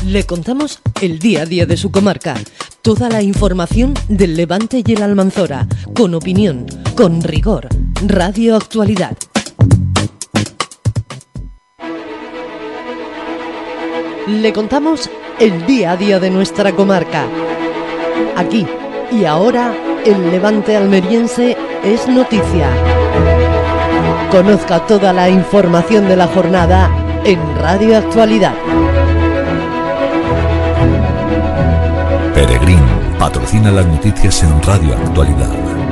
Le contamos el día a día de su comarca, toda la información del Levante y el Almanzora, con opinión, con rigor. Radio Actualidad. Le contamos el día a día de nuestra comarca. Aquí y ahora, el Levante almeriense es noticia. Conozca toda la información de la jornada en Radio Actualidad. Peregrín patrocina las noticias en Radio Actualidad.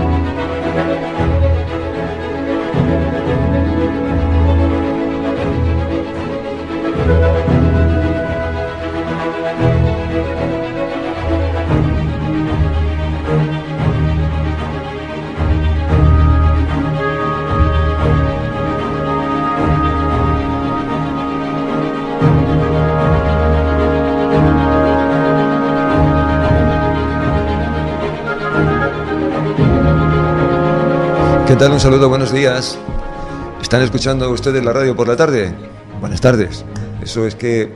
¿Qué tal? Un saludo, buenos días. ¿Están escuchando ustedes la radio por la tarde? Buenas tardes. Eso es que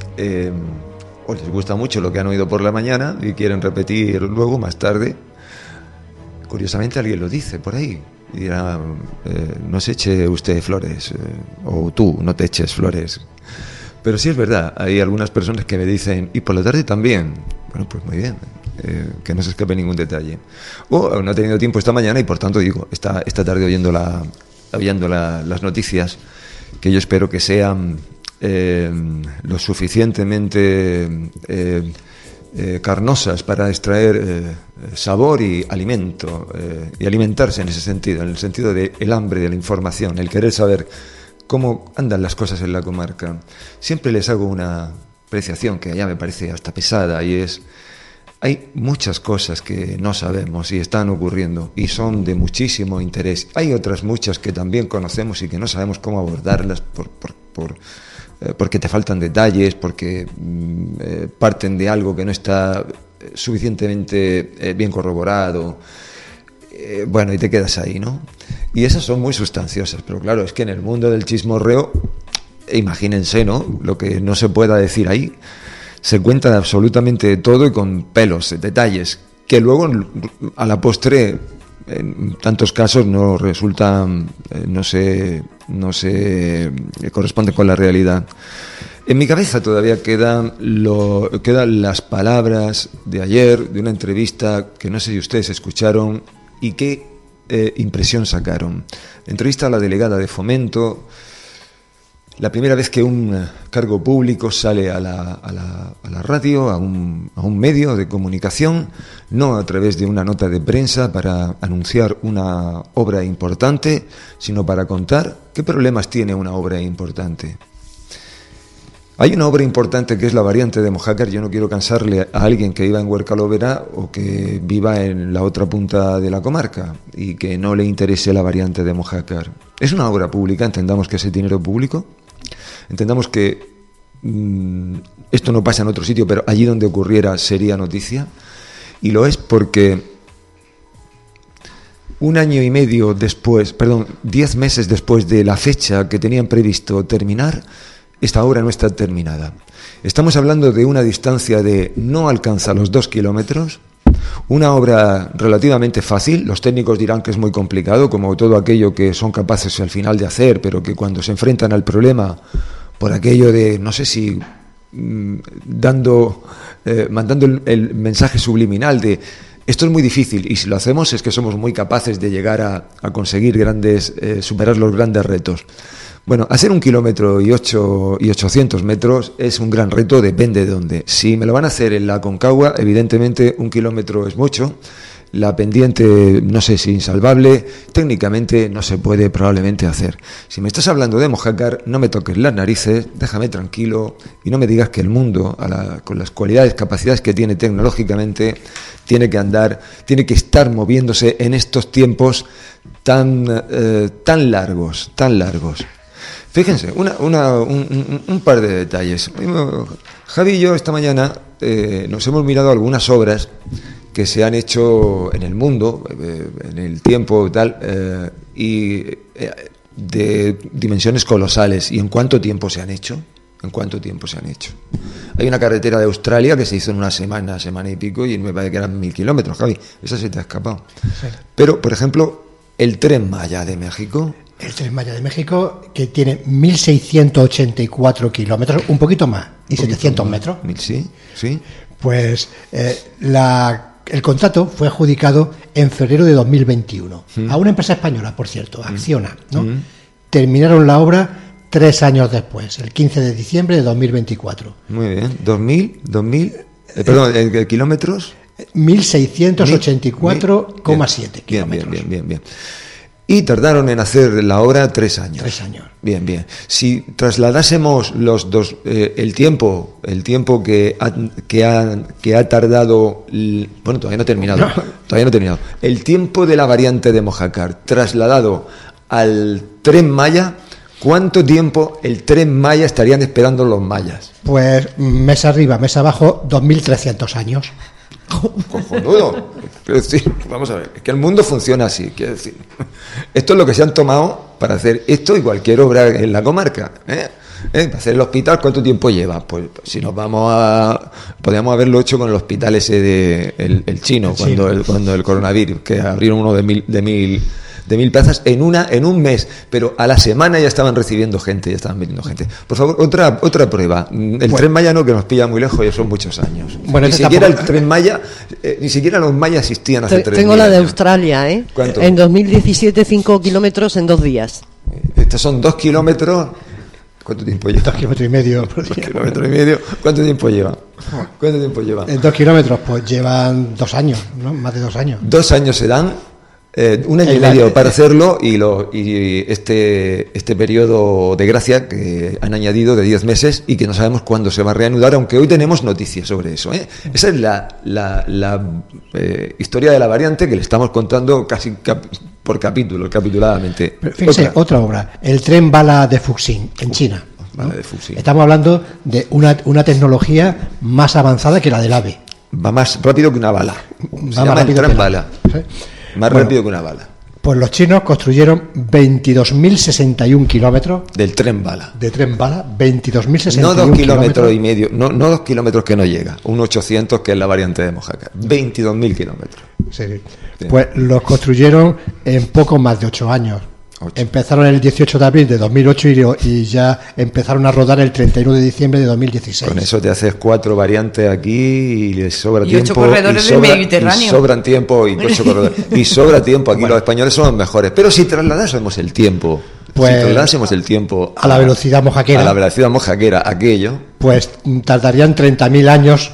o les gusta mucho lo que han oído por la mañana y quieren repetir luego, más tarde. Curiosamente alguien lo dice por ahí y dirá, no se eche usted flores, o tú no te eches flores. Pero sí es verdad, hay algunas personas que me dicen, y por la tarde también. Bueno, pues muy bien. Que no se escape ningún detalle. O no he tenido tiempo esta mañana y por tanto digo, esta tarde oyendo las noticias, que yo espero que sean lo suficientemente carnosas para extraer sabor y alimento, y alimentarse en ese sentido, en el sentido del hambre de la información, el querer saber cómo andan las cosas en la comarca. Siempre les hago una apreciación que ya me parece hasta pesada, y es: hay muchas cosas que no sabemos y están ocurriendo y son de muchísimo interés. Hay otras muchas que también conocemos y que no sabemos cómo abordarlas porque te faltan detalles, porque parten de algo que no está suficientemente bien corroborado. Bueno, y te quedas ahí, ¿no? Y esas son muy sustanciosas, pero claro, es que en el mundo del chismorreo, imagínense, ¿no?, lo que no se pueda decir ahí. Se cuenta de absolutamente todo y con pelos, detalles, que luego a la postre en tantos casos no resultan, no se corresponden con la realidad. En mi cabeza todavía quedan las palabras de ayer, de una entrevista que no sé si ustedes escucharon y qué impresión sacaron. Entrevista a la delegada de Fomento. La primera vez que un cargo público sale a la radio, a un medio de comunicación, no a través de una nota de prensa para anunciar una obra importante, sino para contar qué problemas tiene una obra importante. Hay una obra importante que es la variante de Mojácar. Yo no quiero cansarle a alguien que viva en Huerca-Lovera o que viva en la otra punta de la comarca y que no le interese la variante de Mojácar. Es una obra pública, entendamos que es dinero público. Entendamos que esto no pasa en otro sitio, pero allí donde ocurriera sería noticia. Y lo es porque 10 meses después de la fecha que tenían previsto terminar, esta obra no está terminada. Estamos hablando de una distancia de no alcanza los 2 kilómetros, una obra relativamente fácil. Los técnicos dirán que es muy complicado, como todo aquello que son capaces al final de hacer, pero que cuando se enfrentan al problema, por aquello de, no sé si mandando el mensaje subliminal de esto es muy difícil y si lo hacemos es que somos muy capaces de llegar a conseguir superar los grandes retos. Bueno, hacer 1 kilómetro y 800 metros es un gran reto, depende de dónde. Si me lo van a hacer en la Concagua, evidentemente 1 kilómetro es mucho. La pendiente, no sé si insalvable, técnicamente no se puede probablemente hacer. Si me estás hablando de Mojácar, no me toques las narices, déjame tranquilo y no me digas que el mundo, con las cualidades, capacidades que tiene tecnológicamente, tiene que estar moviéndose en estos tiempos tan largos. Fíjense, un par de detalles. Javi y yo esta mañana nos hemos mirado algunas obras que se han hecho en el mundo, en el tiempo y de dimensiones colosales. ¿Y en cuánto tiempo se han hecho? Hay una carretera de Australia que se hizo en una semana y pico, y me parece que eran 1.000 kilómetros que se hizo en una semana y pico, y me parece que eran 1.000 kilómetros, Javi. Eso se te ha escapado. Sí. Pero, por ejemplo, el Tren Maya de México. El Tren Maya de México, que tiene 1.684 kilómetros, un poquito más, y 700 metros. Sí, sí. Pues el contrato fue adjudicado en febrero de 2021 a una empresa española, por cierto, Acciona, ¿no? Terminaron la obra 3 años después, el 15 de diciembre de 2024. Muy bien. ¿Kilómetros? 1.684,7 kilómetros. Bien. Y tardaron en hacer la obra 3 años. 3 años. Bien. Si trasladásemos el tiempo que ha tardado, bueno, todavía no ha terminado. El tiempo de la variante de Mojácar trasladado al Tren Maya, ¿cuánto tiempo el Tren Maya estarían esperando los mayas? Pues mes arriba, mes abajo, 2.300 años. Cojonudo. Quiero decir, vamos a ver, es que el mundo funciona así. Quiero decir, esto es lo que se han tomado para hacer esto y cualquier obra en la comarca. Para hacer el hospital, ¿cuánto tiempo lleva? Pues si nos vamos podríamos haberlo hecho con el hospital ese el chino, cuando el coronavirus, que abrieron uno de mil plazas en un mes, pero a la semana ya estaban recibiendo gente, ya estaban metiendo gente. Por favor, otra prueba. Tren Maya no, que nos pilla muy lejos, ya son muchos años. Bueno, ni siquiera el Tren Maya, ni siquiera los mayas existían hace 3 Tengo la de Australia, ¿eh? ¿Cuánto? En 2017, 5 kilómetros en 2 días. Estos son 2 kilómetros. ¿Cuánto tiempo lleva? 2,5 kilómetros. 2,5 kilómetros. ¿Cuánto tiempo lleva? En 2 kilómetros, pues llevan 2 años, ¿no? Más de 2 años. 2 años se dan. 1 año y medio para hacerlo, y este periodo de gracia que han añadido de 10 meses y que no sabemos cuándo se va a reanudar, aunque hoy tenemos noticias sobre eso. Esa es la historia de la variante que le estamos contando casi por capituladamente. Pero fíjense, otra obra, el tren bala de Fuxing, en China. Bala de Fuxing. Estamos hablando de una tecnología más avanzada que la del AVE. Va más rápido que una bala. Se llama el tren bala. ¿Sí? Más rápido que una bala. Pues los chinos construyeron 22.061 kilómetros. Del tren bala. De tren bala, 22.061 no 2 kilómetros y medio, no 2 kilómetros que no llega, un 800 que es la variante de Mojácar. 22.000 kilómetros. Sí. Pues los construyeron en poco más de 8 años. Empezaron el 18 de abril de 2008 y ya empezaron a rodar el 31 de diciembre de 2016. Con eso te haces 4 variantes aquí y les sobra tiempo. 8 corredores del Mediterráneo. Y sobran tiempo y 8 corredores. Y sobra tiempo. Aquí los españoles son los mejores. Pero si trasladásemos el tiempo, a la velocidad mojaquera. A la velocidad mojaquera, aquello. Pues tardarían 30.000 años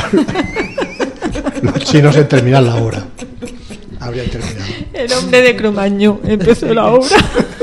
los chinos en terminar la obra. Habrían terminado. El hombre de Cromañón empezó la obra.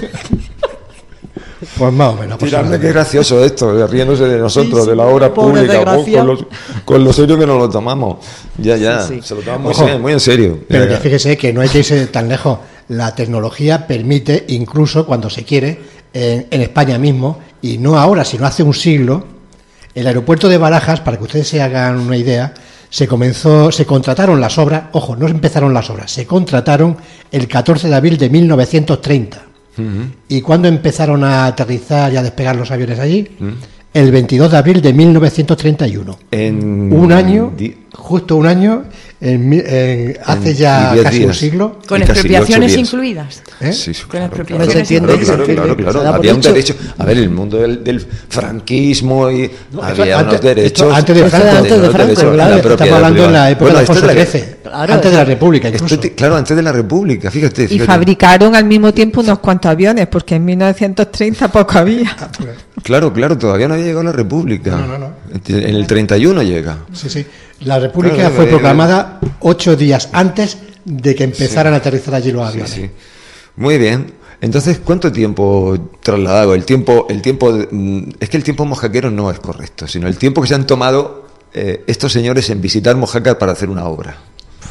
Pues más o menos. Tirarme, qué gracioso esto, riéndose de nosotros, de la obra pública, con lo serio que nos lo tomamos. Ya, sí. Se lo tomamos muy en serio. Pero que fíjese que no hay que irse tan lejos. La tecnología permite, incluso cuando se quiere, en España mismo, y no ahora, sino hace un siglo, el aeropuerto de Barajas, para que ustedes se hagan una idea, se contrataron las obras, ojo, no empezaron las obras, se contrataron el 14 de abril de 1930. ¿Y cuándo empezaron a aterrizar y a despegar los aviones allí? El 22 de abril de 1931. Justo un año, hace ya casi días. Un siglo. Con expropiaciones incluidas. Sí, con expropiaciones. Claro. Había un derecho. A ver, el mundo del franquismo había unos derechos. Antes de Franco, claro, estamos hablando en la época de Alfonso XIII. Antes de la República, incluso. Claro, antes de la República, fíjate. Y fabricaron al mismo tiempo unos cuantos aviones, porque en 1930 poco había. Claro, todavía no había llegado la República. No. En el 31 llega. Sí. La República fue proclamada 8 días antes de que empezaran a aterrizar allí los aviones. Sí. Muy bien. Entonces, ¿cuánto tiempo trasladado? Es que el tiempo mojaquero no es correcto, sino el tiempo que se han tomado estos señores en visitar Mojácar para hacer una obra.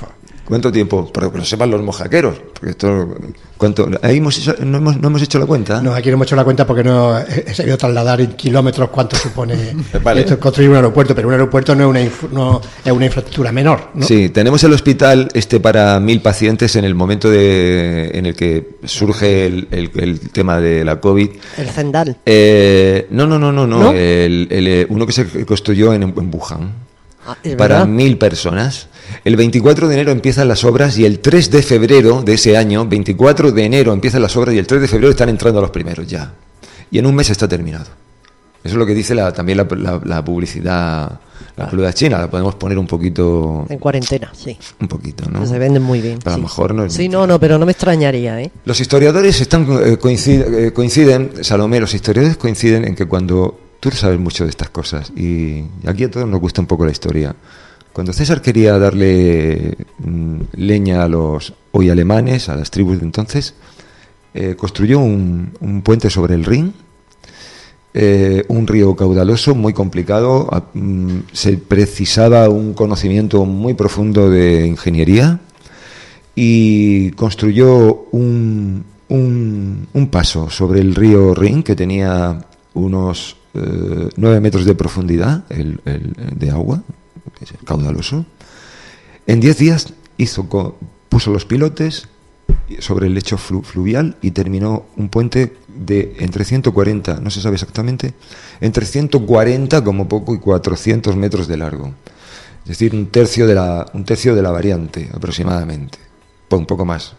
¿Cuánto tiempo? Para que lo sepan los mojaqueros. Porque esto, ¿cuánto? ¿Ahí no hemos hecho la cuenta? No, aquí no hemos hecho la cuenta porque no he sabido trasladar en kilómetros cuánto supone Vale. esto, construir un aeropuerto, pero un aeropuerto no es una infraestructura menor, ¿no? Sí, tenemos el hospital para 1.000 pacientes en el momento en el que surge el tema de la COVID. El Zendal. No. ¿No? Uno que se construyó en Wuhan. ¿Es Para verdad? 1.000 personas. El 24 de enero empiezan las obras y el 3 de febrero de ese año, 24 de enero empiezan las obras y el 3 de febrero están entrando los primeros ya. Y en un mes está terminado. Eso es lo que dice también la publicidad, la publicidad china. La podemos poner un poquito, En cuarentena, sí. ¿no? Se venden muy bien. Pero a sí. lo mejor no es Sí, mentira. no, pero no me extrañaría, ¿eh? Los historiadores coinciden, Salomé, los historiadores coinciden en que cuando tú sabes mucho de estas cosas y aquí a todos nos gusta un poco la historia. Cuando César quería darle leña a los hoy alemanes, a las tribus de entonces, construyó un puente sobre el Rin, un río caudaloso muy complicado, se precisaba un conocimiento muy profundo de ingeniería y construyó un paso sobre el río Rin que tenía unos 9 metros de profundidad de agua, que es caudaloso. En 10 días puso los pilotes sobre el lecho fluvial y terminó un puente de entre 140, no se sabe exactamente, entre 140 como poco y 400 metros de largo. Es decir, un tercio de la variante aproximadamente. Un poco más.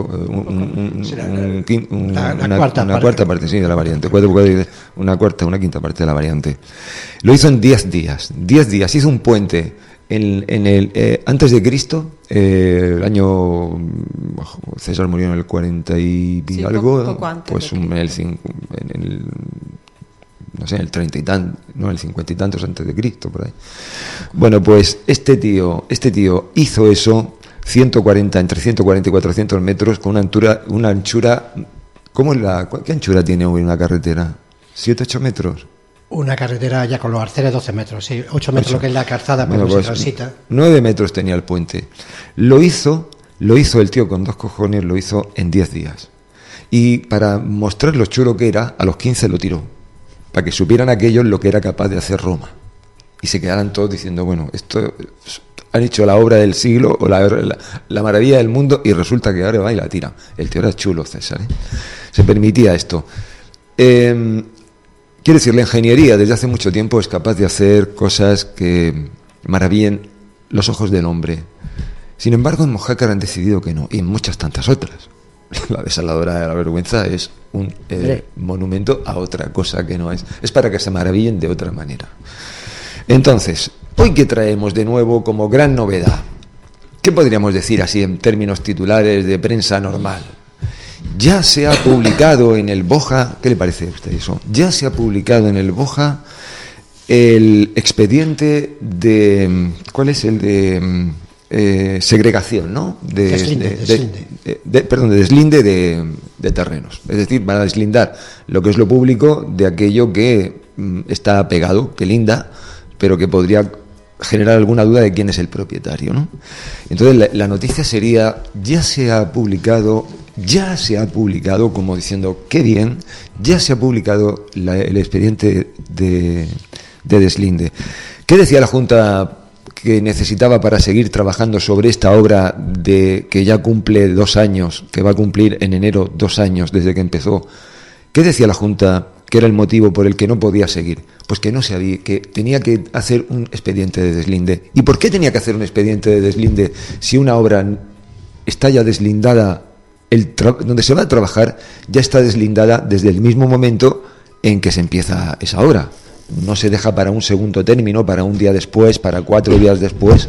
Una cuarta parte, sí, de la variante. Una quinta parte de la variante. Lo hizo en 10 días. 10 días. Hizo un puente antes de Cristo, el año César murió en el 40 y Sí, algo, poco antes pues de no sé, el 30 y tantos, no, el 50 y tantos antes de Cristo, por ahí. Bueno, pues este tío hizo eso, entre 140 y 400 metros, con una anchura, ¿qué anchura tiene hoy una carretera? ¿7, 8 metros? Una carretera ya con los arcenes 12 metros, sí, 8 metros lo que es la calzada, pero Bueno, se pues, transita. 9 metros tenía el puente. Lo hizo el tío con 2 cojones, lo hizo en 10 días. Y para mostrar lo chulo que era, a los 15 lo tiró, para que supieran aquellos lo que era capaz de hacer Roma. Y se quedaran todos diciendo, bueno, esto han hecho la obra del siglo o la maravilla del mundo, y resulta que ahora va y la tira. El tío era chulo, César, ¿eh? Se permitía esto. Quiero decir, la ingeniería desde hace mucho tiempo es capaz de hacer cosas que maravillen los ojos del hombre. Sin embargo, en Mojácar han decidido que no, y en muchas tantas otras. La desaladora de la vergüenza es un monumento a otra cosa que no es. Es para que se maravillen de otra manera. Entonces, hoy que traemos de nuevo como gran novedad, ¿qué podríamos decir así en términos titulares de prensa normal? Ya se ha publicado en el BOJA, ¿qué le parece a usted eso? Ya se ha publicado en el BOJA el expediente de, ¿cuál es el de segregación, ¿no? De deslinde de terrenos. Es decir, van a deslindar lo que es lo público de aquello que está pegado, que linda, pero que podría generar alguna duda de quién es el propietario, ¿no? Entonces la noticia sería, ya se ha publicado, como diciendo, qué bien, ya se ha publicado el expediente de deslinde. ¿Qué decía la Junta que necesitaba para seguir trabajando sobre esta obra que ya cumple 2 años, que va a cumplir en enero 2 años desde que empezó? ¿Qué decía la Junta que era el motivo por el que no podía seguir? Pues que no sabía, que tenía que hacer un expediente de deslinde. ¿Y por qué tenía que hacer un expediente de deslinde si una obra está ya deslindada, donde se va a trabajar ya está deslindada desde el mismo momento en que se empieza esa obra? No se deja para un segundo término, para un día después, para 4 días después,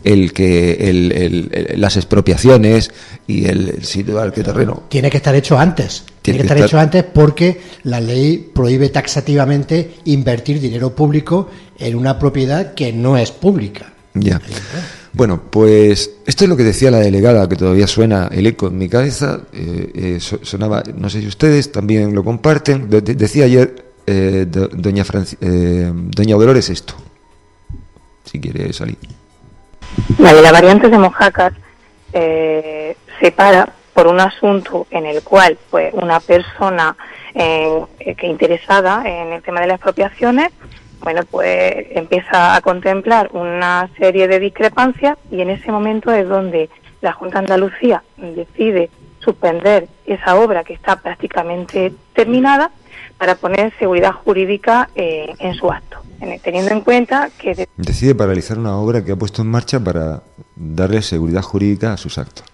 las expropiaciones y el sitio al que terreno. Tiene que estar hecho antes. Tiene que estar hecho antes porque la ley prohíbe taxativamente invertir dinero público en una propiedad que no es pública. Ya. Bueno, pues esto es lo que decía la delegada, que todavía suena el eco en mi cabeza. Sonaba, no sé si ustedes también lo comparten. Decía ayer doña Dolores esto, si quiere salir. La de la variante de Mojácar se para por un asunto en el cual pues una persona que interesada en el tema de las expropiaciones, bueno, pues empieza a contemplar una serie de discrepancias, y en ese momento es donde la Junta de Andalucía decide suspender esa obra que está prácticamente terminada para poner seguridad jurídica en su acto, teniendo en cuenta que... Decide paralizar una obra que ha puesto en marcha para darle seguridad jurídica a sus actos.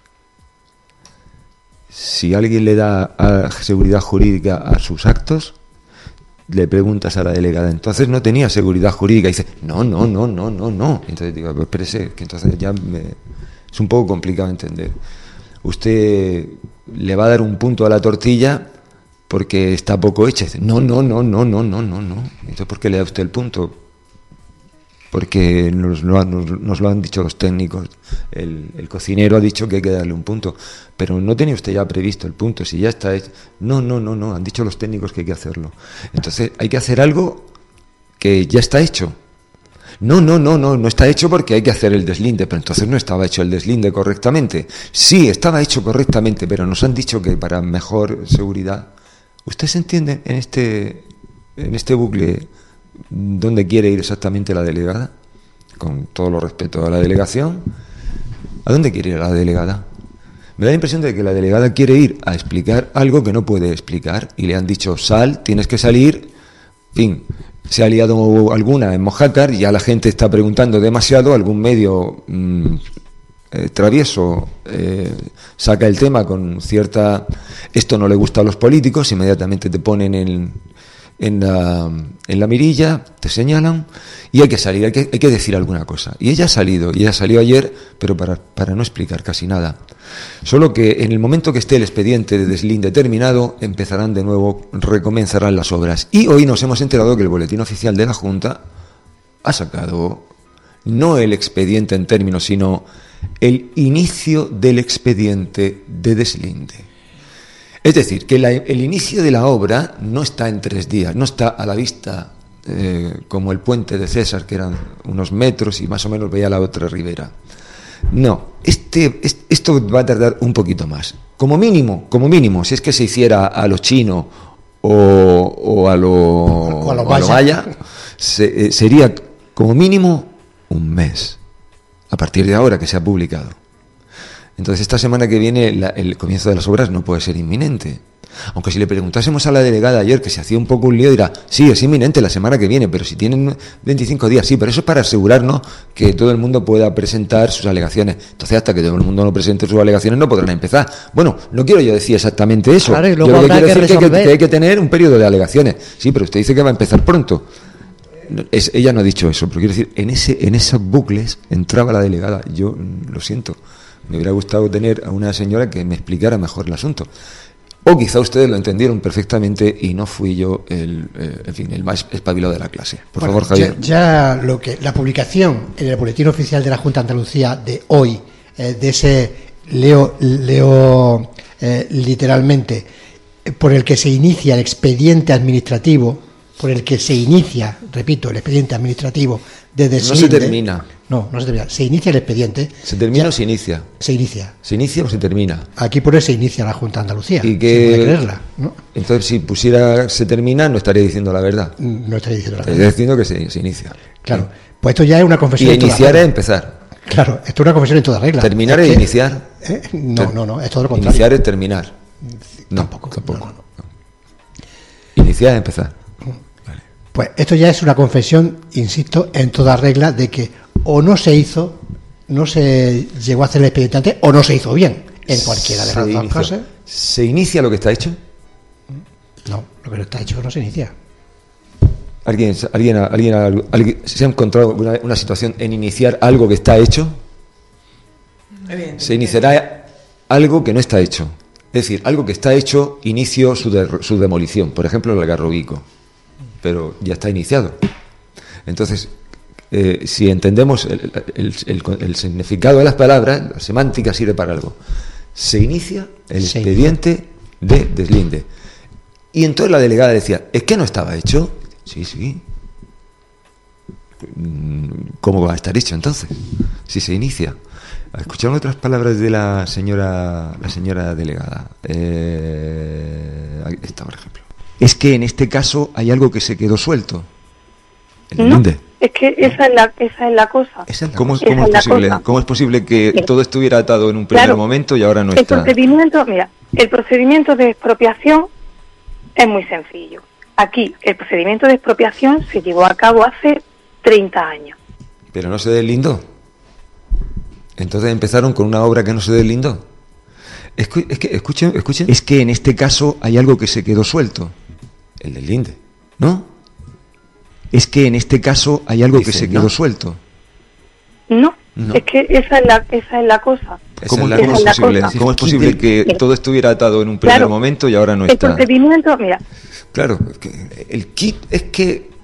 Si alguien le da seguridad jurídica a sus actos, le preguntas a la delegada, entonces no tenía seguridad jurídica, y dice, no. Entonces digo, pues espérese, que entonces ya es un poco complicado entender. Usted le va a dar un punto a la tortilla porque está poco hecha. Dice, no. Entonces, ¿por qué le da usted el punto? Porque nos lo han dicho los técnicos. El cocinero ha dicho que hay que darle un punto. Pero no tenía usted ya previsto el punto, si ya está hecho. No. Han dicho los técnicos que hay que hacerlo. Entonces, hay que hacer algo que ya está hecho. No está hecho porque hay que hacer el deslinde, pero entonces no estaba hecho el deslinde correctamente. Sí, estaba hecho correctamente, pero nos han dicho que para mejor seguridad. ¿Usted se entiende en este bucle dónde quiere ir exactamente la delegada? Con todo lo respeto a la delegación, ¿a dónde quiere ir la delegada? Me da la impresión de que la delegada quiere ir a explicar algo que no puede explicar, y le han dicho, tienes que salir, en fin. Se ha liado alguna en Mojácar, ya la gente está preguntando demasiado, algún medio travieso saca el tema con cierta... Esto no le gusta a los políticos, inmediatamente te ponen en la mirilla, te señalan, y hay que salir, hay que decir alguna cosa. Y ella salió ayer, pero para no explicar casi nada. Solo que en el momento que esté el expediente de deslinde terminado, empezarán de nuevo, recomenzarán las obras. Y hoy nos hemos enterado que el Boletín Oficial de la Junta ha sacado no el expediente en términos, sino el inicio del expediente de deslinde. Es decir, que el inicio de la obra no está en 3 días, no está a la vista como el puente de César, que eran unos metros y más o menos veía la otra ribera. No, esto va a tardar un poquito más. Como mínimo, si es que se hiciera a lo chino o a lo maya, sería como mínimo un mes, a partir de ahora que se ha publicado. Entonces esta semana que viene el comienzo de las obras no puede ser inminente. Aunque si le preguntásemos a la delegada ayer, que se hacía un poco un lío, dirá, sí, es inminente la semana que viene, pero si tienen 25 días, sí, pero eso es para asegurarnos que todo el mundo pueda presentar sus alegaciones. Entonces, hasta que todo el mundo no presente sus alegaciones, no podrán empezar. Bueno, no quiero yo decir exactamente eso. Claro, y yo luego lo que quiero decir es que hay que tener un periodo de alegaciones. Sí, pero usted dice que va a empezar pronto. Ella no ha dicho eso, pero quiero decir, en esos bucles entraba la delegada. Yo lo siento, me hubiera gustado tener a una señora que me explicara mejor el asunto. O quizá ustedes lo entendieron perfectamente y no fui yo el más espabilado de la clase. Por favor, Javier. Ya la publicación en el Boletín Oficial de la Junta de Andalucía de hoy, de ese leo literalmente, por el que se inicia el expediente administrativo, el expediente administrativo de deslinde. No se termina. No se termina. Se inicia el expediente. ¿Se termina o se inicia? Se inicia. ¿Se inicia o se termina? Aquí por eso se inicia la Junta de Andalucía. ¿Y que, se puede creerla, ¿no? Entonces, si pusiera se termina, no estaría diciendo la verdad. No estaría diciendo la verdad. Estaría diciendo que se inicia. Claro. Pues esto ya es una confesión. Y iniciar es empezar. Claro, esto es una confesión en toda regla. ¿Terminar es iniciar? No, es todo lo contrario. Iniciar es terminar. No, tampoco. No. Iniciar es empezar. Pues esto ya es una confesión, insisto, en toda regla, de que o no se hizo, no se llegó a hacer el expediente antes, o no se hizo bien, en cualquiera de las dos casos. ¿Se inicia lo que está hecho? No, lo que no está hecho no se inicia. ¿Alguien se ha encontrado una situación en iniciar algo que está hecho? Se iniciará algo que no está hecho. Es decir, algo que está hecho, inicio su demolición. Por ejemplo, el Algarrobico. Pero ya está iniciado. Entonces, si entendemos el significado de las palabras, la semántica sirve para algo. Se inicia el expediente de deslinde. Y entonces la delegada decía, ¿es que no estaba hecho? Sí. ¿Cómo va a estar hecho entonces? Si se inicia. Escucharon otras palabras de la señora delegada. Esta, por ejemplo. Es que en este caso hay algo que se quedó suelto. ¿El linde? Es que esa es la cosa. ¿Cómo es posible que todo estuviera atado en un primer momento y ahora no está? El procedimiento de expropiación es muy sencillo. Aquí, el procedimiento de expropiación se llevó a cabo hace 30 años. Pero no se deslindó. Entonces empezaron con una obra que no se deslindó. Escuchen. Es que en este caso hay algo que se quedó suelto. El deslinde, ¿no? Es que en este caso hay algo que se quedó suelto. No, es que esa es la cosa. ¿Cómo es posible que todo estuviera atado en un primer momento y ahora no está? El procedimiento, Claro, el kit es que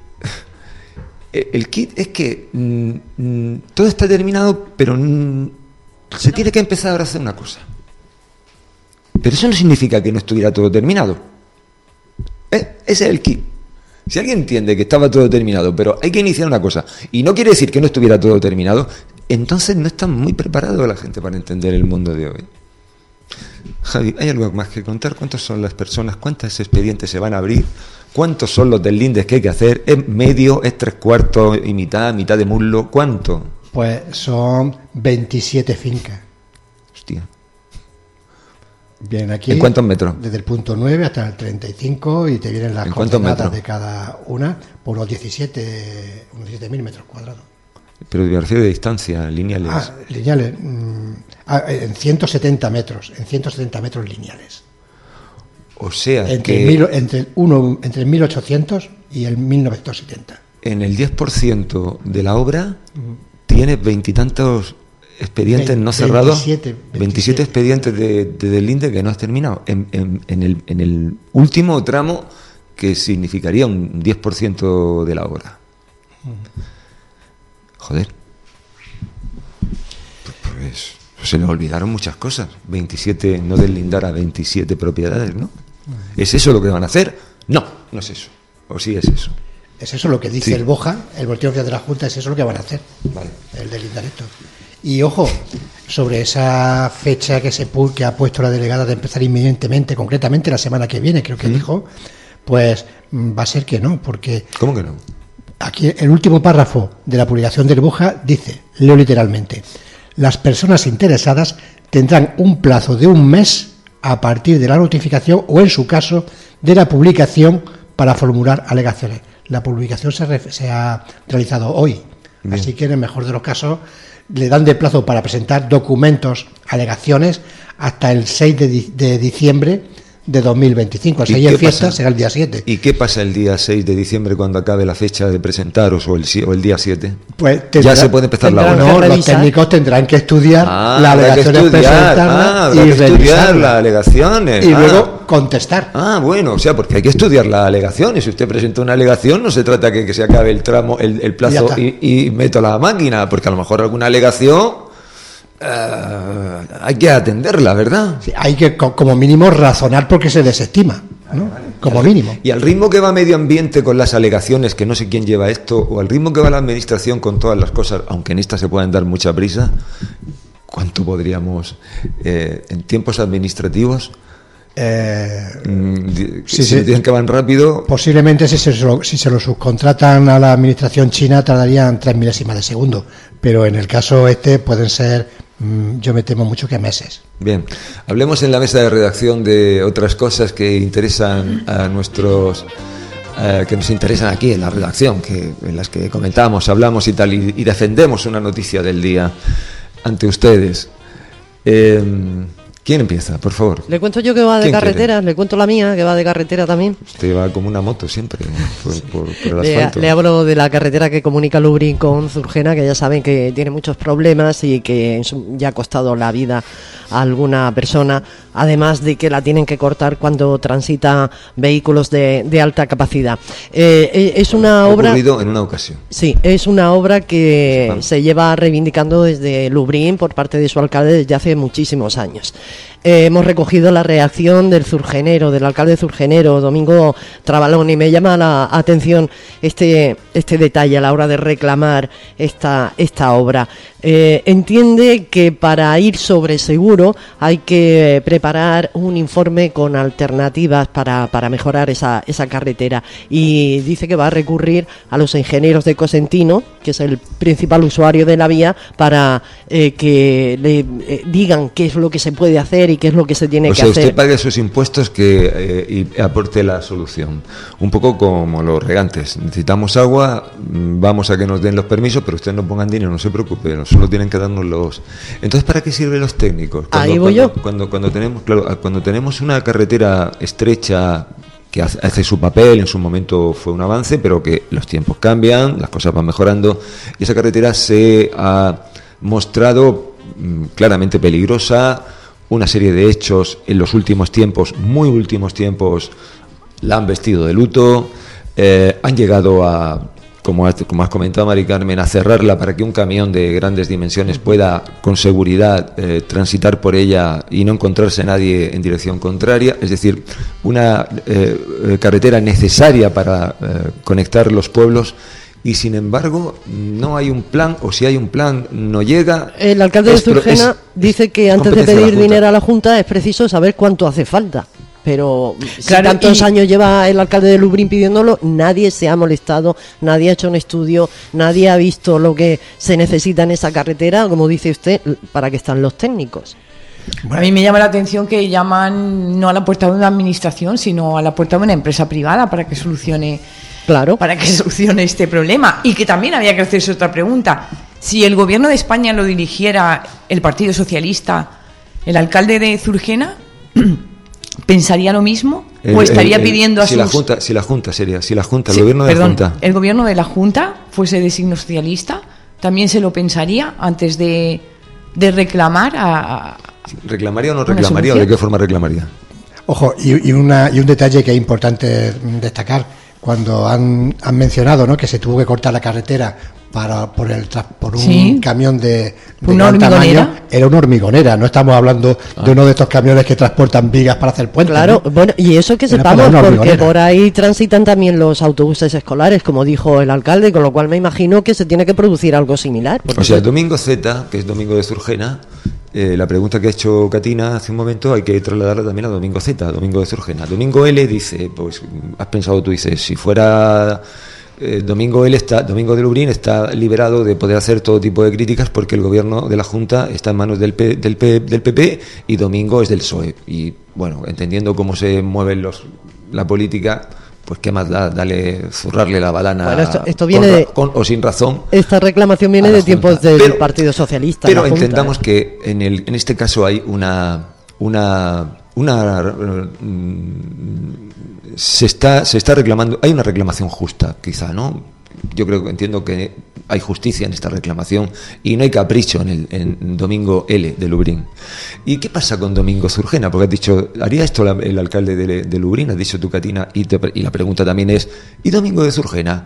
todo está terminado, pero se tiene que empezar a hacer una cosa. Pero eso no significa que no estuviera todo terminado. Ese es el kit. Si alguien entiende que estaba todo terminado, pero hay que iniciar una cosa, y no quiere decir que no estuviera todo terminado, entonces no está muy preparado la gente para entender el mundo de hoy. Javi, ¿hay algo más que contar? ¿Cuántas son las personas? ¿Cuántos expedientes se van a abrir? ¿Cuántos son los deslindes que hay que hacer? ¿Es medio? ¿Es 3/4 y mitad de muslo? ¿Cuánto? Pues son 27 fincas. Hostia. Vienen aquí. ¿En cuántos metros? Desde el punto 9 hasta el 35 y te vienen las coordenadas de cada una por unos 17.000 metros cuadrados. Pero me refiero de distancia, lineales. Lineales. En 170 metros. En 170 metros lineales. O sea entre el 1800 y el 1970. En el 10% de la obra tienes veintitantos expedientes no cerrados. 27 expedientes de deslinde que no has terminado. En el último tramo, que significaría un 10% de la obra. Joder. Pues se les olvidaron muchas cosas. 27, no deslindar a 27 propiedades, ¿no? ¿Es eso lo que van a hacer? No es eso. ¿O sí es eso? Es eso lo que dice el BOJA, el Boletín Oficial de la Junta, es eso lo que van a hacer. Vale. El deslindar esto. Y ojo, sobre esa fecha que ha puesto la delegada de empezar inminentemente, concretamente la semana que viene, creo que dijo, pues va a ser que no, porque... ¿Cómo que no? Aquí el último párrafo de la publicación del BOJA dice, leo literalmente: las personas interesadas tendrán un plazo de un mes a partir de la notificación o, en su caso, de la publicación para formular alegaciones. La publicación se ha realizado hoy. Bien. Así que, en el mejor de los casos, le dan de plazo para presentar documentos, alegaciones, hasta el 6 de diciembre de 2025. El 6 de fiesta será el día 7. ¿Y qué pasa el día 6 de diciembre cuando acabe la fecha de presentaros o el día 7? Pues ya se puede empezar la obra. No, los técnicos tendrán que estudiar las alegaciones, presentarlas y estudiar las alegaciones. Y luego contestar. Bueno, o sea, porque hay que estudiar las alegaciones. Si usted presenta una alegación, no se trata que se acabe el tramo, el plazo y meto la máquina, porque a lo mejor alguna alegación... hay que atenderla, ¿verdad? Sí, hay que como mínimo razonar porque se desestima, ¿no? Como mínimo. Y al ritmo que va Medio Ambiente con las alegaciones, que no sé quién lleva esto, o al ritmo que va la Administración con todas las cosas, aunque en esta se puedan dar mucha prisa, ¿cuánto podríamos en tiempos administrativos? Si tienen que van rápido. Posiblemente si se lo subcontratan a la Administración china tardarían 3 milésimas de segundo, pero en el caso pueden ser, yo me temo mucho que meses. Bien, hablemos en la mesa de redacción de otras cosas que interesan a nuestros que nos interesan aquí en la redacción, en las que comentamos, hablamos y tal, y defendemos una noticia del día ante ustedes. ¿Quién empieza, por favor? Le cuento yo que va de carretera, le cuento la mía, que va de carretera también. Usted va como una moto siempre, por el asfalto. Le hablo de la carretera que comunica Lubric con Zurgena, que ya saben que tiene muchos problemas y que ya ha costado la vida a alguna persona, además de que la tienen que cortar cuando transita vehículos de alta capacidad. Es una obra... ocurrido en una ocasión. Sí, es una obra que se lleva reivindicando desde Lubric por parte de su alcalde desde hace muchísimos años. hemos recogido la reacción del Zurgenero, del alcalde de Zurgenero, Domingo Trabalón, y me llama la atención este detalle a la hora de reclamar esta obra. Entiende que para ir sobre seguro hay que preparar un informe con alternativas para mejorar esa carretera, y dice que va a recurrir a los ingenieros de Cosentino, que es el principal usuario de la vía, para que le digan qué es lo que se puede hacer y qué es lo que se tiene que hacer. Usted pague esos impuestos y aporte la solución. Un poco como los regantes. Necesitamos agua, vamos a que nos den los permisos, pero ustedes no pongan dinero, no se preocupe, solo tienen que darnos los... Entonces, ¿para qué sirven los técnicos? Cuando tenemos una carretera estrecha que hace su papel, en su momento fue un avance, pero que los tiempos cambian, las cosas van mejorando, y esa carretera se ha mostrado claramente peligrosa. Una serie de hechos en los últimos tiempos, muy últimos tiempos, la han vestido de luto, han llegado a, como has comentado, Mari Carmen, a cerrarla para que un camión de grandes dimensiones pueda con seguridad transitar por ella y no encontrarse nadie en dirección contraria. Es decir, una carretera necesaria para conectar los pueblos, y sin embargo no hay un plan, o si hay un plan no llega. El alcalde de Zurgena dice que antes de pedir dinero a la Junta es preciso saber cuánto hace falta. Pero si tantos años lleva el alcalde de Lubriñ pidiéndolo, nadie se ha molestado, nadie ha hecho un estudio, nadie ha visto lo que se necesita en esa carretera, como dice usted, para qué están los técnicos. A mí me llama la atención que llaman no a la puerta de una administración, sino a la puerta de una empresa privada para que solucione este problema. Y que también había que hacerse otra pregunta: si el gobierno de España lo dirigiera el Partido Socialista, el alcalde de Zurgena ¿pensaría lo mismo? ¿O estaría pidiendo a el gobierno de la Junta? ¿El gobierno de la Junta fuese de signo socialista? ¿También se lo pensaría antes de reclamar ¿Reclamaría o no reclamaría? ¿O de qué forma reclamaría? Ojo, y un detalle que es importante destacar: cuando han mencionado, ¿no?, que se tuvo que cortar la carretera por un camión de gran tamaño, era una hormigonera, no estamos hablando de uno de estos camiones que transportan vigas para hacer puentes. Claro, ¿no? Bueno, y eso que sepamos, porque por ahí transitan también los autobuses escolares, como dijo el alcalde, con lo cual me imagino que se tiene que producir algo similar. O sea, Domingo Z, que es Domingo de Zurgena, la pregunta que ha hecho Catina hace un momento hay que trasladarla también a Domingo Z, Domingo de Zurgena. Domingo L dice, pues has pensado tú, dices, si fuera Domingo de Lubriñ está liberado de poder hacer todo tipo de críticas, porque el gobierno de la Junta está en manos del PP y Domingo es del PSOE. Y bueno, entendiendo cómo se mueve la política, pues qué más da, zurrarle la balana. Bueno, esto viene con o sin razón. Esta reclamación viene de tiempos del Partido Socialista. Pero entendamos que en este caso hay se está reclamando, hay una reclamación justa, quizá, ¿no? Yo entiendo que hay justicia en esta reclamación y no hay capricho en Domingo L de Lubriñ. ¿Y qué pasa con Domingo Zurgena? Porque has dicho, ¿haría esto el alcalde de Lubriñ? Has dicho tú, Catina, y la pregunta también es, ¿y Domingo de Zurgena?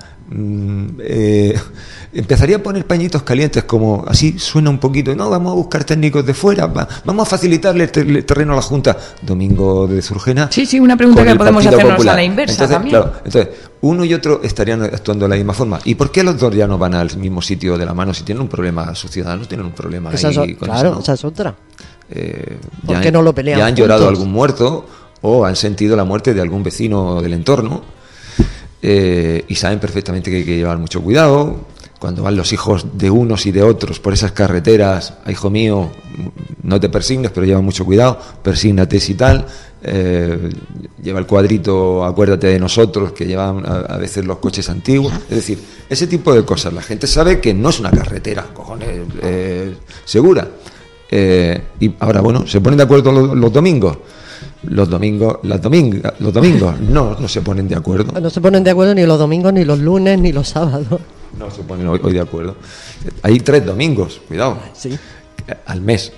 Empezaría a poner pañitos calientes, como así suena un poquito, no, vamos a buscar técnicos de fuera, vamos a facilitarle el terreno a la Junta. Domingo de Zurgena. Sí, una pregunta que podemos hacernos a la inversa. Entonces, también. Claro, entonces, uno y otro estarían actuando de la misma forma. ¿Y por qué los dos ya no van al mismo sitio de la mano? Si tienen un problema, sus ciudadanos tienen un problema ahí con eso, ¿no? Esa es otra. ¿Por qué no lo pelean ya han juntos? llorado algún muerto o han sentido la muerte de algún vecino del entorno, y saben perfectamente que hay que llevar mucho cuidado. Cuando van los hijos de unos y de otros por esas carreteras, hijo mío, no te persignes, pero lleva mucho cuidado, persígnate y tal. Lleva el cuadrito, acuérdate de nosotros, que llevan a veces los coches antiguos. Es decir, ese tipo de cosas. La gente sabe que no es una carretera, cojones, segura. Y ahora, bueno, ¿se ponen de acuerdo los domingos? Los domingos no se ponen de acuerdo. No se ponen de acuerdo ni los domingos, ni los lunes, ni los sábados. No se ponen hoy de acuerdo. Hay 3 domingos, cuidado. Sí. Al mes.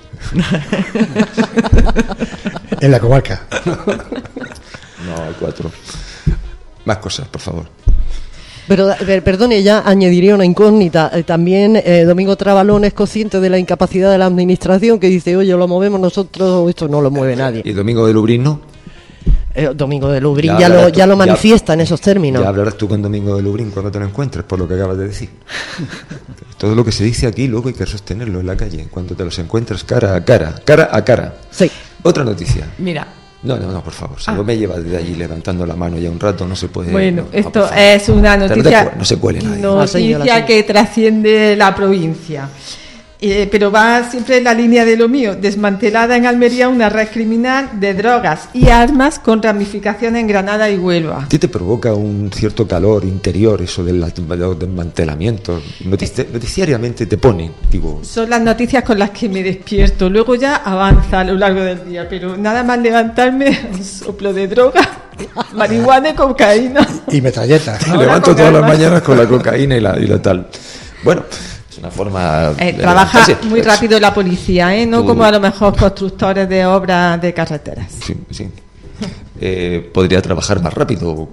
En la comarca. No, hay 4. Más cosas, por favor. Pero perdone, ya añadiría una incógnita. También Domingo Trabalón es consciente de la incapacidad de la administración, que dice, oye, lo movemos nosotros, esto no lo mueve nadie. ¿Y Domingo de Lubrín no? Domingo de Lubrín ya lo manifiesta en esos términos. Ya hablarás tú con Domingo de Lubrín cuando te lo encuentres, por lo que acabas de decir. Todo lo que se dice aquí luego hay que sostenerlo en la calle, cuando te los encuentres cara a cara. Sí. Otra noticia. Mira. No, por favor, si no me llevas de allí levantando la mano ya un rato, no se puede... Bueno, esto favor. es una noticia, No se cuele nadie. noticia que trasciende la provincia. Pero va siempre en la línea de lo mío. Desmantelada en Almería una red criminal de drogas y armas con ramificación en Granada y Huelva. ¿A ti te provoca un cierto calor interior eso del desmantelamiento? Noticiariamente te pone, digo... Son las noticias con las que me despierto. Luego ya avanza a lo largo del día, pero nada más levantarme, un soplo de droga, marihuana y cocaína. Y metralletas. Me levanto todas las mañanas con la cocaína y la tal. Bueno... una forma trabaja muy rápido la policía, no como a lo mejor constructores de obras de carreteras. Sí. Podría trabajar más rápido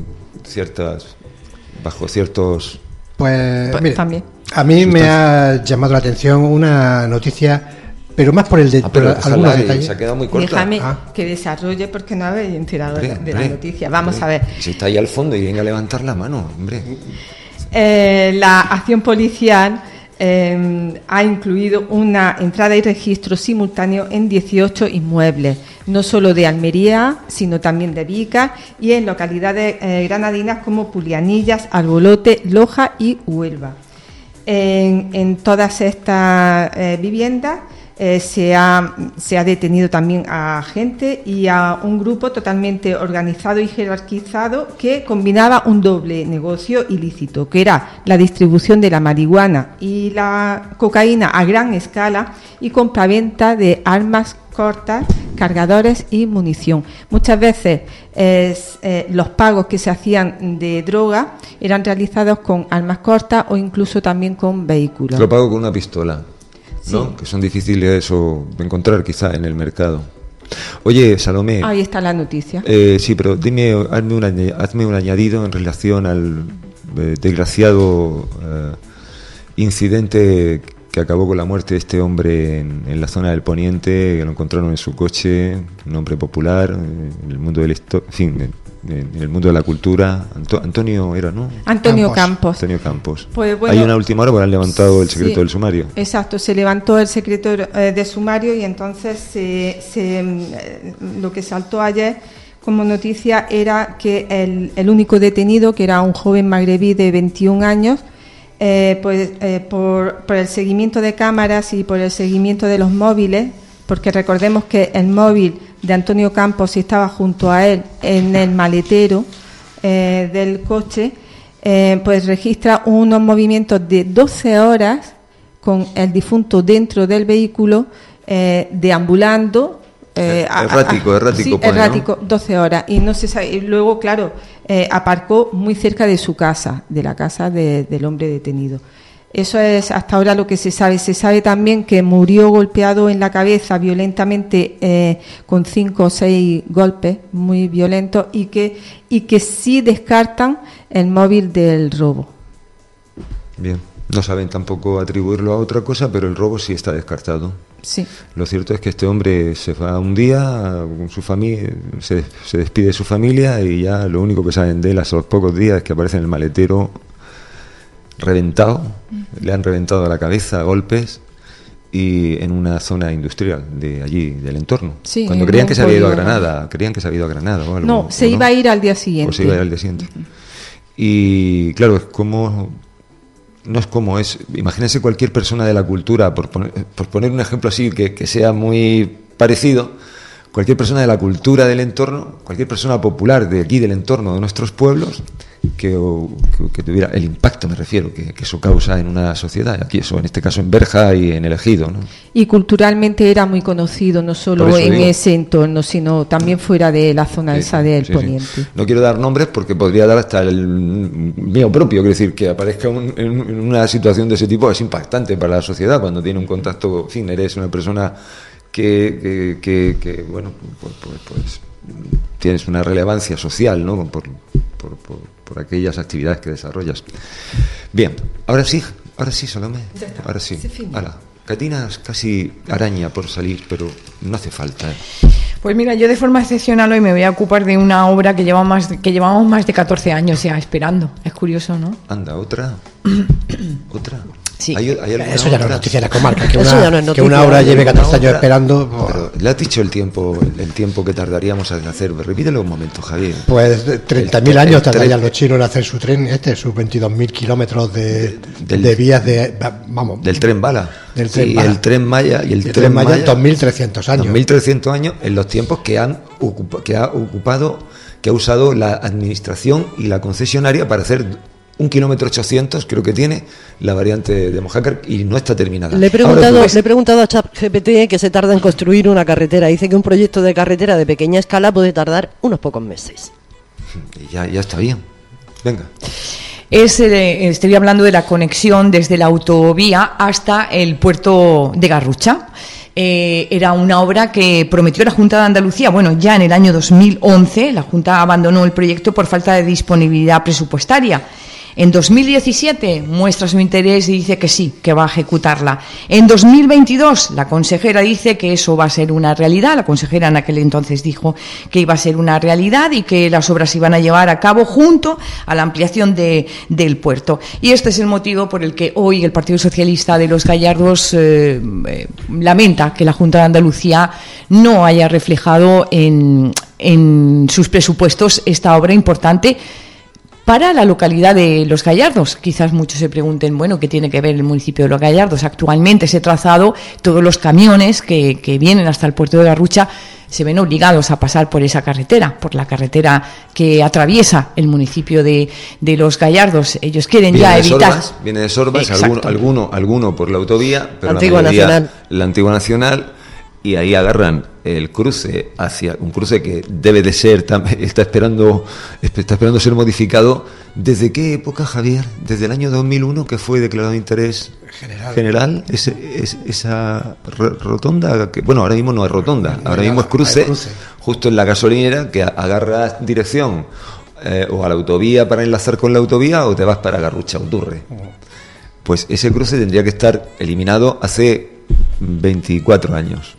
bajo ciertos... Pues mire, también. A mí me ha llamado la atención una noticia, pero más por algunos detalles. Se ha quedado muy corta. Déjame que desarrolle porque no habéis enterado de la noticia. Vamos a ver. Si está ahí al fondo y venga a levantar la mano, hombre. La acción policial ha incluido una entrada y registro simultáneo en 18 inmuebles, no solo de Almería, sino también de Vica y en localidades granadinas como Pulianillas, Albolote, Loja y Huelva. En todas estas viviendas se ha detenido también a gente y a un grupo totalmente organizado y jerarquizado que combinaba un doble negocio ilícito, que era la distribución de la marihuana y la cocaína a gran escala y compraventa de armas cortas, cargadores y munición. Muchas veces los pagos que se hacían de droga eran realizados con armas cortas o incluso también con vehículos. Lo pago con una pistola. ¿No? Sí. Que son difíciles de encontrar quizá en el mercado. Oye, Salomé. Ahí está la noticia. Sí, pero hazme un añadido en relación al desgraciado incidente que acabó con la muerte de este hombre en la zona del Poniente, que lo encontraron en su coche, un hombre popular en el mundo del en el mundo de la cultura. Antonio era, ¿no? Antonio Campos. Pues bueno, hay una última hora porque han levantado el secreto del sumario. Exacto, se levantó el secreto de sumario y entonces lo que saltó ayer como noticia era que el único detenido, que era un joven magrebí de 21 años, por el seguimiento de cámaras y por el seguimiento de los móviles, porque recordemos que el móvil de Antonio Campos estaba junto a él en el maletero del coche, pues registra unos movimientos de 12 horas con el difunto dentro del vehículo, deambulando. Errático, sí, pone, errático, ¿no? 12 horas. Y no se sabe, y luego, claro, aparcó muy cerca de su casa, de la casa del hombre detenido. Eso es hasta ahora lo que se sabe. Se sabe también que murió golpeado en la cabeza violentamente con 5 o 6 golpes muy violentos y que sí descartan el móvil del robo. Bien, no saben tampoco atribuirlo a otra cosa, pero el robo sí está descartado. Sí. Lo cierto es que este hombre se va un día con su familia, se despide de su familia y ya lo único que saben de él a los pocos días es que aparece en el maletero reventado, le han reventado la cabeza a golpes y en una zona industrial de allí, del entorno. Sí, cuando creían que se había ido a Granada, o algo. No, se iba a ir al día siguiente. O se iba a ir al día siguiente. Y claro, imagínense cualquier persona de la cultura, por poner un ejemplo así que sea muy parecido, cualquier persona de la cultura del entorno, cualquier persona popular de aquí del entorno de nuestros pueblos, que tuviera el impacto, me refiero, que eso causa en una sociedad, aquí eso, en este caso en Berja y en el Ejido, ¿no? Y culturalmente era muy conocido, no solo en ese entorno, sino también fuera de la zona esa del Poniente. Sí. No quiero dar nombres porque podría dar hasta el mío propio, quiero decir, que aparezca en una situación de ese tipo es impactante para la sociedad cuando tiene un contacto, en fin, eres una persona que bueno, pues tienes una relevancia social, ¿no? Por por aquellas actividades que desarrollas. Bien, ahora sí, Salomé, ahora sí. Ahora, Catina es casi araña por salir, pero no hace falta. Pues mira, yo de forma excepcional hoy me voy a ocupar de una obra que llevamos más de 14 años ya esperando. Es curioso, ¿no? Anda, otra. Sí. ¿Hay eso ya no es noticia de la comarca, que no una obra lleve 14 años esperando. Pero le has dicho el tiempo que tardaríamos en hacer. Repítelo un momento, Javier. Pues 30.000 años tardarían los chinos en hacer su tren, sus 22.000 kilómetros de vías del tren bala. Del tren y bala. El tren Maya y el tren Maya 2.300 años. 2.300 años en los tiempos que ha usado la administración y la concesionaria para hacer 1,8 kilómetros, creo que tiene la variante de Mojácar, y no está terminada. Le he preguntado a ChatGPT que se tarda en construir una carretera. Dice que un proyecto de carretera de pequeña escala puede tardar unos pocos meses. Ya está bien. Venga. Estoy hablando de la conexión desde la autovía hasta el puerto de Garrucha. Era una obra que prometió la Junta de Andalucía. Bueno, ya en el año 2011 la Junta abandonó el proyecto por falta de disponibilidad presupuestaria. En 2017 muestra su interés y dice que sí, que va a ejecutarla. En 2022 la consejera dice que eso va a ser una realidad. La consejera en aquel entonces dijo que iba a ser una realidad y que las obras se iban a llevar a cabo junto a la ampliación del puerto. Y este es el motivo por el que hoy el Partido Socialista de los Gallardos lamenta que la Junta de Andalucía no haya reflejado en sus presupuestos esta obra importante para la localidad de Los Gallardos. Quizás muchos se pregunten, bueno, ¿qué tiene que ver el municipio de Los Gallardos? Actualmente ese trazado, todos los camiones que vienen hasta el puerto de Garrucha se ven obligados a pasar por esa carretera, por la carretera que atraviesa el municipio de Los Gallardos. Ellos quieren ya evitar... Viene de Sorbas, alguno por la autovía, pero Antigua Nacional. La Antigua Nacional, y ahí agarran el cruce hacia un cruce que debe de ser, está esperando ser modificado. ¿Desde qué época, Javier? Desde el año 2001, que fue declarado de interés general. Esa rotonda, que bueno, ahora mismo no es rotonda, ahora mismo es cruce, justo en la gasolinera, que agarras dirección o a la autovía para enlazar con la autovía, o te vas para Garrucha o Turre. Pues ese cruce tendría que estar eliminado hace 24 años.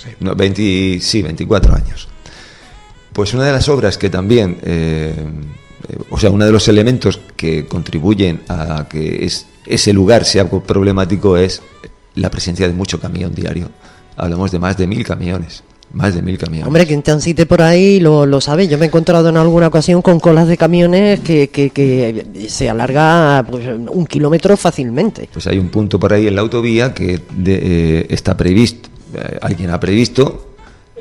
24 años. Pues una de las obras que también, uno de los elementos que contribuyen a que ese lugar sea problemático es la presencia de mucho camión diario. Hablamos de más de 1.000 camiones. Hombre, quien transite por ahí lo sabe. Yo me he encontrado en alguna ocasión con colas de camiones que se alarga pues, 1 kilómetro fácilmente. Pues hay un punto por ahí en la autovía que está previsto. Alguien ha previsto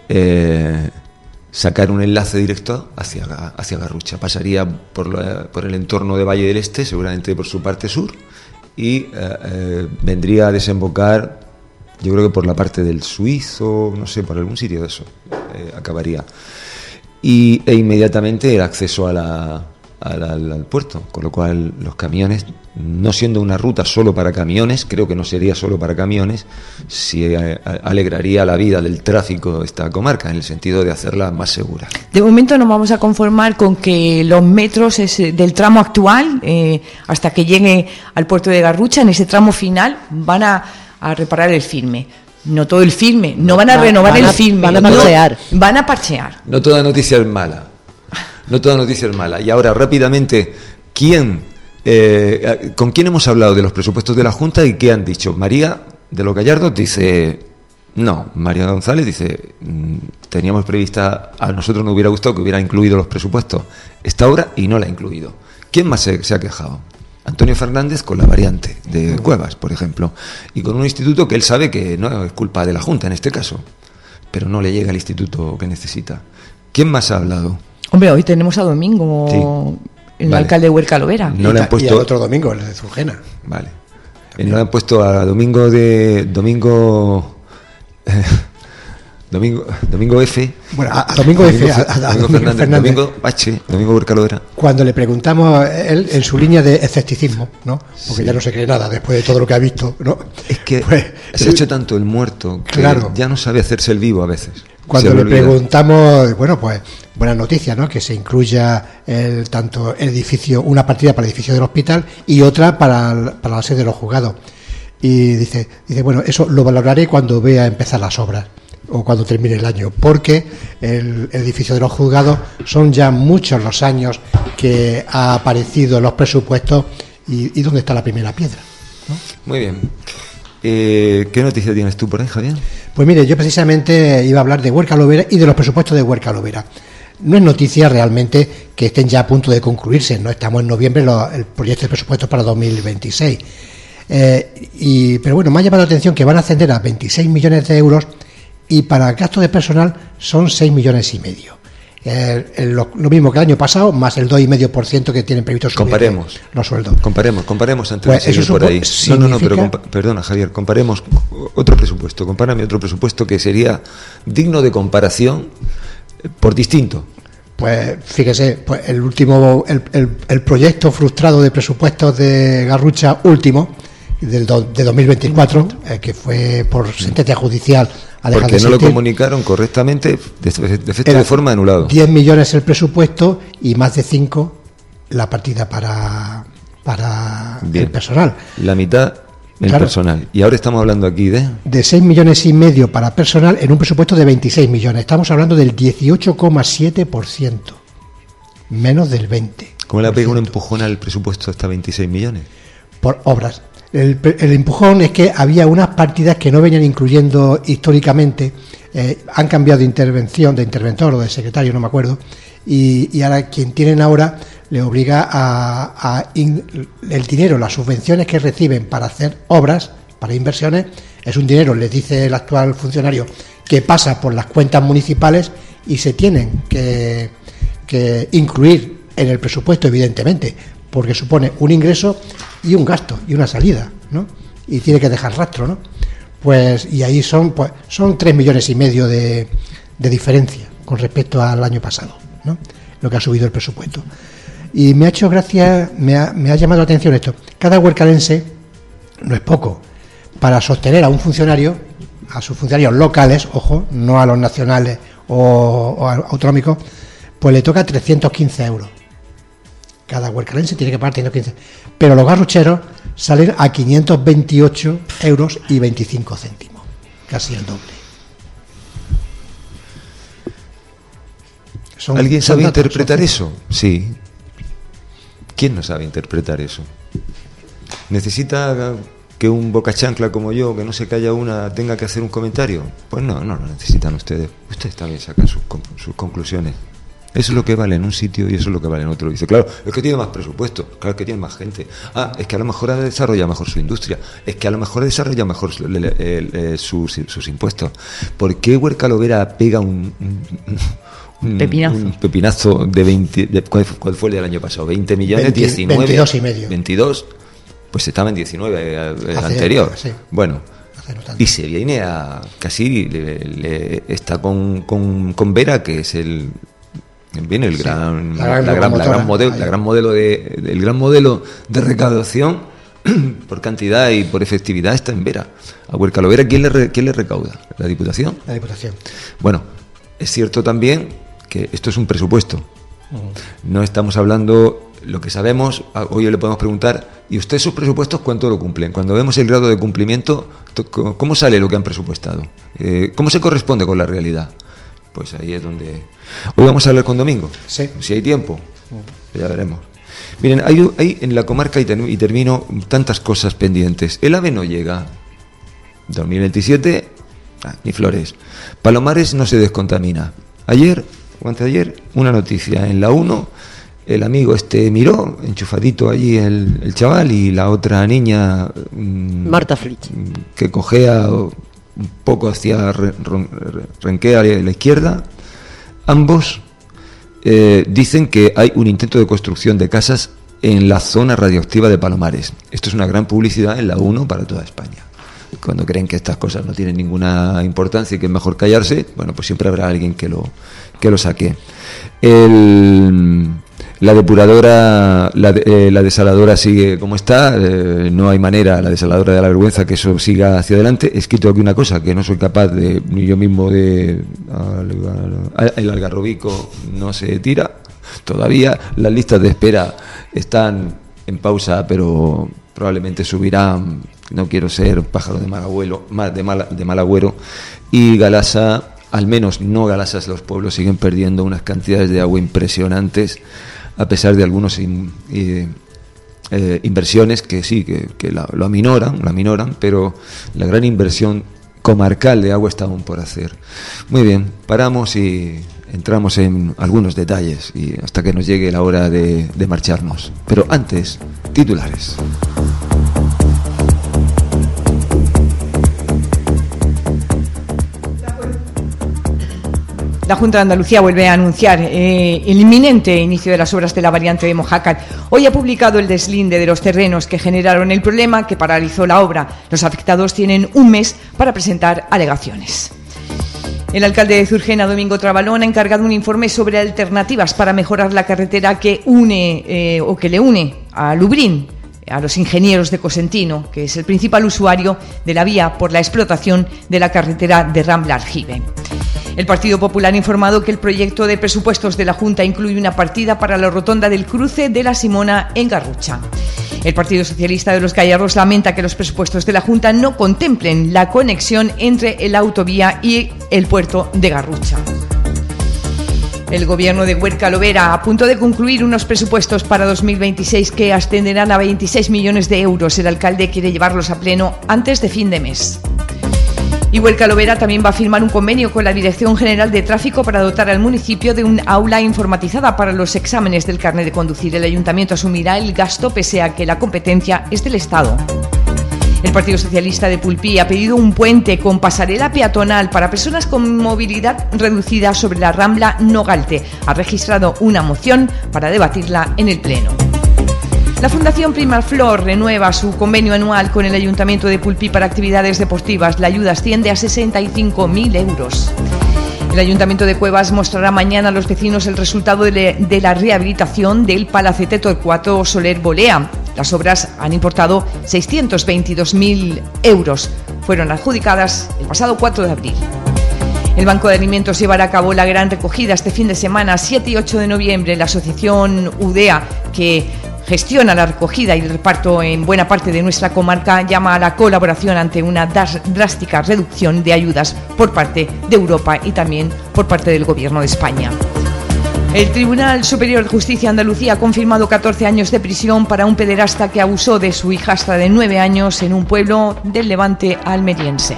sacar un enlace directo hacia Garrucha. Pasaría por el entorno de Valle del Este, seguramente por su parte sur, y vendría a desembocar, yo creo que por la parte del Suizo, no sé, por algún sitio de eso, acabaría. E inmediatamente el acceso al puerto, con lo cual los camiones, no siendo una ruta solo para camiones, creo que no sería solo para camiones, si alegraría la vida del tráfico de esta comarca, en el sentido de hacerla más segura. De momento nos vamos a conformar con que los metros del tramo actual, hasta que llegue al puerto de Garrucha, en ese tramo final, van a reparar el firme. No todo el firme, no van a renovar el firme. Van a parchear. No toda noticia es mala. Y ahora, rápidamente, ¿con quién hemos hablado de los presupuestos de la Junta y qué han dicho? María de los Gallardos dice, no, María González dice, teníamos prevista, a nosotros nos hubiera gustado que hubiera incluido los presupuestos esta obra y no la ha incluido. ¿Quién más se ha quejado? Antonio Fernández con la variante de Cuevas, por ejemplo, y con un instituto que él sabe que no es culpa de la Junta en este caso, pero no le llega al instituto que necesita. ¿Quién más ha hablado? Hombre, hoy tenemos a Domingo, el alcalde de Huerca Lovera. No le han puesto y el otro Domingo, el de Zurgena. Vale. No le han puesto a Domingo F. Bueno, a Domingo F. A Domingo Fernández. Domingo H. Domingo Huerca Lovera. Cuando le preguntamos él en su línea de escepticismo, ¿no? Porque ya no se cree nada después de todo lo que ha visto, ¿no? Es que se ha hecho tanto el muerto que ya no sabe hacerse el vivo a veces. Cuando le preguntamos, bueno, pues buenas noticias, ¿no? Que se incluya tanto el edificio, una partida para el edificio del hospital y otra para la sede de los juzgados. Y dice, bueno, eso lo valoraré cuando vea empezar las obras o cuando termine el año, porque el edificio de los juzgados son ya muchos los años que ha aparecido en los presupuestos y dónde está la primera piedra, ¿no? Muy bien. ¿Qué noticia tienes tú por ahí, Javier? Pues mire, yo precisamente iba a hablar de Huerca Lovera y de los presupuestos de Huerca Lovera. No es noticia realmente que estén ya a punto de concluirse, no estamos en noviembre, el proyecto de presupuestos para 2026. Pero bueno, me ha llamado la atención que van a ascender a 26 millones de euros y para el gasto de personal son 6 millones y medio. Lo mismo que el año pasado, más el 2,5% que tienen previsto subir los sueldos. Comparemos antes de seguir por ahí. No, pero perdona, Javier, comparemos otro presupuesto. Compárame otro presupuesto que sería digno de comparación por distinto. Pues fíjese, pues el proyecto frustrado de presupuestos de Garrucha último, de 2024, que fue por sentencia judicial a dejar porque de no lo comunicaron correctamente, de efecto de forma anulado. 10 millones el presupuesto y más de 5 la partida para el personal. La mitad el personal. Y ahora estamos hablando aquí de 6 millones y medio para personal en un presupuesto de 26 millones. Estamos hablando del 18,7%, menos del 20%. ¿Cómo le ha pegado un empujón al presupuesto hasta 26 millones? Por obras. El empujón es que había unas partidas que no venían incluyendo históricamente, han cambiado de interventor o de secretario, no me acuerdo, y ahora quien tienen ahora le obliga el dinero, las subvenciones que reciben para hacer obras, para inversiones, es un dinero, les dice el actual funcionario, que pasa por las cuentas municipales y se tienen que incluir en el presupuesto, evidentemente, porque supone un ingreso y un gasto y una salida, ¿no? Y tiene que dejar rastro, ¿no? Pues y ahí son 3 millones y medio de diferencia con respecto al año pasado, ¿no? Lo que ha subido el presupuesto. Y me ha hecho gracia, me ha llamado la atención esto. Cada huercalense, no es poco, para sostener a un funcionario, a sus funcionarios locales, ojo, no a los nacionales o autonómicos, pues le toca 315 euros. Cada huercalense tiene que pagar 315. Pero los garrucheros salen a 528 euros y 25 céntimos. Casi el doble. ¿Alguien sabe interpretar eso? Sí. ¿Quién no sabe interpretar eso? ¿Necesita que un bocachancla como yo, que no se calla una, tenga que hacer un comentario? Pues no lo necesitan ustedes. Ustedes también sacan sus conclusiones. Eso es lo que vale en un sitio y eso es lo que vale en otro. Dice, claro, es que tiene más presupuesto, claro que tiene más gente. Es que a lo mejor ha desarrollado mejor su industria, es que a lo mejor desarrolla mejor sus impuestos. ¿Por qué Huerca Lovera pega un pepinazo de 20? ¿Cuál fue el del año pasado? ¿20 millones? 19. 22 y medio. 22. Pues estaba en 19 anterior. Sí. Bueno. Y se viene a casi está con Vera, que es el gran modelo de recaudación por cantidad y por efectividad está en Vera. A Huerca Lovera, ¿quién le recauda? ¿La Diputación? La Diputación. Bueno, es cierto también que esto es un presupuesto. No estamos hablando, lo que sabemos, hoy le podemos preguntar, ¿y usted sus presupuestos cuánto lo cumplen? Cuando vemos el grado de cumplimiento, ¿cómo sale lo que han presupuestado? ¿Cómo se corresponde con la realidad? Pues ahí es donde... Hoy vamos a hablar con Domingo. Sí. Si hay tiempo, ya veremos. Miren, hay en la comarca, y termino, tantas cosas pendientes. El AVE no llega. 2027, ni flores. Palomares no se descontamina. Ayer, o anteayer, una noticia. En la 1, el amigo miró, enchufadito allí el chaval, y la otra niña... Marta Fritz. Que cojea... un poco hacia renquea a la izquierda. Ambos dicen que hay un intento de construcción de casas en la zona radioactiva de Palomares. Esto es una gran publicidad en la 1 para toda España. Cuando creen que estas cosas no tienen ninguna importancia y que es mejor callarse, bueno, pues siempre habrá alguien que lo saque. El La depuradora, la desaladora sigue como está, no hay manera, la desaladora de la vergüenza, que eso siga hacia adelante. He escrito aquí una cosa que no soy capaz de, ni yo mismo, el Algarrobico no se tira todavía, las listas de espera están en pausa, pero probablemente subirán. No quiero ser pájaro de mal abuelo, de mal agüero. Y Galasa, al menos no Galasas, los pueblos siguen perdiendo unas cantidades de agua impresionantes, a pesar de algunos inversiones que sí, que lo aminoran, pero la gran inversión comarcal de agua está aún por hacer. Muy bien, paramos y entramos en algunos detalles y hasta que nos llegue la hora de marcharnos. Pero antes, titulares. La Junta de Andalucía vuelve a anunciar el inminente inicio de las obras de la variante de Mojácar. Hoy ha publicado el deslinde de los terrenos que generaron el problema que paralizó la obra. Los afectados tienen un mes para presentar alegaciones. El alcalde de Zurgena, Domingo Trabalón, ha encargado un informe sobre alternativas para mejorar la carretera que le une a Lubrín, a los ingenieros de Cosentino, que es el principal usuario de la vía por la explotación de la carretera de Rambla-Argive. El Partido Popular ha informado que el proyecto de presupuestos de la Junta incluye una partida para la rotonda del cruce de la Simona en Garrucha. El Partido Socialista de los Gallardos lamenta que los presupuestos de la Junta no contemplen la conexión entre la autovía y el puerto de Garrucha. El gobierno de Huerca Lovera, a punto de concluir unos presupuestos para 2026 que ascenderán a 26 millones de euros. El alcalde quiere llevarlos a pleno antes de fin de mes. Y Huerca Lovera también va a firmar un convenio con la Dirección General de Tráfico para dotar al municipio de un aula informatizada para los exámenes del carnet de conducir. El ayuntamiento asumirá el gasto pese a que la competencia es del Estado. El Partido Socialista de Pulpí ha pedido un puente con pasarela peatonal para personas con movilidad reducida sobre la Rambla Nogalte. Ha registrado una moción para debatirla en el Pleno. La Fundación Primaflor renueva su convenio anual con el Ayuntamiento de Pulpí para actividades deportivas. La ayuda asciende a 65.000 euros. El Ayuntamiento de Cuevas mostrará mañana a los vecinos el resultado de la rehabilitación del Palacete Torcuato Soler Bolea. Las obras han importado 622.000 euros. Fueron adjudicadas el pasado 4 de abril. El Banco de Alimentos llevará a cabo la gran recogida este fin de semana, 7 y 8 de noviembre. La asociación UDEA, que gestiona la recogida y el reparto en buena parte de nuestra comarca, llama a la colaboración ante una drástica reducción de ayudas por parte de Europa y también por parte del Gobierno de España. El Tribunal Superior de Justicia de Andalucía ha confirmado 14 años de prisión para un pederasta que abusó de su hijastra de 9 años en un pueblo del Levante almeriense.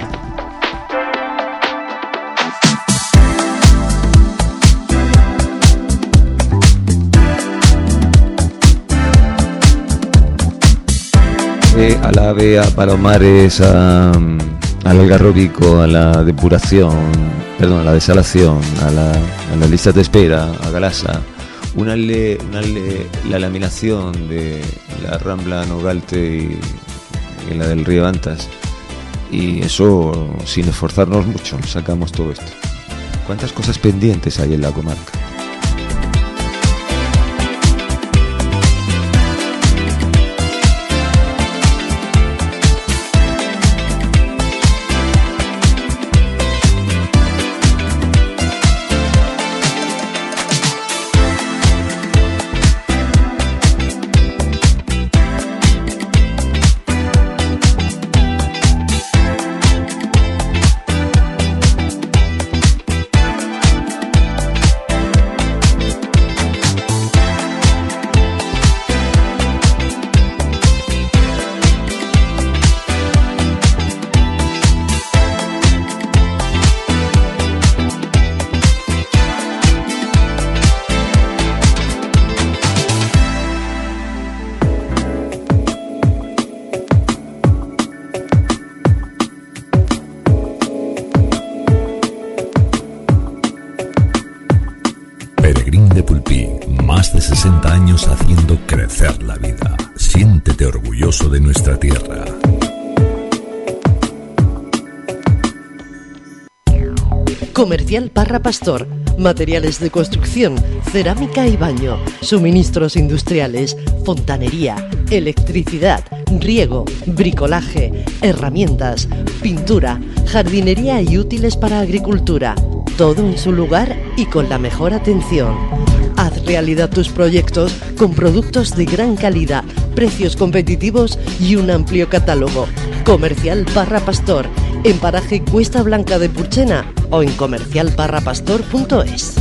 A la AVE, a Palomares, al Algarrobico, a la depuración, a la desalación, a las listas de espera, a Galasa, la laminación de la Rambla Nogalte y la del Río Antas. Y eso, sin esforzarnos mucho, sacamos todo esto. ¿Cuántas cosas pendientes hay en la comarca? de 60 años haciendo crecer la vida. Siéntete orgulloso de nuestra tierra. Comercial Parra Pastor. materiales de construcción, cerámica y baño, suministros industriales, fontanería, electricidad, riego, bricolaje, herramientas, pintura, jardinería y útiles para agricultura. Todo en su lugar y con la mejor atención. Haz realidad tus proyectos con productos de gran calidad, precios competitivos y un amplio catálogo. Comercial Barra Pastor, en paraje Cuesta Blanca de Purchena o en comercialbarrapastor.es.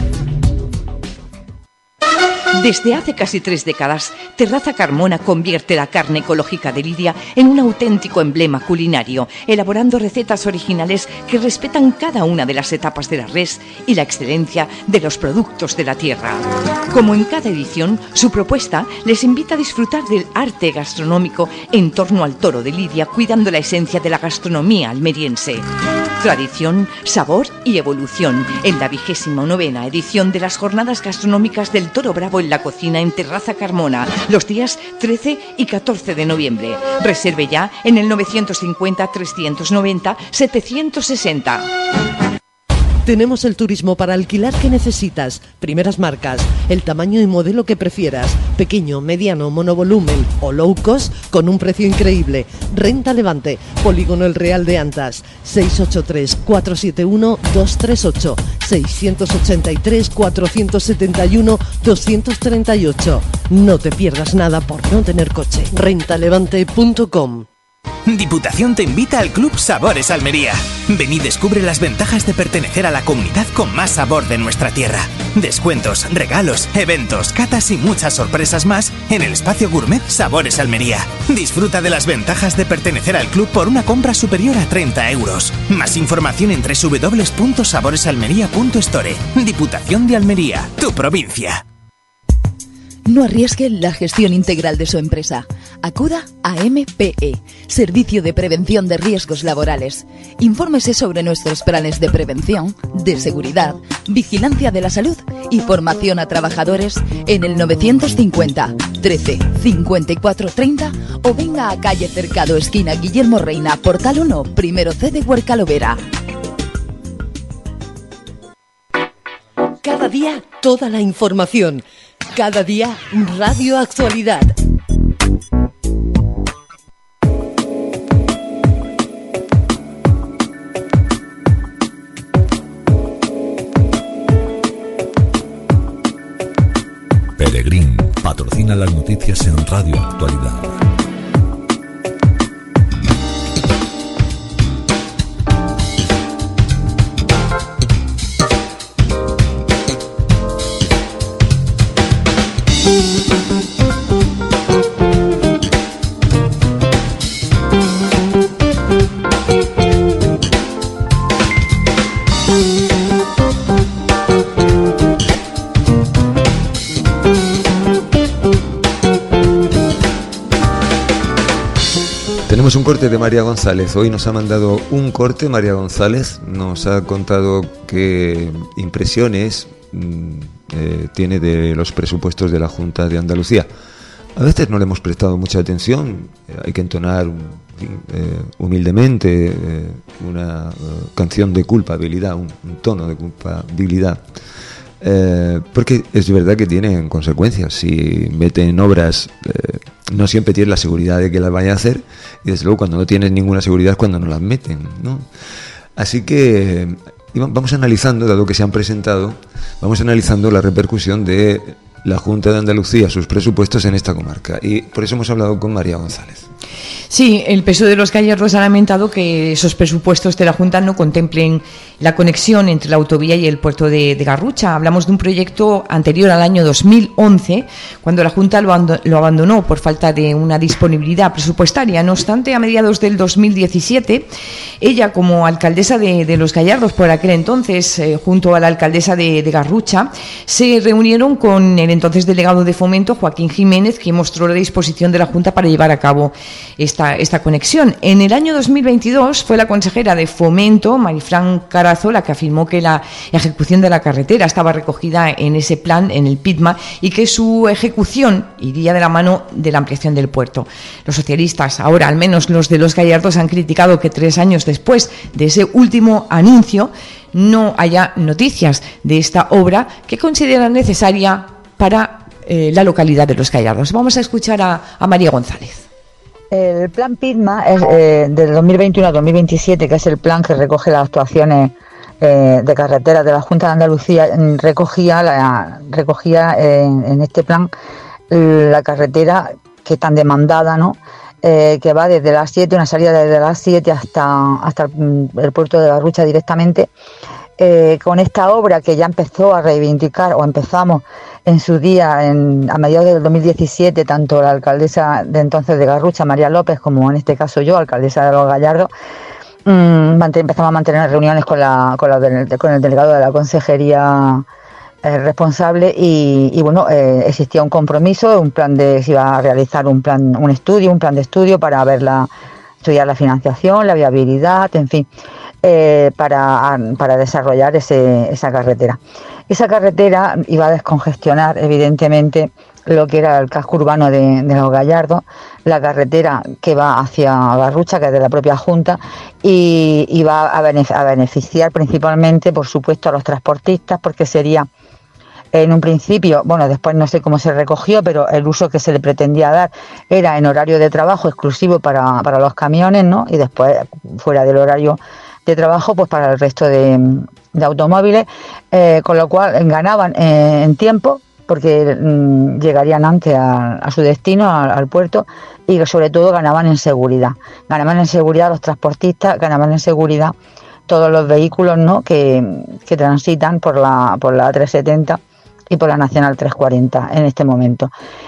Desde hace casi 3 décadas, Terraza Carmona convierte la carne ecológica de Lidia en un auténtico emblema culinario, elaborando recetas originales que respetan cada una de las etapas de la res y la excelencia de los productos de la tierra. Como en cada edición, su propuesta les invita a disfrutar del arte gastronómico en torno al toro de Lidia, cuidando la esencia de la gastronomía almeriense. Tradición, sabor y evolución en la 29ª edición de las Jornadas Gastronómicas del Toro Bravo en la cocina en Terraza Carmona, los días 13 y 14 de noviembre. Reserve ya en el 950 390 760. Tenemos el turismo para alquilar que necesitas, primeras marcas, el tamaño y modelo que prefieras, pequeño, mediano, monovolumen o low cost con un precio increíble. Renta Levante, Polígono El Real de Antas, 683-471-238, 683-471-238. No te pierdas nada por no tener coche. Rentalevante.com. Diputación te invita al Club Sabores Almería. Ven y descubre las ventajas de pertenecer a la comunidad con más sabor de nuestra tierra. Descuentos, regalos, eventos, catas y muchas sorpresas más en el espacio gourmet Sabores Almería. Disfruta de las ventajas de pertenecer al club por una compra superior a 30 euros. Más información en www.saboresalmería.store. Diputación de Almería, tu provincia. No arriesgue la gestión integral de su empresa. Acuda a MPE, Servicio de Prevención de Riesgos Laborales. Infórmese sobre nuestros planes de prevención, de seguridad, vigilancia de la salud y formación a trabajadores en el 950 13 54 30 o venga a calle Cercado, esquina Guillermo Reina, Portal 1, primero C de Huercalovera. Cada día, toda la información. Cada día, Radio Actualidad. Peregrín patrocina las noticias en Radio Actualidad. Tenemos un corte de María González. Hoy nos ha mandado un corte María González. Nos ha contado qué impresiones tiene de los presupuestos de la Junta de Andalucía. A veces no le hemos prestado mucha atención. Hay que entonar humildemente una canción de culpabilidad, un tono de culpabilidad. Porque es verdad que tienen consecuencias. Si meten obras, no siempre tienes la seguridad de que las vaya a hacer, y desde luego cuando no tienes ninguna seguridad es cuando no las meten, ¿no? Así que vamos analizando, dado que se han presentado, vamos analizando la repercusión de la Junta de Andalucía, sus presupuestos en esta comarca, y por eso hemos hablado con María González. Sí, el PSOE de los Gallardos ha lamentado que esos presupuestos de la Junta no contemplen la conexión entre la autovía y el puerto de Garrucha. Hablamos de un proyecto anterior al año 2011, cuando la Junta lo abandonó por falta de una disponibilidad presupuestaria. No obstante, a mediados del 2017, ella, como alcaldesa de los Gallardos por aquel entonces, junto a la alcaldesa de Garrucha, se reunieron con el entonces delegado de Fomento, Joaquín Jiménez, que mostró la disposición de la Junta para llevar a cabo esta conexión. En el año 2022 fue la consejera de Fomento, Marifran Carazo, la que afirmó que la ejecución de la carretera estaba recogida en ese plan, en el PITMA, y que su ejecución iría de la mano de la ampliación del puerto. Los socialistas, ahora al menos los de Los Gallardos, han criticado que 3 años después de ese último anuncio no haya noticias de esta obra que consideran necesaria para la localidad de Los Gallardos. Vamos a escuchar a María González. El plan PITMA es del 2021 a 2027, que es el plan que recoge las actuaciones de carreteras de la Junta de Andalucía. Recogía en este plan la carretera que es tan demandada, ¿no? Que va desde las 7, una salida desde las 7 hasta el puerto de Garrucha directamente. Con esta obra que ya empezó a reivindicar, o empezamos en su día, a mediados del 2017, tanto la alcaldesa de entonces de Garrucha, María López, como en este caso yo, alcaldesa de Los Gallardos, empezamos a mantener reuniones con el delegado de la consejería responsable y bueno, existía un compromiso, se iba a realizar un plan de estudio para estudiar la financiación, la viabilidad, en fin, para desarrollar esa carretera. Esa carretera iba a descongestionar evidentemente lo que era el casco urbano de Los Gallardos, la carretera que va hacia Garrucha, que es de la propia Junta, y va a beneficiar principalmente, por supuesto, a los transportistas, porque sería en un principio, bueno, después no sé cómo se recogió, pero el uso que se le pretendía dar era en horario de trabajo exclusivo para los camiones, ¿no? Y después, fuera del horario de trabajo, pues para el resto de automóviles, con lo cual ganaban en tiempo, porque llegarían antes a su destino, al puerto, y sobre todo ganaban en seguridad. Ganaban en seguridad los transportistas, ganaban en seguridad todos los vehículos, ¿no?, que transitan por la A370 y por la Nacional 340 en este momento.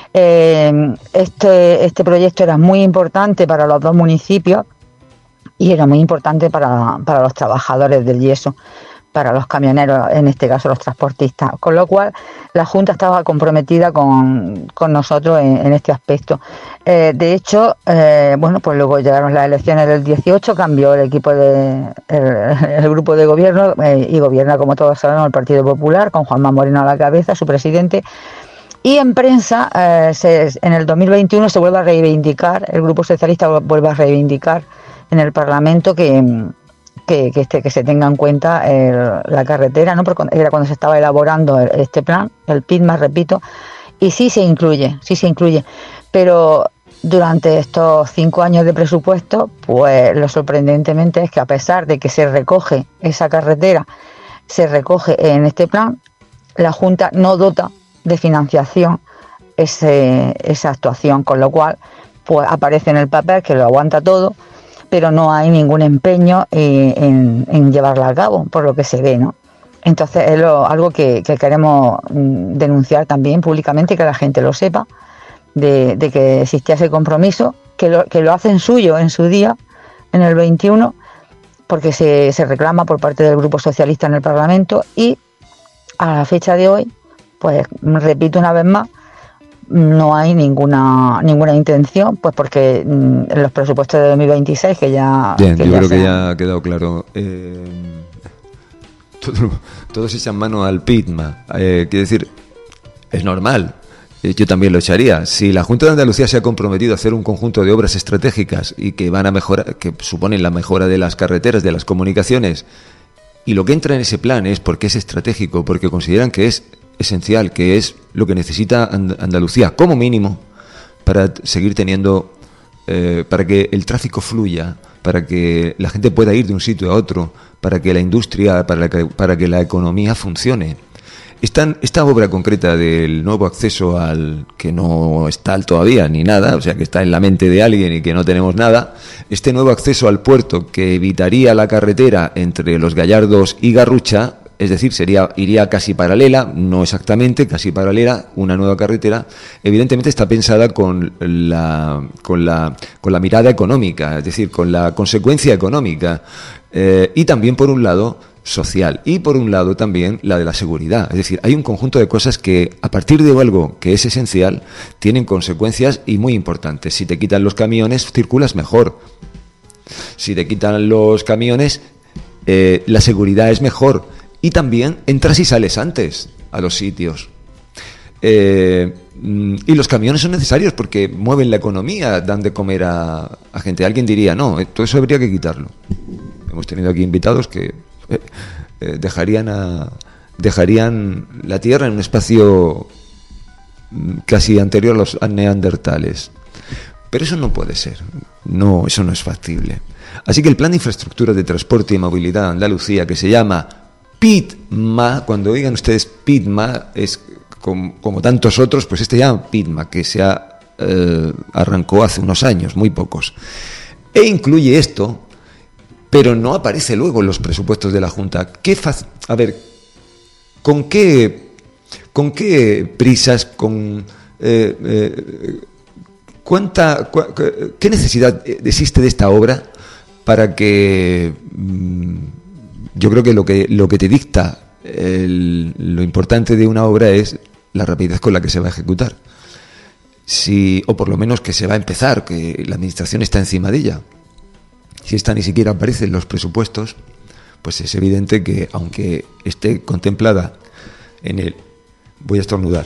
Este proyecto era muy importante para los dos municipios y era muy importante para los trabajadores del yeso, para los camioneros, en este caso los transportistas, con lo cual la Junta estaba comprometida con nosotros en este aspecto. De hecho, bueno, pues luego llegaron las elecciones del 18, cambió el equipo el grupo de gobierno, y gobierna, como todos sabemos, el Partido Popular, con Juanma Moreno a la cabeza, su presidente. Y en prensa, en el 2021 se vuelve a reivindicar, el Grupo Socialista vuelve a reivindicar en el Parlamento que se tenga en cuenta la carretera, ¿no? Porque era cuando se estaba elaborando este plan, el PITMA, repito, y sí se incluye, pero durante estos 5 años de presupuesto, pues lo sorprendentemente es que, a pesar de que se recoge esa carretera, se recoge en este plan, la Junta no dota de financiación esa actuación, con lo cual pues aparece en el papel que lo aguanta todo, pero no hay ningún empeño en llevarla a cabo, por lo que se ve, ¿no? Entonces es algo que queremos denunciar también públicamente, que la gente lo sepa, de que existía ese compromiso, que lo hacen suyo en su día, en el 21, porque se reclama por parte del Grupo Socialista en el Parlamento, y a la fecha de hoy, pues repito una vez más, no hay ninguna intención, pues porque en los presupuestos de 2026 que ya... Bien, yo creo que ya ha quedado claro. Todos echan mano al PITMA. Quiero decir, es normal. Yo también lo echaría. Si la Junta de Andalucía se ha comprometido a hacer un conjunto de obras estratégicas y que van a mejorar, que suponen la mejora de las carreteras, de las comunicaciones, y lo que entra en ese plan es porque es estratégico, porque consideran que es esencial, que es lo que necesita Andalucía, como mínimo, para seguir teniendo, para que el tráfico fluya, para que la gente pueda ir de un sitio a otro, para que la industria, para que la economía funcione. Esta obra concreta del nuevo acceso que no está todavía ni nada, o sea que está en la mente de alguien y que no tenemos nada, este nuevo acceso al puerto que evitaría la carretera entre Los Gallardos y Garrucha, es decir, iría casi paralela, no exactamente, casi paralela, una nueva carretera, evidentemente está pensada con la mirada económica, es decir, con la consecuencia económica. Y también, por un lado, social y por un lado también la de la seguridad. Es decir, hay un conjunto de cosas que a partir de algo que es esencial tienen consecuencias y muy importantes. Si te quitan los camiones, circulas mejor. Si te quitan los camiones, la seguridad es mejor y también entras y sales antes a los sitios. Y los camiones son necesarios porque mueven la economía, dan de comer a gente. Alguien diría, no, todo eso habría que quitarlo. Hemos tenido aquí invitados que dejarían la Tierra en un espacio casi anterior a los neandertales. Pero eso no puede ser, no, eso no es factible. Así que el Plan de Infraestructura de Transporte y Movilidad de Andalucía, que se llama PITMA, cuando oigan ustedes PITMA, es como tantos otros, pues este llama PITMA, que se arrancó hace unos años, muy pocos. E incluye esto, pero no aparece luego en los presupuestos de la Junta. A ver, ¿con qué prisas, qué necesidad existe de esta obra para que yo creo que lo que te dicta lo importante de una obra es la rapidez con la que se va a ejecutar, o por lo menos que se va a empezar, que la administración está encima de ella? Si esta ni siquiera aparece en los presupuestos, pues es evidente que aunque esté contemplada en el... Voy a estornudar.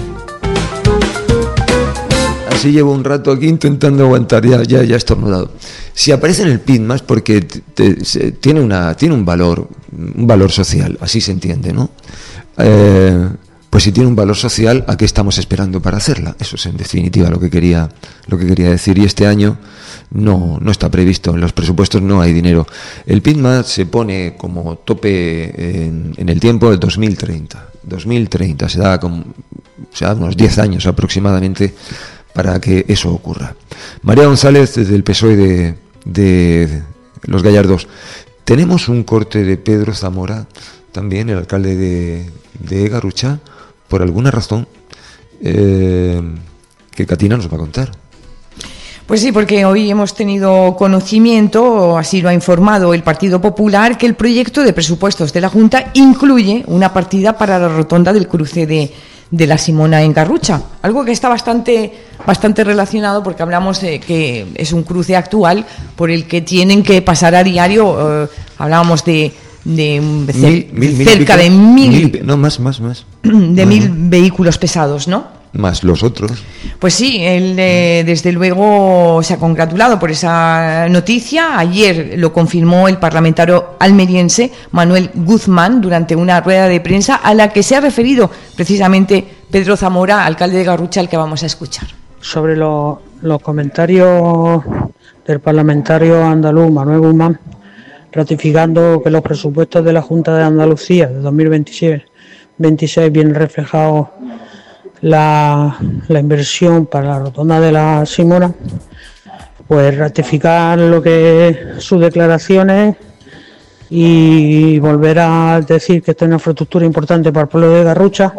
Así llevo un rato aquí intentando aguantar, ya he estornudado. Si aparece en el PITMA es porque tiene un valor social, así se entiende, ¿no? Pues si tiene un valor social, ¿a qué estamos esperando para hacerla? Eso es en definitiva lo que quería decir. Y este año no está previsto, en los presupuestos no hay dinero. El PITMA se pone como tope en el tiempo del 2030. 2030 se da unos 10 años aproximadamente para que eso ocurra. María González, desde el PSOE de Los Gallardos. Tenemos un corte de Pedro Zamora, también el alcalde de Garrucha, por alguna razón que Katina nos va a contar. Pues sí, porque hoy hemos tenido conocimiento, así lo ha informado el Partido Popular, que el proyecto de presupuestos de la Junta incluye una partida para la rotonda del cruce de la Simona en Garrucha, algo que está bastante relacionado porque hablamos de que es un cruce actual por el que tienen que pasar a diario, hablábamos de cerca de mil, no más de 1000 vehículos pesados, ¿no? Más los otros. Pues sí, él desde luego se ha congratulado por esa noticia. Ayer lo confirmó el parlamentario almeriense Manuel Guzmán durante una rueda de prensa a la que se ha referido precisamente Pedro Zamora, alcalde de Garrucha, al que vamos a escuchar. Sobre los comentarios del parlamentario andaluz Manuel Guzmán, ratificando que los presupuestos de la Junta de Andalucía de 2026 vienen reflejados la inversión para la rotonda de la Simona, pues ratificar lo que sus declaraciones y volver a decir que esta es una infraestructura importante para el pueblo de Garrucha.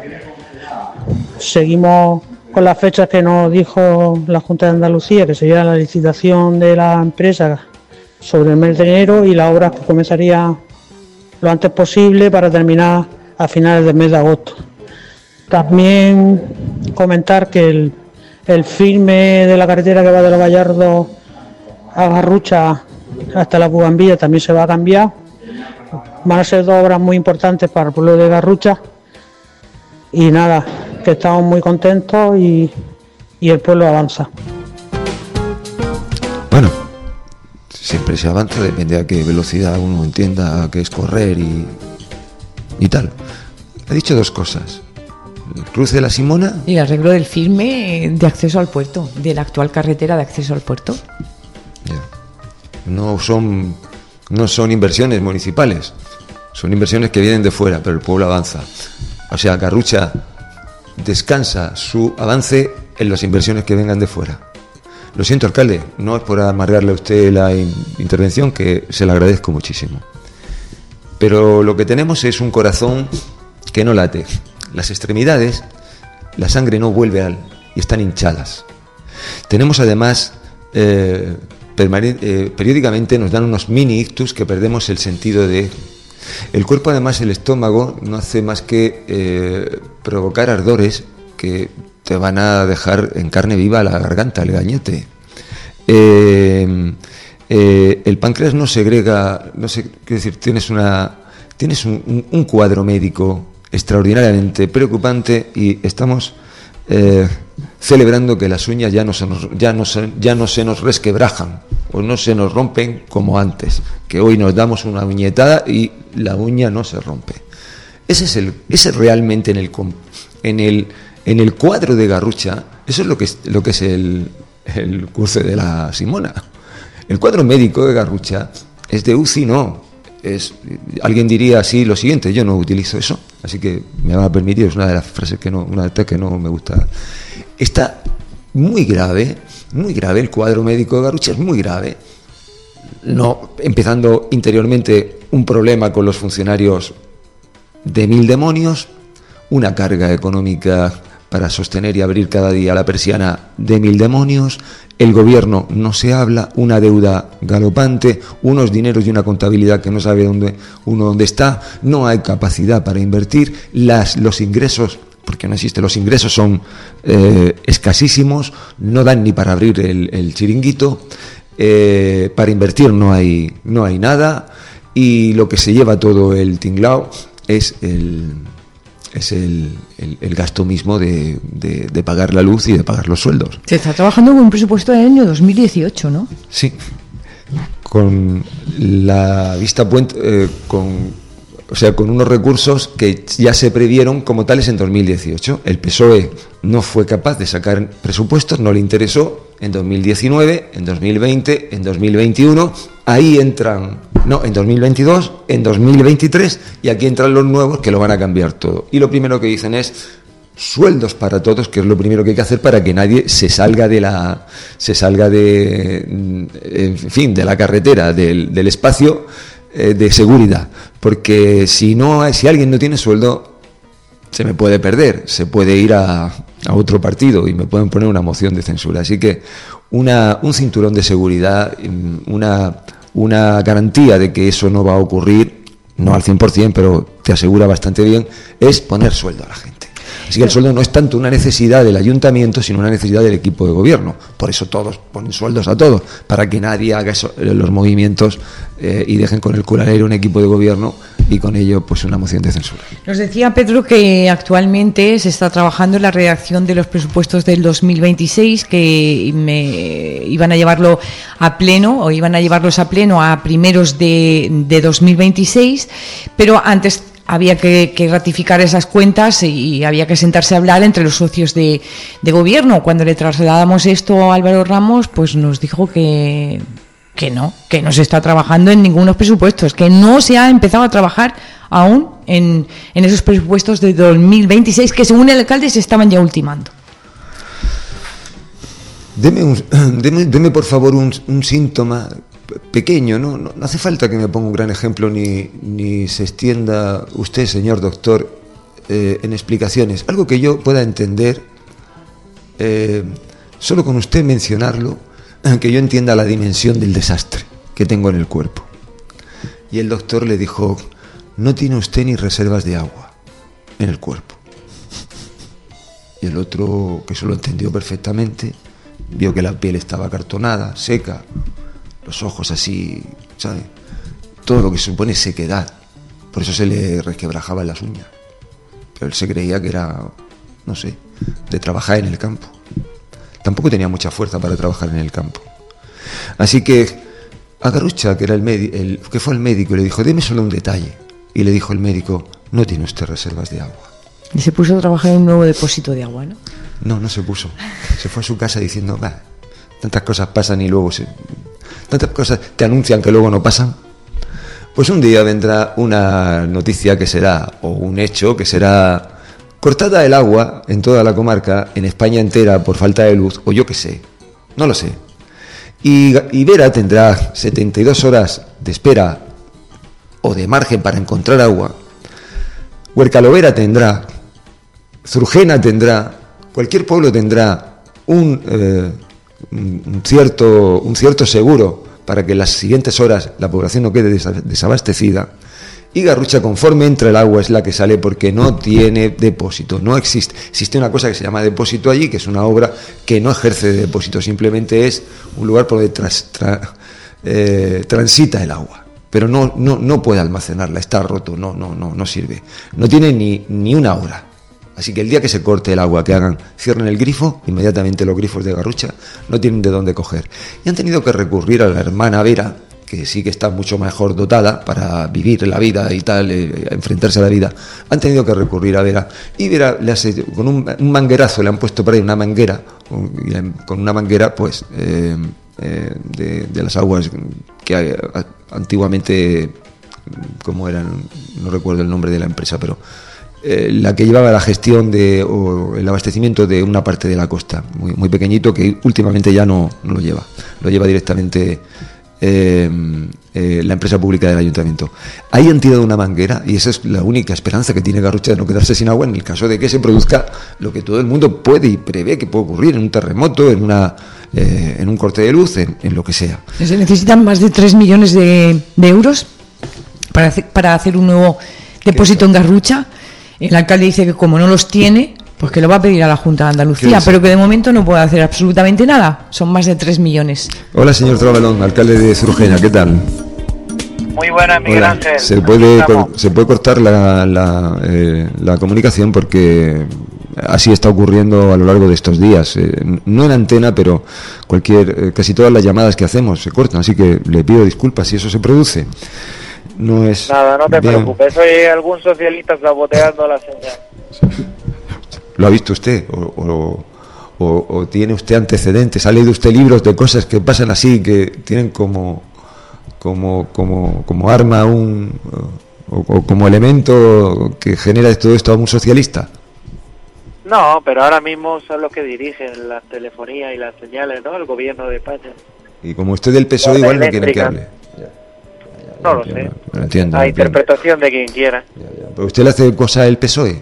Seguimos con las fechas que nos dijo la Junta de Andalucía, que sería la licitación de la empresa sobre el mes de enero y la obra que comenzaría lo antes posible para terminar a finales del mes de agosto. También comentar que el firme de la carretera que va de Los Gallardos a Garrucha hasta la Bugambilla también se va a cambiar. Van a ser dos obras muy importantes para el pueblo de Garrucha. Y nada, que estamos muy contentos y el pueblo avanza. Bueno, siempre se avanza, depende a qué velocidad uno entienda que es correr y tal. Ha dicho dos cosas. El cruce de la Simona y el arreglo del firme de acceso al puerto, de la actual carretera de acceso al puerto. Yeah. No son inversiones municipales, son inversiones que vienen de fuera, pero el pueblo avanza. O sea, Garrucha descansa su avance en las inversiones que vengan de fuera. Lo siento, alcalde, no es por amargarle a usted la intervención, que se la agradezco muchísimo. Pero lo que tenemos es un corazón que no late. Las extremidades, la sangre no vuelve y están hinchadas. Tenemos además, periódicamente nos dan unos mini ictus que perdemos el sentido de El cuerpo, además, el estómago, no hace más que provocar ardores que te van a dejar en carne viva la garganta, el gañete. El páncreas no segrega, no sé, quiero decir, tienes un cuadro médico extraordinariamente preocupante y estamos celebrando que las uñas ya no se nos resquebrajan o no se nos rompen como antes, que hoy nos damos una uñetada y la uña no se rompe. Ese es realmente en el cuadro de Garrucha, eso es lo que es el curso de la Simona. El cuadro médico de Garrucha es de UCI, no. Alguien diría así lo siguiente, yo no utilizo eso, así que me va a permitir, es una de las frases que no me gusta. Está muy grave el cuadro médico de Garrucha, es muy grave. No, empezando interiormente un problema con los funcionarios de 1000 demonios, una carga económica para sostener y abrir cada día la persiana de 1000 demonios, el gobierno no se habla, una deuda galopante, unos dineros y una contabilidad que no sabe dónde está, no hay capacidad para invertir, los ingresos, porque no existe, los ingresos son escasísimos, no dan ni para abrir el chiringuito, para invertir no hay nada, y lo que se lleva todo el tinglao es el gasto mismo de pagar la luz y de pagar los sueldos. Se está trabajando con un presupuesto del año 2018, ¿no? Sí, con la vista con unos recursos que ya se previeron como tales en 2018. El PSOE no fue capaz de sacar presupuestos, no le interesó en 2019, en 2020, en 2021, ahí entran, no, en 2022, en 2023, y aquí entran los nuevos que lo van a cambiar todo. Y lo primero que dicen es sueldos para todos, que es lo primero que hay que hacer para que nadie se salga de la carretera, del espacio de seguridad, porque si alguien no tiene sueldo, se me puede perder, se puede ir a otro partido y me pueden poner una moción de censura. Así que un cinturón de seguridad, una garantía de que eso no va a ocurrir, no al 100%, pero te asegura bastante bien, es poner sueldo a la gente. Así que el sueldo no es tanto una necesidad del ayuntamiento, sino una necesidad del equipo de gobierno. Por eso todos ponen sueldos a todos, para que nadie haga los movimientos y dejen con el culo al aire un equipo de gobierno y con ello pues una moción de censura. Nos decía Pedro que actualmente se está trabajando en la redacción de los presupuestos del 2026, que iban a llevarlo a pleno, o iban a llevarlos a pleno a primeros de 2026, pero antes había que ratificar esas cuentas y había que sentarse a hablar entre los socios de gobierno. Cuando le trasladamos esto a Álvaro Ramos, pues nos dijo que no se está trabajando en ningunos presupuestos, que no se ha empezado a trabajar aún en esos presupuestos de 2026, que según el alcalde se estaban ya ultimando. Deme por favor un síntoma pequeño, no hace falta que me ponga un gran ejemplo ni se extienda usted, señor doctor, en explicaciones, algo que yo pueda entender, solo con usted mencionarlo, que yo entienda la dimensión del desastre que tengo en el cuerpo. Y el doctor le dijo: no tiene usted ni reservas de agua en el cuerpo. Y el otro, que eso lo entendió perfectamente, vio que la piel estaba acartonada, seca, los ojos así, ¿sabe? Todo lo que supone sequedad. Por eso se le resquebrajaban las uñas. Pero él se creía que era, no sé, de trabajar en el campo. Tampoco tenía mucha fuerza para trabajar en el campo. Así que a Garrucha, que era que fue al médico, y le dijo: deme solo un detalle. Y le dijo el médico: no tiene usted reservas de agua. Y se puso a trabajar en un nuevo depósito de agua, ¿no? No se puso. Se fue a su casa diciendo: tantas cosas pasan y luego tantas cosas te anuncian que luego no pasan. Pues un día vendrá una noticia que será, o un hecho que será: cortada el agua en toda la comarca, en España entera, por falta de luz, o yo qué sé, no lo sé. Y Vera tendrá 72 horas de espera o de margen para encontrar agua. Huercalovera tendrá, Zurgena tendrá, cualquier pueblo tendrá un cierto seguro para que en las siguientes horas la población no quede desabastecida. Y Garrucha, conforme entra el agua, es la que sale porque no tiene depósito. No existe una cosa que se llama depósito allí, que es una obra que no ejerce de depósito, simplemente es un lugar por donde transita el agua. Pero no puede almacenarla, está roto, no sirve. No tiene ni una hora. Así que el día que se corte el agua, cierren el grifo, inmediatamente los grifos de Garrucha no tienen de dónde coger. Y han tenido que recurrir a la hermana Vera, que sí que está mucho mejor dotada para vivir la vida y tal, enfrentarse a la vida. Han tenido que recurrir a Vera, y Vera le hace, con un manguerazo, le han puesto por ahí una manguera, con una manguera pues de las aguas que antiguamente, como eran, no recuerdo el nombre de la empresa, pero la que llevaba la gestión o el abastecimiento de una parte de la costa, muy pequeñito, que últimamente ya no lo lleva directamente la empresa pública del ayuntamiento. Ahí han tirado una manguera, y esa es la única esperanza que tiene Garrucha de no quedarse sin agua en el caso de que se produzca lo que todo el mundo puede y prevé que puede ocurrir, en un terremoto, en un corte de luz, en lo que sea. Se necesitan más de 3 millones de euros para hacer un nuevo depósito en Garrucha. El alcalde dice que como no los tiene, pues que lo va a pedir a la Junta de Andalucía, pero que de momento no puede hacer absolutamente nada. Son más de 3 millones. Hola, señor Trabalón, alcalde de Zurgena, ¿qué tal? Muy buenas, Miguel Ángel. Se puede cortar la comunicación porque así está ocurriendo a lo largo de estos días. No en antena, pero casi todas las llamadas que hacemos se cortan, así que le pido disculpas si eso se produce. No es nada, no te preocupes, soy algún socialista saboteando la señal. ¿Lo ha visto usted? ¿O tiene usted antecedentes? ¿Ha leído usted libros de cosas que pasan así, que tienen como arma o como elemento que genera todo esto a un socialista? No, pero ahora mismo son los que dirigen la telefonía y las señales, ¿no? El gobierno de España. Y como usted del PSOE igual no quieren que hable. No lo sé. Entiendo, a interpretación de quien quiera. ¿Pero usted le hace cosas el PSOE?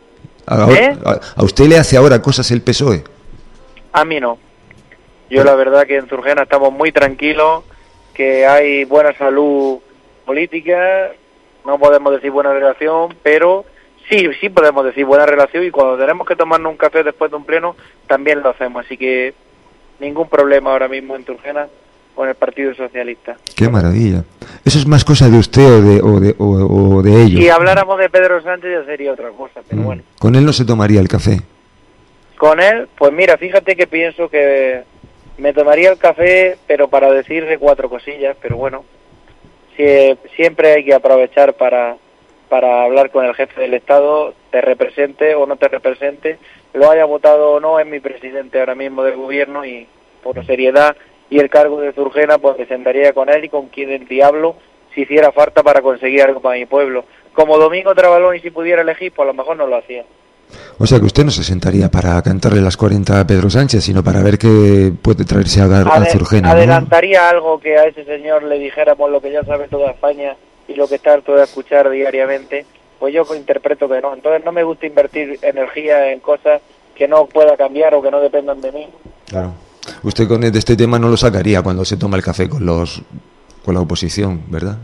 ¿A usted le hace ahora cosas el PSOE? A mí no. Yo la verdad que en Zurgena estamos muy tranquilos, que hay buena salud política, no podemos decir buena relación, pero sí podemos decir buena relación, y cuando tenemos que tomarnos un café después de un pleno, también lo hacemos. Así que ningún problema ahora mismo en Zurgena con el Partido Socialista. ¡Qué maravilla! ¿Eso es más cosa de usted o de ellos? Si habláramos de Pedro Sánchez ya sería otra cosa, pero bueno. ¿Con él no se tomaría el café? Con él, pues mira, fíjate que pienso que me tomaría el café, pero para decirle 4 cosillas, pero bueno, siempre hay que aprovechar para hablar con el jefe del Estado, te represente o no te represente, lo haya votado o no, es mi presidente ahora mismo del gobierno, y por seriedad y el cargo de Zurgena, pues me sentaría con él y con quien el diablo, si hiciera falta para conseguir algo para mi pueblo. Como Domingo Trabalón, y si pudiera elegir, pues a lo mejor no lo hacía. O sea que usted no se sentaría para cantarle las 40 a Pedro Sánchez, sino para ver qué puede traerse a Zurgena, ¿no? Adelantaría algo que a ese señor le dijéramos lo que ya sabe toda España y lo que está harto de escuchar diariamente, pues yo interpreto que no. Entonces no me gusta invertir energía en cosas que no pueda cambiar o que no dependan de mí. Claro. Usted de este tema no lo sacaría cuando se toma el café con la oposición, ¿verdad?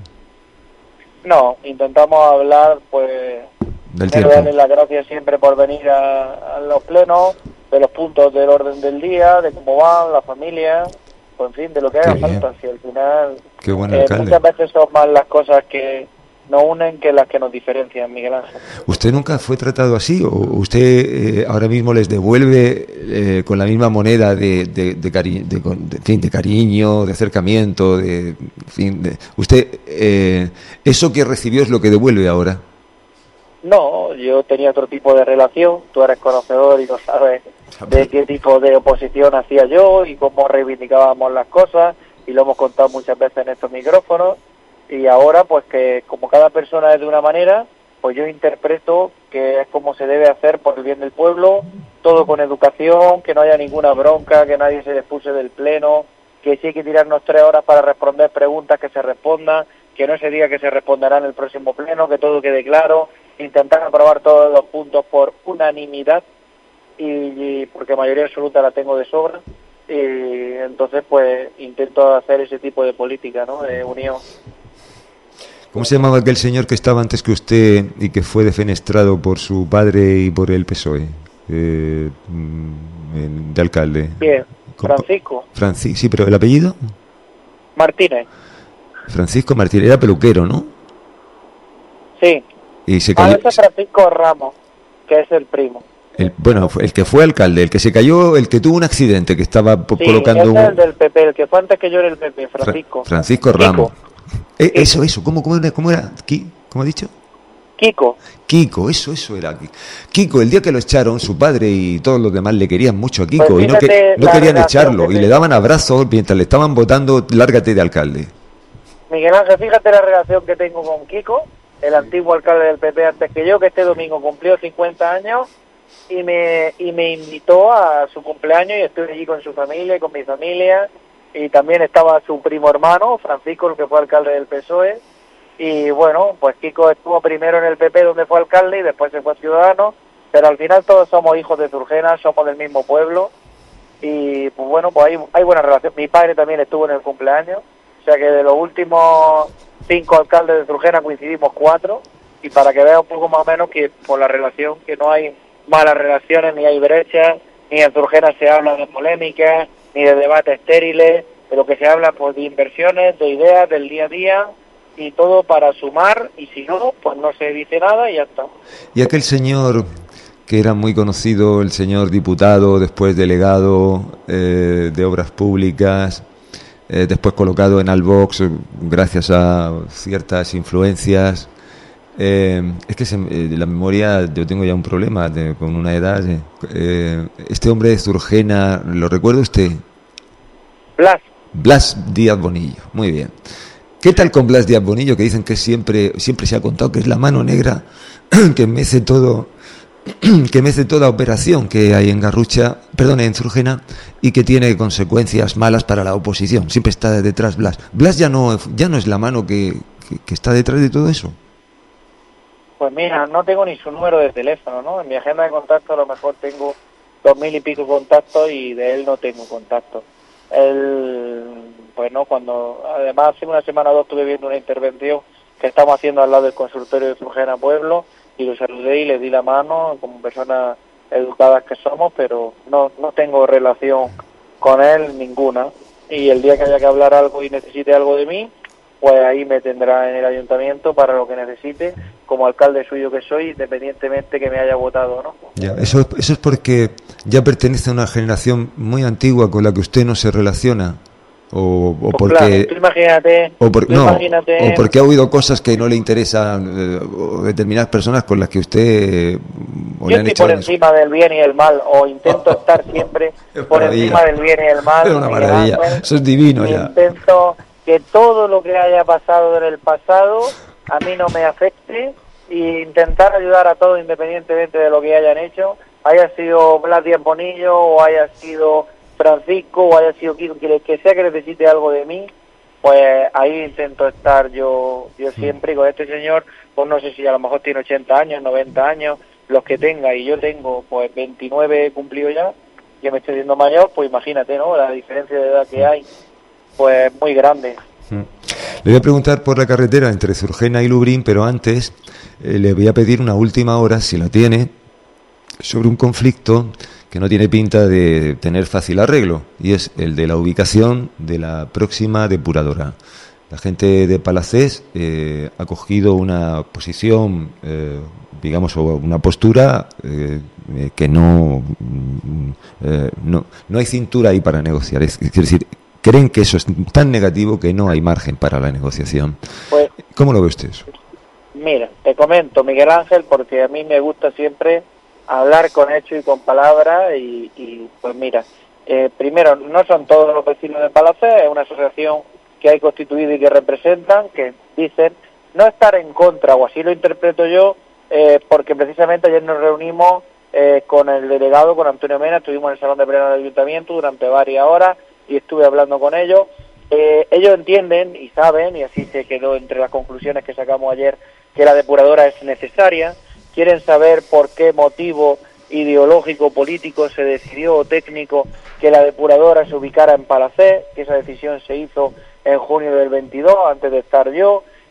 No, intentamos hablar, pues, del tiempo. Darles las gracias siempre por venir a los plenos, de los puntos del orden del día, de cómo van la familia, pues en fin, de lo que haga falta. Si al final, qué buen alcalde. Muchas veces son más las cosas que nos unen que las que nos diferencian, Miguel Ángel. ¿Usted nunca fue tratado así? ¿O usted ahora mismo les devuelve con la misma moneda de cariño, de acercamiento, usted eso que recibió es lo que devuelve ahora? No, yo tenía otro tipo de relación, tú eres conocedor y lo sabes de qué tipo de oposición hacía yo y cómo reivindicábamos las cosas, y lo hemos contado muchas veces en estos micrófonos. Y ahora, pues que como cada persona es de una manera, pues yo interpreto que es como se debe hacer por el bien del pueblo, todo con educación, que no haya ninguna bronca, que nadie se expulse del pleno, que si hay que tirarnos 3 horas para responder preguntas, que se respondan, que no se diga que se responderá en el próximo pleno, que todo quede claro, intentar aprobar todos los puntos por unanimidad, y porque mayoría absoluta la tengo de sobra, y entonces pues intento hacer ese tipo de política, ¿no?, de unión. ¿Cómo se llamaba aquel señor que estaba antes que usted y que fue defenestrado por su padre y por el PSOE? De alcalde. Bien, Francisco. Sí, pero ¿el apellido? Martínez. Francisco Martínez, era peluquero, ¿no? Sí. Y se cayó. Ese Francisco Ramos, que es el primo. El que fue alcalde, el que se cayó, el que tuvo un accidente, que estaba colocando ese es el del PP, el que fue antes que yo era el PP, Francisco. Francisco Ramos. Eso, ¿cómo era? ¿Cómo ha dicho? Kiko, eso era. Kiko, el día que lo echaron, su padre y todos los demás le querían mucho a Kiko, pues y no querían echarlo, y le daban abrazos mientras le estaban votando, lárgate de alcalde. Miguel Ángel, fíjate la relación que tengo con Kiko, el antiguo alcalde del PP antes que yo, que este domingo cumplió 50 años y me invitó a su cumpleaños y estuve allí con su familia y con mi familia, y también estaba su primo hermano, Francisco, el que fue alcalde del PSOE, y bueno, pues Kiko estuvo primero en el PP donde fue alcalde y después se fue Ciudadanos, pero al final todos somos hijos de Zurjena, somos del mismo pueblo, y pues bueno, pues hay buena relación. Mi padre también estuvo en el cumpleaños, o sea que de los últimos 5 alcaldes de Zurjena coincidimos 4, y para que veas un poco más o menos que por la relación, que no hay malas relaciones, ni hay brechas, ni en Zurjena se habla de polémicas, ni de debates estériles, de lo que se habla pues de inversiones, de ideas, del día a día, y todo para sumar, y si no, pues no se dice nada y ya está. Y aquel señor que era muy conocido, el señor diputado, después delegado de Obras Públicas, después colocado en Alvox gracias a ciertas influencias. Es que la memoria, yo tengo ya un problema con una edad. Este hombre de Zurjena, ¿lo recuerda usted? Blas Díaz Bonillo, muy bien. ¿Qué tal con Blas Díaz Bonillo, que dicen que siempre se ha contado que es la mano negra que mece toda operación que hay en en Zurjena, y que tiene consecuencias malas para la oposición? Siempre está detrás Blas. Blas ya no es la mano que está detrás de todo eso. Pues mira, no tengo ni su número de teléfono, ¿no? En mi agenda de contacto a lo mejor tengo 2000 y pico contactos y de él no tengo contacto. Él, pues no, además hace una semana o dos estuve viendo una intervención que estamos haciendo al lado del consultorio de Zurjena Pueblo, y lo saludé y le di la mano como personas educadas que somos, pero no tengo relación con él ninguna, y el día que haya que hablar algo y necesite algo de mí, pues ahí me tendrá en el ayuntamiento para lo que necesite, como alcalde suyo que soy, independientemente que me haya votado o no. Ya, eso es porque ya pertenece a una generación muy antigua con la que usted no se relaciona, o pues porque claro, tú imagínate, o porque ha oído cosas que no le interesan, o determinadas personas con las que usted yo estoy por encima del bien y el mal, o intento estar siempre por encima del bien y el mal. Es una maravilla, eso es divino ya. Intento que todo lo que haya pasado en el pasado a mí no me afecte, e intentar ayudar a todos independientemente de lo que hayan hecho, haya sido Blas Díaz Bonillo o haya sido Francisco o haya sido Kiko, que sea que necesite algo de mí, pues ahí intento estar yo siempre. Y con este señor, pues no sé si a lo mejor tiene 80 años, 90 años, los que tenga, y yo tengo pues 29 cumplido ya, que me estoy haciendo mayor, pues imagínate, ¿no? La diferencia de edad que hay, pues muy grande. Le voy a preguntar por la carretera entre Zurjena y Lubrín, pero antes le voy a pedir una última hora, si la tiene, sobre un conflicto que no tiene pinta de tener fácil arreglo, y es el de la ubicación de la próxima depuradora. La gente de Palacés ha cogido una posición, digamos, o una postura que no hay cintura ahí para negociar. Es decir, creen que eso es tan negativo que no hay margen para la negociación. Pues, ¿cómo lo ve usted eso? Mira, te comento, Miguel Ángel, porque a mí me gusta siempre hablar con hechos y con palabras, y pues mira, primero, no son todos los vecinos de Palacés, es una asociación que hay constituida y que representan, que dicen no estar en contra, o así lo interpreto yo, porque precisamente ayer nos reunimos con el delegado, con Antonio Mena, estuvimos en el salón de pleno del ayuntamiento durante varias horas y estuve hablando con ellos. Ellos entienden y saben, y así se quedó entre las conclusiones que sacamos ayer, que la depuradora es necesaria. Quieren saber por qué motivo ideológico, político, se decidió, o técnico, que la depuradora se ubicara en Palacés, que esa decisión se hizo en junio del 22, antes de estar yo,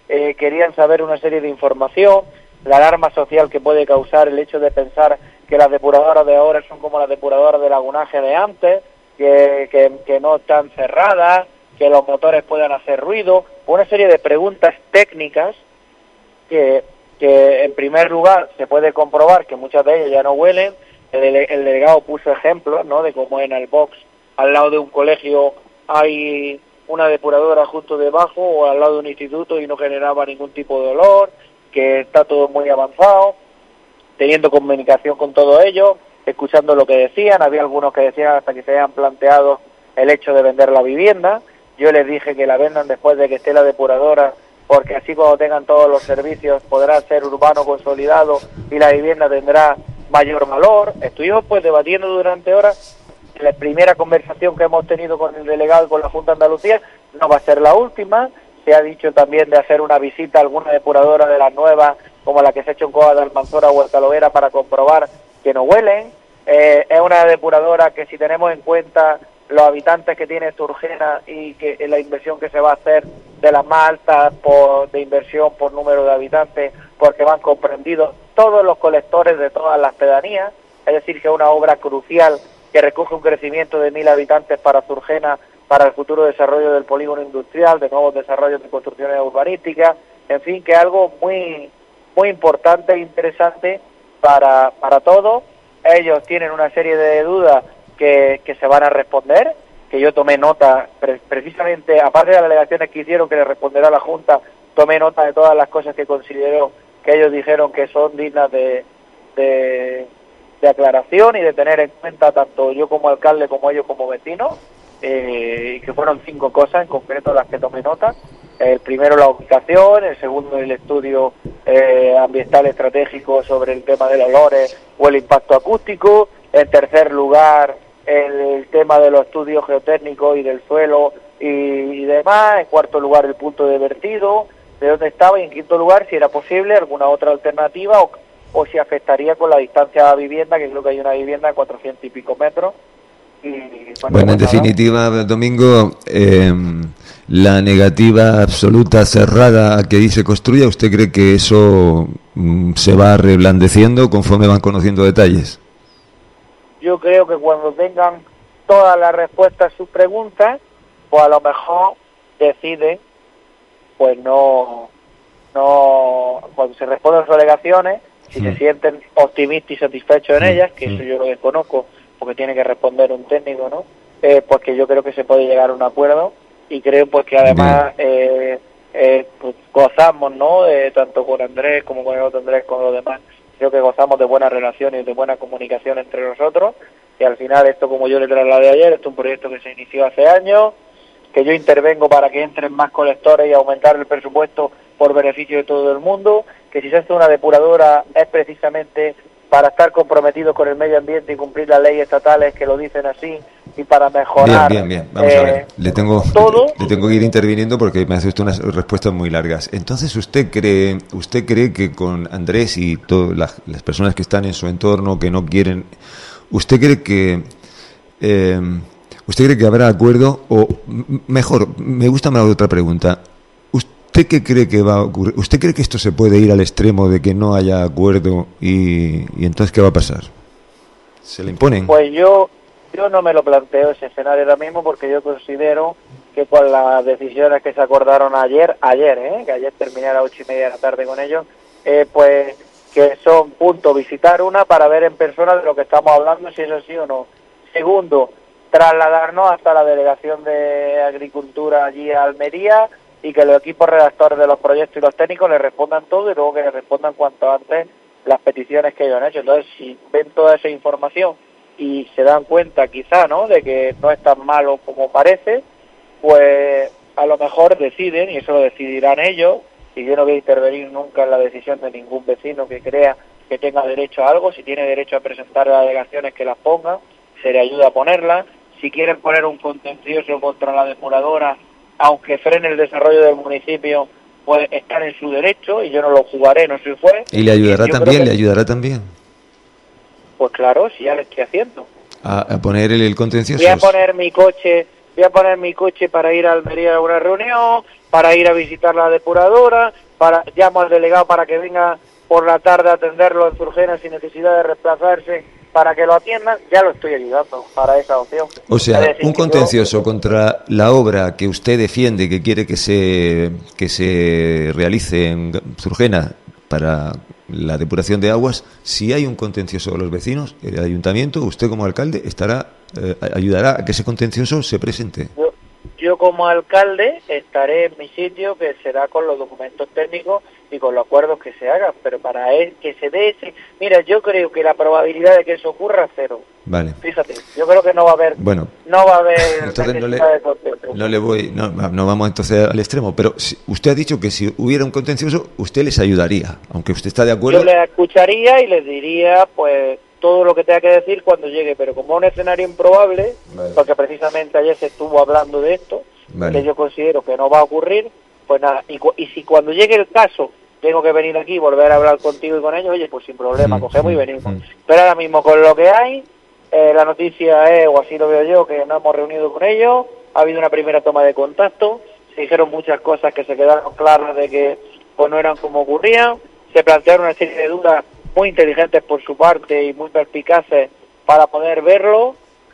querían saber una serie de información, la alarma social que puede causar el hecho de pensar que las depuradoras de ahora son como las depuradoras de lagunaje de antes, que no están cerradas, que los motores puedan hacer ruido, una serie de preguntas técnicas que en primer lugar se puede comprobar que muchas de ellas ya no huelen. El delegado puso ejemplos, ¿no?, de cómo en el box al lado de un colegio hay una depuradora justo debajo, o al lado de un instituto, y no generaba ningún tipo de olor, que está todo muy avanzado, teniendo comunicación con todo ello, escuchando lo que decían. Había algunos que decían hasta que se hayan planteado el hecho de vender la vivienda. Yo les dije que la vendan después de que esté la depuradora, porque así cuando tengan todos los servicios podrá ser urbano consolidado y la vivienda tendrá mayor valor. Estuvimos pues debatiendo durante horas. La primera conversación que hemos tenido con el delegado y con la Junta de Andalucía no va a ser la última. Se ha dicho también de hacer una visita a alguna depuradora de las nuevas, como la que se ha hecho en Cova de Almanzora o Alcalovera, para comprobar que no huelen. Es una depuradora que, si tenemos en cuenta los habitantes que tiene Surgena y que la inversión que se va a hacer, de las más altas de inversión por número de habitantes, porque van comprendidos todos los colectores de todas las pedanías, es decir, que es una obra crucial que recoge un crecimiento de 1.000 habitantes para Surgena, para el futuro desarrollo del polígono industrial, de nuevos desarrollos de construcciones urbanísticas, en fin, que es algo muy, muy importante e interesante para todos. Ellos tienen una serie de dudas que se van a responder, que yo tomé nota, precisamente, aparte de las alegaciones que hicieron, que le responderá la Junta, tomé nota de todas las cosas que consideró que ellos dijeron que son dignas de aclaración y de tener en cuenta, tanto yo como alcalde como ellos como vecinos, que fueron 5 cosas en concreto las que tomé nota. El primero, la ubicación; el segundo, el estudio ambiental estratégico sobre el tema de los olores o el impacto acústico; en tercer lugar, el tema de los estudios geotécnicos y del suelo y demás; en cuarto lugar, el punto de vertido, de dónde estaba; y en quinto lugar, si era posible alguna otra alternativa o si afectaría con la distancia a la vivienda, que creo que hay una vivienda de 400 y pico metros. Bueno, en definitiva, Domingo, la negativa absoluta, cerrada, a que ahí se construya, ¿usted cree que eso se va reblandeciendo conforme van conociendo detalles? Yo creo que cuando tengan todas las respuestas a sus preguntas, pues a lo mejor deciden, pues no cuando se responden sus alegaciones, si se sienten optimistas y satisfechos en ellas, que eso yo lo desconozco, porque tiene que responder un técnico, ¿no? Pues que yo creo que se puede llegar a un acuerdo, y creo pues que además pues gozamos, ¿no?, tanto con Andrés como con el otro Andrés, con los demás. Creo que gozamos de buenas relaciones y de buena comunicación entre nosotros, y al final esto, como yo le trasladé ayer, esto es un proyecto que se inició hace años, que yo intervengo para que entren más colectores y aumentar el presupuesto por beneficio de todo el mundo, que si se hace una depuradora es precisamente para estar comprometidos con el medio ambiente y cumplir las leyes estatales que lo dicen así, y para mejorar. Bien. Vamos a ver. Le tengo que ir interviniendo porque me hace usted unas respuestas muy largas. Entonces, ¿usted cree que con Andrés y todas las personas que están en su entorno, que no quieren, ¿usted cree que habrá acuerdo? O mejor, me gusta más la otra pregunta. ¿Usted qué cree que va a ocurrir? ¿Usted cree que esto se puede ir al extremo de que no haya acuerdo y entonces qué va a pasar? ¿Se le imponen? Pues yo no me lo planteo ese escenario ahora mismo, porque yo considero que con las decisiones que se acordaron ayer, que ayer terminé a las 8:30 de la tarde con ellos, pues que son, punto, visitar una para ver en persona de lo que estamos hablando, si es así o no. Segundo, trasladarnos hasta la delegación de Agricultura allí a Almería, y que los equipos redactores de los proyectos y los técnicos les respondan todo, y luego que les respondan cuanto antes las peticiones que ellos han hecho. Entonces, si ven toda esa información y se dan cuenta, quizá, ¿no?, de que no es tan malo como parece, pues a lo mejor deciden, y eso lo decidirán ellos, y yo no voy a intervenir nunca en la decisión de ningún vecino que crea que tenga derecho a algo. Si tiene derecho a presentar las alegaciones, que las ponga, se le ayuda a ponerlas. Si quieren poner un contencioso contra la depuradora, aunque frene el desarrollo del municipio, pues están en su derecho, y yo no lo jugaré, no soy juez. ¿Y le ayudará también? Pues claro, si ya lo estoy haciendo. ¿A poner el contencioso? Voy a poner mi coche para ir a Almería a una reunión, para ir a visitar la depuradora, llamo al delegado para que venga por la tarde a atenderlo en Surgena sin necesidad de desplazarse para que lo atiendan, ya lo estoy ayudando para esa opción. O sea, un contencioso contra la obra que usted defiende, que quiere que se realice en Surgena para la depuración de aguas, si hay un contencioso de los vecinos, el ayuntamiento, usted como alcalde, ayudará a que ese contencioso se presente. Yo como alcalde estaré en mi sitio, que será con los documentos técnicos y con los acuerdos que se hagan, pero para que se dé ese... Mira, yo creo que la probabilidad de que eso ocurra es 0. Vale. Fíjate, yo creo que no va a haber... Bueno. No va a haber... Entonces no vamos entonces al extremo, pero usted ha dicho que si hubiera un contencioso, usted les ayudaría, aunque usted está de acuerdo... Yo les escucharía y les diría, pues, todo lo que tenga que decir cuando llegue, pero como es un escenario improbable, vale, porque precisamente ayer se estuvo hablando de esto, vale, que yo considero que no va a ocurrir, pues nada, y si cuando llegue el caso tengo que venir aquí y volver a hablar contigo y con ellos, oye, pues sin problema, cogemos y venimos. Pero ahora mismo con lo que hay, la noticia es, o así lo veo yo, que nos hemos reunido con ellos, ha habido una primera toma de contacto, se dijeron muchas cosas que se quedaron claras de que pues no eran como ocurrían, se plantearon una serie de dudas muy inteligentes por su parte y muy perspicaces para poder verlo,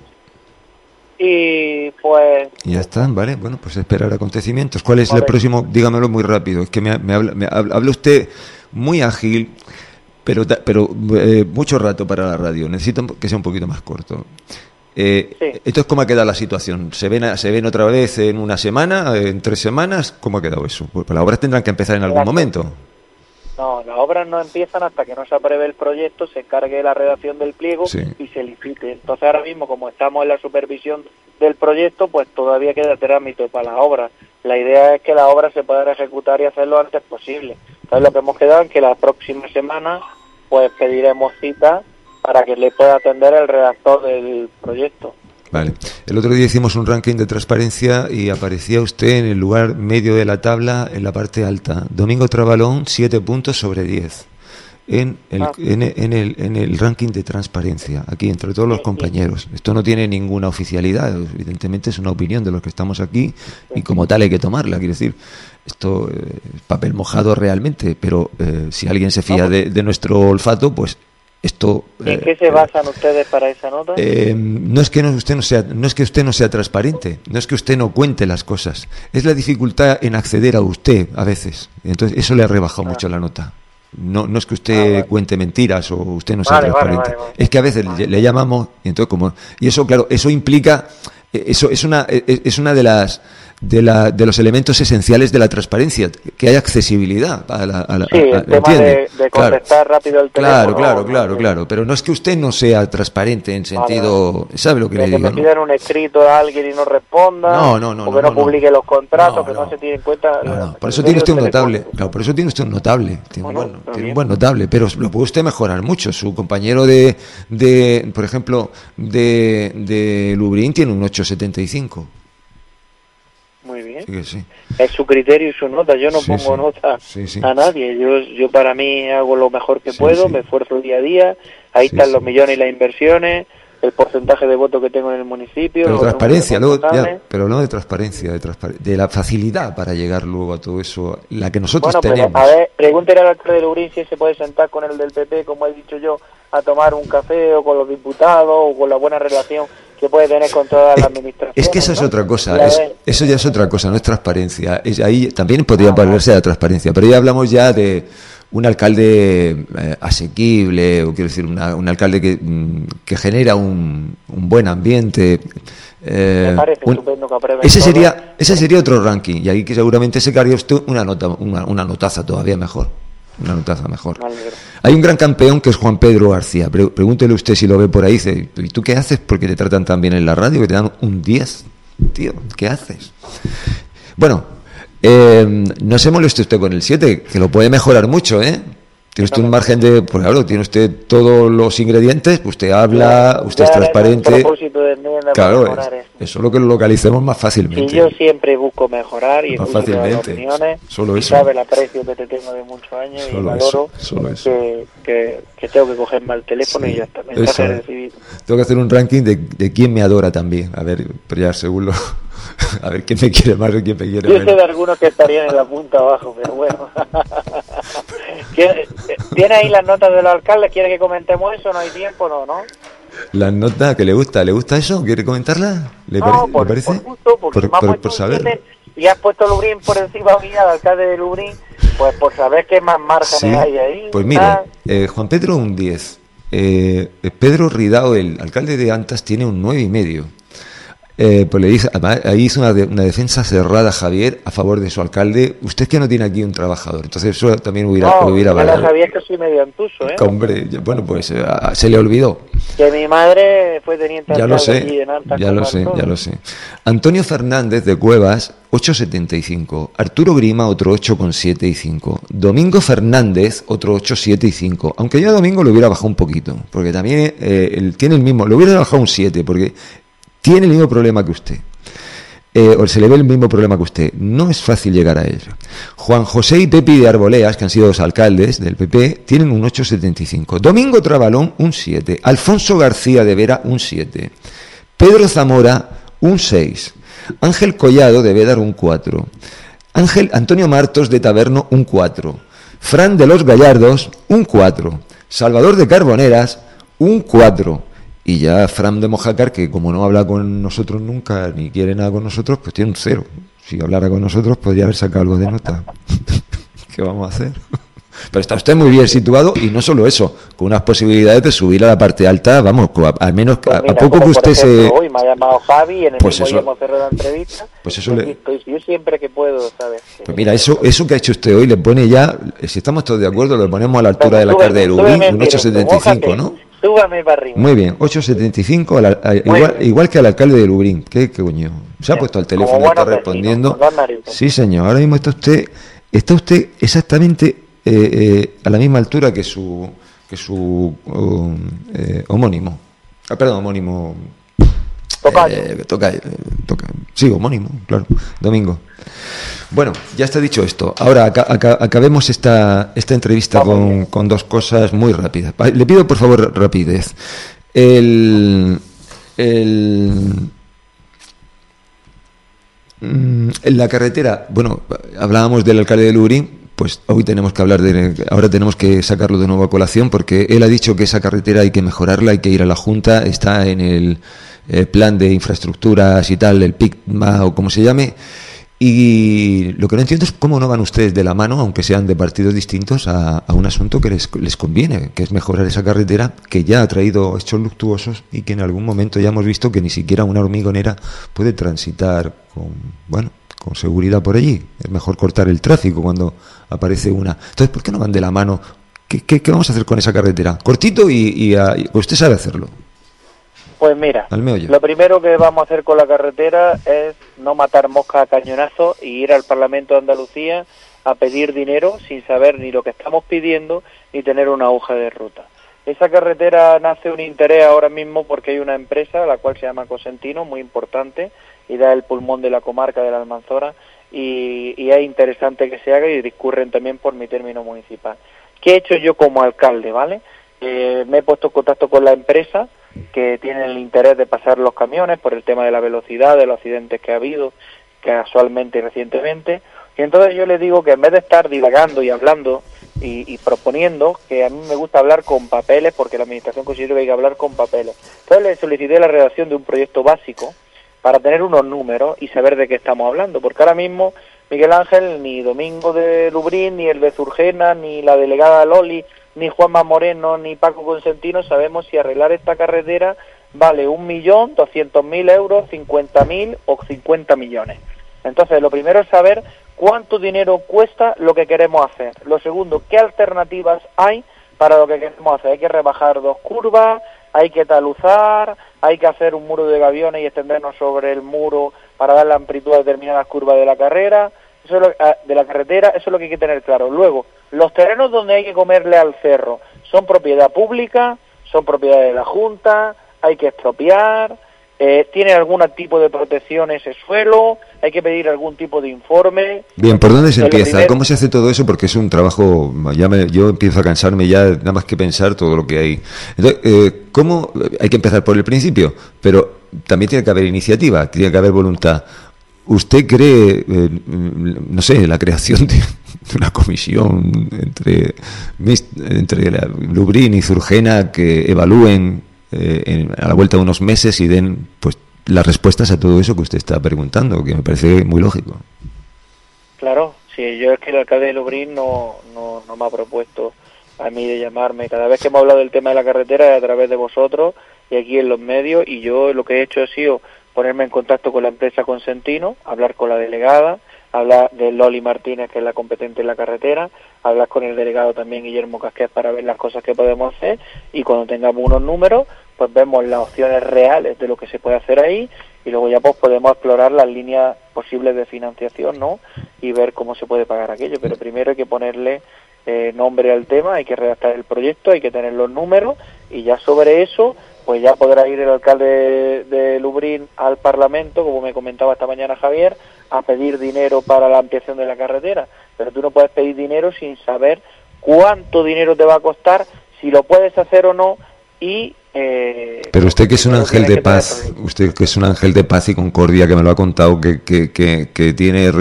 y pues... Ya está, vale, bueno, pues esperar acontecimientos. ¿Cuál es el próximo? Dígamelo muy rápido, es que me habla usted muy ágil, pero mucho rato para la radio, necesito que sea un poquito más corto. Sí. Entonces, ¿cómo ha quedado la situación? ¿Se ven otra vez en una semana, en 3 semanas? ¿Cómo ha quedado eso? Pues las obras tendrán que empezar en algún momento. No, las obras no empiezan hasta que no se apruebe el proyecto, se encargue la redacción del pliego, sí, y se licite. Entonces ahora mismo, como estamos en la supervisión del proyecto, pues todavía queda trámite para las obras. La idea es que las obras se puedan ejecutar y hacerlo lo antes posible. Entonces lo que hemos quedado es que la próxima semana pues pediremos cita para que le pueda atender el redactor del proyecto. Vale. El otro día hicimos un ranking de transparencia y aparecía usted en el lugar medio de la tabla, en la parte alta. Domingo Trabalón, 7 puntos sobre 10 en el ranking de transparencia, aquí entre todos los compañeros. Esto no tiene ninguna oficialidad, evidentemente es una opinión de los que estamos aquí y como tal hay que tomarla. Quiero decir, esto es papel mojado realmente, pero si alguien se fía de nuestro olfato, pues esto, ¿en qué se basan ustedes para esa nota? No es que usted no sea transparente, no es que usted no cuente las cosas, es la dificultad en acceder a usted a veces. Entonces eso le ha rebajado mucho la nota. No es que usted cuente mentiras o usted no sea transparente. Vale. Es que a veces le llamamos y entonces y eso, claro, eso implica, eso es una de los elementos esenciales de la transparencia, que haya accesibilidad a la el tema de contestar rápido el teléfono. Claro, pero no es que usted no sea transparente en sentido, ¿sabe lo que le digo? Que pidan un escrito a alguien y no responda, o que no publique los contratos, que no se tiene en cuenta. Por eso tiene usted un notable, por eso tiene usted un notable, tiene un buen notable, pero lo puede usted mejorar mucho. Su compañero por ejemplo, de Lubrín tiene un 8,75. Muy bien. Sí. Es su criterio y su nota. Yo no pongo nota a nadie. Yo para mí hago lo mejor que puedo, me esfuerzo día a día. Ahí están los millones y las inversiones, el porcentaje de votos que tengo en el municipio. Pero transparencia, pero no de transparencia, de la facilidad para llegar luego a todo eso, la que nosotros tenemos. A ver, pregúntele al alcalde de Lubrín si se puede sentar con el del PP, como he dicho yo, a tomar un café, o con los diputados, o con la buena relación que puede tener con toda la administración. Es que eso es otra cosa, eso ya es otra cosa, no es transparencia. Ahí también podría valerse la transparencia, pero ya hablamos ya de un alcalde asequible, o quiero decir, un alcalde que genera un buen ambiente. Me parece estupendo que aprueben ese sería otro ranking, y ahí que seguramente se cargaría usted una notaza todavía mejor. Una notaza mejor. Hay un gran campeón que es Juan Pedro García. Pregúntele usted si lo ve por ahí. Dice, ¿y tú qué haces? Porque te tratan tan bien en la radio que te dan un 10. Tío, ¿qué haces? Bueno, no se moleste usted con el 7, que lo puede mejorar mucho, ¿eh? Tiene usted un margen pues claro, tiene usted todos los ingredientes, usted habla, usted es transparente. Claro, eso es lo que lo localicemos más fácilmente. Y yo siempre busco mejorar y escucho las opiniones. Solo eso. Sabe el aprecio que te tengo de muchos años y valoro que tengo que cogerme el teléfono y ya está. Mensaje recibido. Tengo que hacer un ranking de quién me adora también. A ver, pero ya según A ver quién me quiere más o quién me quiere Yo menos. sé de algunos que estarían en la punta abajo, pero bueno. ¿Tiene ahí las notas de los alcaldes? ¿Quiere que comentemos eso? ¿No hay tiempo? No. Las notas que le gusta eso, ¿quiere comentarla? ¿Le parece? Por gusto, porque por saber. Y has puesto Lubrín por encima mía, al alcalde de Lubrín, pues por saber qué más márgenes hay ahí. Pues mira, Juan Pedro un 10. Pedro Ridao, el alcalde de Antas, tiene un 9,5. Pues le dice, además, ahí hizo una defensa cerrada Javier a favor de su alcalde. Usted que no tiene aquí un trabajador, entonces eso también hubiera valorado. Javier, que soy medio antuso, ¿eh? Hombre, bueno, pues se le olvidó. Que mi madre fue teniente alcalde allí en Antas. Ya lo sé. Antonio Fernández de Cuevas, 8,75. Arturo Grima, otro 8,75. Domingo Fernández, otro 8,75. Aunque yo a Domingo lo hubiera bajado un poquito, porque también él tiene el mismo, lo hubiera bajado un 7, porque tiene el mismo problema que usted, o se le ve el mismo problema que usted. No es fácil llegar a él. Juan José y Pepi de Arboleas, que han sido los alcaldes del PP, tienen un 8,75. Domingo Trabalón, un 7. Alfonso García de Vera, un 7. Pedro Zamora, un 6. Ángel Collado debe dar un 4. Antonio Martos de Taberno, un 4. Fran de los Gallardos, un 4. Salvador de Carboneras, un 4. Y ya Fran de Mojácar, que como no habla con nosotros nunca, ni quiere nada con nosotros, pues tiene un 0. Si hablara con nosotros, podría haber sacado algo de nota. ¿Qué vamos a hacer? Pero está usted muy bien situado, y no solo eso, con unas posibilidades de subir a la parte alta, vamos, al menos pues mira, a poco que usted ejemplo, hoy me ha llamado Javi, en el pues mismo hemos cerrado la entrevista, pues eso yo siempre que puedo, ¿sabes? Pues mira, eso que ha hecho usted hoy le pone ya, si estamos todos de acuerdo, lo ponemos a la altura de la alcalde de Lubrín, un 8,75, ¿no? Súbame para arriba. Muy bien, 8,75, igual que al alcalde de Lubrín. ¿Qué coño? Se ha puesto al teléfono y está respondiendo. Sí, señor, ahora mismo está usted exactamente a la misma altura que su homónimo. Homónimo. Tocayo. Sí, homónimo, claro. Domingo. Bueno, ya está dicho esto. Ahora acabemos esta entrevista con dos cosas muy rápidas. Le pido por favor rapidez. La carretera, bueno, hablábamos del alcalde de Lubrín, pues hoy tenemos que ahora tenemos que sacarlo de nuevo a colación, porque él ha dicho que esa carretera hay que mejorarla, hay que ir a la Junta, está en el plan de infraestructuras y tal, el PICMA o como se llame. Y lo que no entiendo es cómo no van ustedes de la mano, aunque sean de partidos distintos, a un asunto que les conviene, que es mejorar esa carretera que ya ha traído hechos luctuosos y que en algún momento ya hemos visto que ni siquiera una hormigonera puede transitar con seguridad por allí. Es mejor cortar el tráfico cuando aparece una. Entonces, ¿por qué no van de la mano? ¿Qué vamos a hacer con esa carretera? Cortito y usted sabe hacerlo. Pues mira, lo primero que vamos a hacer con la carretera es no matar moscas a cañonazo y ir al Parlamento de Andalucía a pedir dinero sin saber ni lo que estamos pidiendo ni tener una hoja de ruta. Esa carretera nace un interés ahora mismo porque hay una empresa, la cual se llama Cosentino, muy importante, y da el pulmón de la comarca de la Almanzora, y es interesante que se haga y discurren también por mi término municipal. ¿Qué he hecho yo como alcalde, vale? Me he puesto en contacto con la empresa, que tienen el interés de pasar los camiones por el tema de la velocidad, de los accidentes que ha habido casualmente y recientemente, y entonces yo les digo que en vez de estar divagando y hablando y proponiendo, que a mí me gusta hablar con papeles, porque la administración considera que hay que hablar con papeles, entonces les solicité la redacción de un proyecto básico para tener unos números y saber de qué estamos hablando, porque ahora mismo Miguel Ángel, ni Domingo de Lubrín, ni el de Zurgena, ni la delegada Loli, ni Juanma Moreno, ni Paco Consentino sabemos si arreglar esta carretera vale 1.200.000 euros, 50.000 o 50 millones. Entonces, lo primero es saber cuánto dinero cuesta lo que queremos hacer. Lo segundo, qué alternativas hay para lo que queremos hacer. Hay que rebajar 2 curvas, hay que taluzar, hay que hacer un muro de gaviones y extendernos sobre el muro para dar la amplitud a determinadas curvas de la carrera. Eso es de la carretera, eso es lo que hay que tener claro. Luego, los terrenos donde hay que comerle al cerro son propiedad pública, son propiedad de la Junta, hay que expropiar, tiene algún tipo de protección ese suelo, hay que pedir algún tipo de informe. Bien, ¿por dónde se empieza? ¿Cómo se hace todo eso? Porque es un trabajo, yo empiezo a cansarme ya nada más que pensar todo lo que hay. Entonces, ¿cómo? Hay que empezar por el principio, pero también tiene que haber iniciativa, tiene que haber voluntad. ¿usted cree, no sé, la creación de una comisión entre Lubrin y Zurgena que evalúen a la vuelta de unos meses y den pues las respuestas a todo eso que usted está preguntando, que me parece muy lógico? Claro, sí, yo es que el alcalde de Lubrin no me ha propuesto a mí de llamarme. Cada vez que hemos hablado del tema de la carretera es a través de vosotros y aquí en los medios, y yo lo que he hecho ha sido ponerme en contacto con la empresa Consentino, hablar con la delegada, hablar de Loli Martínez, que es la competente en la carretera, hablar con el delegado también Guillermo Casquet para ver las cosas que podemos hacer, y cuando tengamos unos números pues vemos las opciones reales de lo que se puede hacer ahí, y luego ya pues podemos explorar las líneas posibles de financiación, ¿no? Y ver cómo se puede pagar aquello, pero primero hay que ponerle nombre al tema, hay que redactar el proyecto, hay que tener los números, y ya sobre eso pues ya podrá ir el alcalde de Lubrin al Parlamento, como me comentaba esta mañana Javier, a pedir dinero para la ampliación de la carretera. Pero tú no puedes pedir dinero sin saber cuánto dinero te va a costar, si lo puedes hacer o no, y... pero usted que es un ángel de paz, usted que es un ángel de paz y concordia, que me lo ha contado, que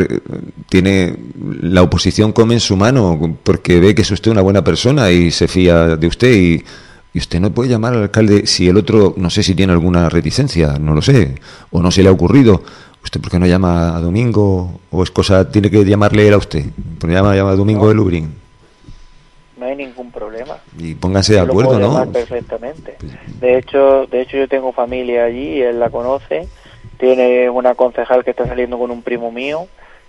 tiene la oposición come en su mano, porque ve que es usted una buena persona y se fía de usted, y usted no puede llamar al alcalde si el otro, no sé si tiene alguna reticencia, no lo sé, o no se le ha ocurrido. ¿Usted por qué no llama a Domingo? ¿O es cosa, tiene que llamarle él a usted? ¿Por qué llama a Domingo de Lubrin? No hay ningún problema. Y pónganse de acuerdo, ¿no? Perfectamente. De hecho yo tengo familia allí, él la conoce, tiene una concejal que está saliendo con un primo mío,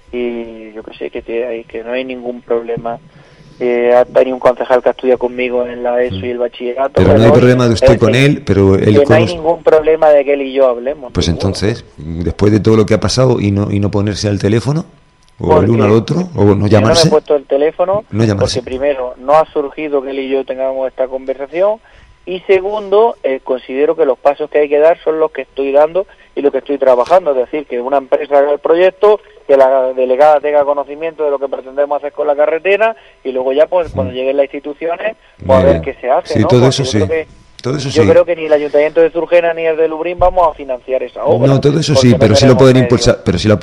y yo que sé, que no hay ningún problema. Ha tenido un concejal que estudia conmigo en la ESO y el bachillerato. Pero no hay problema de usted con él, pero él no hay ningún problema de que él y yo hablemos. Pues entonces, después de todo lo que ha pasado, y no ponerse al teléfono, o el uno al otro, o no llamarse. Yo no me he puesto el teléfono, no llamarse. Porque primero, no ha surgido que él y yo tengamos esta conversación, y segundo, considero que los pasos que hay que dar son los que estoy dando y lo que estoy trabajando, es decir, que una empresa haga el proyecto, que la delegada tenga conocimiento de lo que pretendemos hacer con la carretera, y luego ya pues cuando lleguen las instituciones pues a ver qué se hace, sí, ¿no? Todo Porque eso sí. Yo creo que ni el Ayuntamiento de Zurgena ni el de Lubrin vamos a financiar esa obra. No, todo eso sí, pero sí lo pueden impulsar,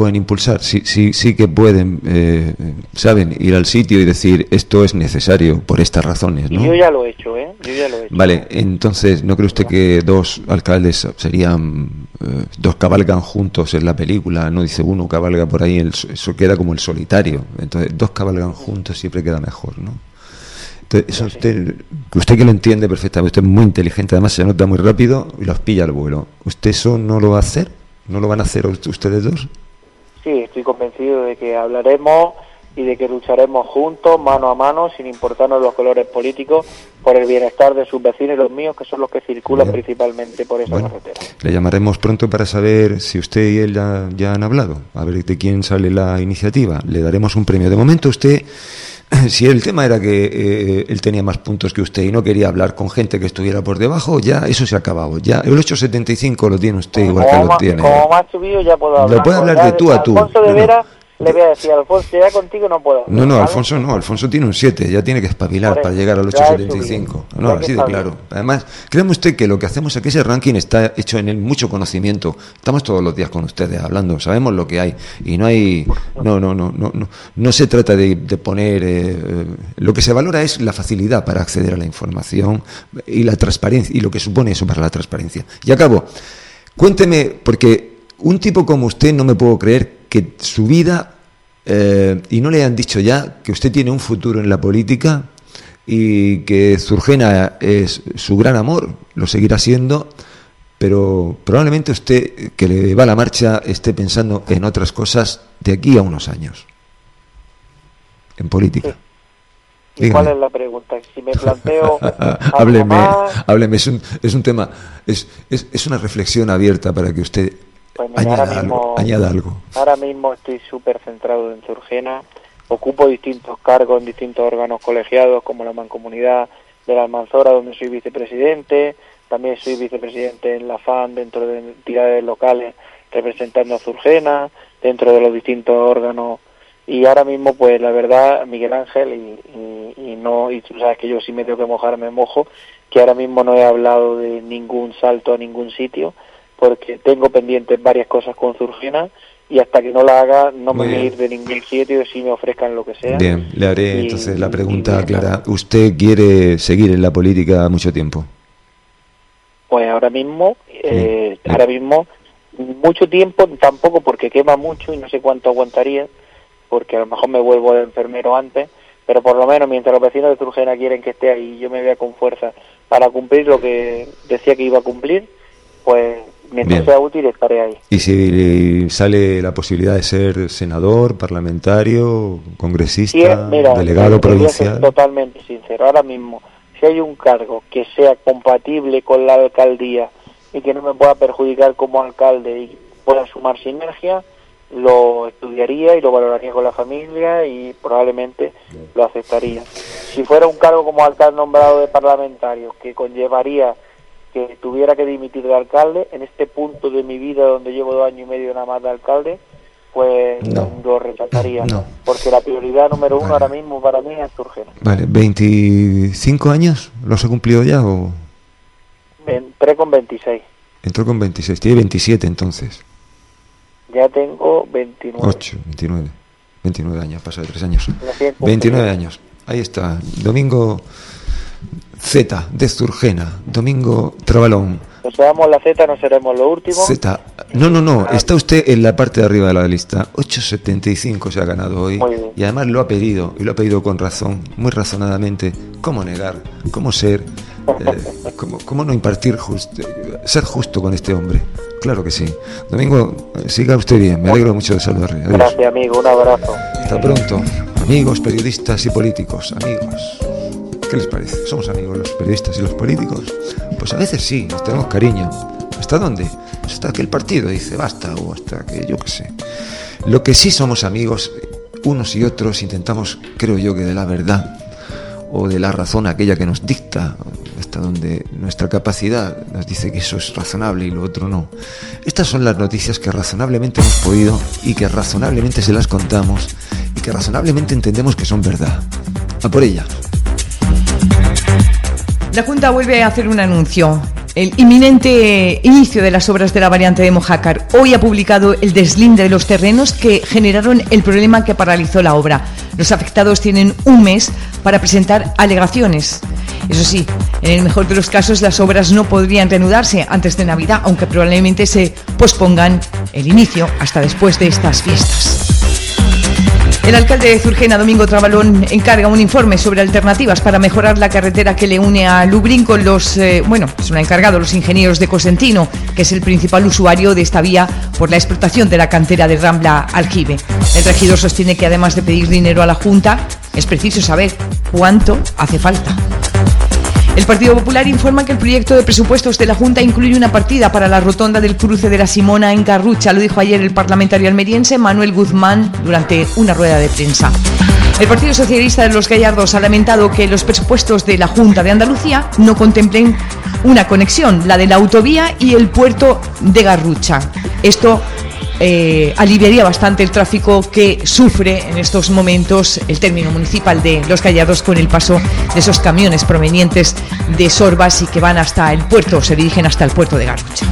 sí que pueden, saben, ir al sitio y decir esto es necesario por estas razones, ¿no? Y yo ya lo he hecho, Vale, entonces, ¿no cree usted que dos alcaldes serían, dos cabalgan juntos en la película? No dice uno cabalga por ahí, eso queda como el solitario. Entonces, dos cabalgan juntos siempre queda mejor, ¿no? Eso usted que lo entiende perfectamente, usted es muy inteligente, además se nota muy rápido y los pilla al vuelo. ¿Usted eso no lo va a hacer? ¿No lo van a hacer ustedes dos? Sí, estoy convencido de que hablaremos y de que lucharemos juntos, mano a mano, sin importarnos los colores políticos, por el bienestar de sus vecinos y los míos, que son los que circulan principalmente por esa carretera. Le llamaremos pronto para saber si usted y él ya han hablado, a ver de quién sale la iniciativa. Le daremos un premio. De momento usted... Si el tema era que él tenía más puntos que usted y no quería hablar con gente que estuviera por debajo, ya eso se ha acabado. Ya el 875 lo tiene usted igual que lo tiene. Como más subido ya puedo hablar. Lo puede hablar de tú a tú. Alfonso de Vera, le voy a decir, Alfonso, ya contigo no puedo hablar. No, Alfonso no. Alfonso tiene un 7, ya tiene que espabilar para llegar al 875. No, así de claro. Además, créame usted que lo que hacemos aquí, ese ranking está hecho en mucho conocimiento. Estamos todos los días con ustedes hablando, sabemos lo que hay. Y no hay... No se trata de poner... lo que se valora es la facilidad para acceder a la información y la transparencia, y lo que supone eso para la transparencia. Y acabo. Cuénteme, porque un tipo como usted no me puedo creer que su vida, y no le han dicho ya que usted tiene un futuro en la política y que Zurgena es su gran amor, lo seguirá siendo, pero probablemente usted, que le va la marcha, esté pensando en otras cosas de aquí a unos años, en política. Sí. ¿Y cuál es la pregunta? Si me planteo... hábleme, es un tema, es una reflexión abierta para que usted... Pues mira, añada algo. Ahora mismo estoy súper centrado en Zurgena, ocupo distintos cargos en distintos órganos colegiados, como la Mancomunidad de la Almanzora, donde soy vicepresidente, también soy vicepresidente en la FAN, dentro de entidades locales, representando a Zurgena, dentro de los distintos órganos, y ahora mismo, pues la verdad, Miguel Ángel, y tú sabes que yo si me tengo que mojar, me mojo, que ahora mismo no he hablado de ningún salto a ningún sitio, porque tengo pendientes varias cosas con Zurgena y hasta que no la haga no me voy a ir de ningún sitio si me ofrezcan lo que sea. Bien, le haré entonces la pregunta clara. ¿Usted quiere seguir en la política mucho tiempo? Pues ahora mismo mucho tiempo tampoco, porque quema mucho y no sé cuánto aguantaría, porque a lo mejor me vuelvo de enfermero antes, pero por lo menos mientras los vecinos de Zurjena quieren que esté ahí y yo me vea con fuerza para cumplir lo que decía que iba a cumplir, pues mientras sea útil estaré ahí. ¿Y si sale la posibilidad de ser senador, parlamentario, congresista, delegado provincial? Ser totalmente sincero, ahora mismo, si hay un cargo que sea compatible con la alcaldía y que no me pueda perjudicar como alcalde y pueda sumar sinergia, lo estudiaría y lo valoraría con la familia y probablemente lo aceptaría. Si fuera un cargo como alcalde nombrado de parlamentario que conllevaría que tuviera que dimitir de alcalde, en este punto de mi vida donde llevo 2 años y medio nada más de alcalde, pues lo rechazaría, porque la prioridad número 1 ahora mismo para mí es Zurjena. Vale, ¿25 años los ha cumplido ya o...? Entré con 26. Entró con 26, tiene 27 entonces. Ya tengo 29. 29 años, pasado de 3 años. 29 años, ahí está, Domingo Z de Zurjena, Domingo Trabalón. Nos seamos la Z, no seremos los últimos. Z, no, está usted en la parte de arriba de la lista. 8,75 se ha ganado hoy. Y además lo ha pedido, y lo ha pedido con razón, muy razonadamente. ¿Cómo negar? ¿Cómo ser? ¿Cómo no impartir ser justo con este hombre? Claro que sí. Domingo, siga usted bien, me alegro mucho de saludarle. Adiós. Gracias, amigo, un abrazo. Hasta pronto, amigos, periodistas y políticos, amigos. ¿Qué les parece? ¿Somos amigos los periodistas y los políticos? Pues a veces sí, nos tenemos cariño. ¿Hasta dónde? Pues hasta que el partido dice basta, o hasta que yo qué sé. Lo que sí somos amigos, unos y otros, intentamos, creo yo, que de la verdad o de la razón aquella que nos dicta, hasta donde nuestra capacidad nos dice que eso es razonable y lo otro no. Estas son las noticias que razonablemente hemos podido y que razonablemente se las contamos y que razonablemente entendemos que son verdad. A por ellas. La Junta vuelve a hacer un anuncio. El inminente inicio de las obras de la variante de Mojácar. Hoy ha publicado el deslinde de los terrenos que generaron el problema que paralizó la obra. Los afectados tienen un mes para presentar alegaciones. Eso sí, en el mejor de los casos las obras no podrían reanudarse antes de Navidad, aunque probablemente se pospongan el inicio hasta después de estas fiestas. El alcalde de Zurjena, Domingo Trabalón, encarga un informe sobre alternativas para mejorar la carretera que le une a Lubrín con los, se lo han encargado los ingenieros de Cosentino, que es el principal usuario de esta vía por la explotación de la cantera de Rambla Aljibe. El regidor sostiene que además de pedir dinero a la Junta, es preciso saber cuánto hace falta. El Partido Popular informa que el proyecto de presupuestos de la Junta incluye una partida para la rotonda del cruce de la Simona en Garrucha. Lo dijo ayer el parlamentario almeriense Manuel Guzmán durante una rueda de prensa. El Partido Socialista de los Gallardos ha lamentado que los presupuestos de la Junta de Andalucía no contemplen una conexión, la de la autovía y el puerto de Garrucha. Esto aliviaría bastante el tráfico que sufre en estos momentos el término municipal de Los Gallardos con el paso de esos camiones provenientes de Sorbas y que van hasta el puerto, se dirigen hasta el puerto de Garrucha.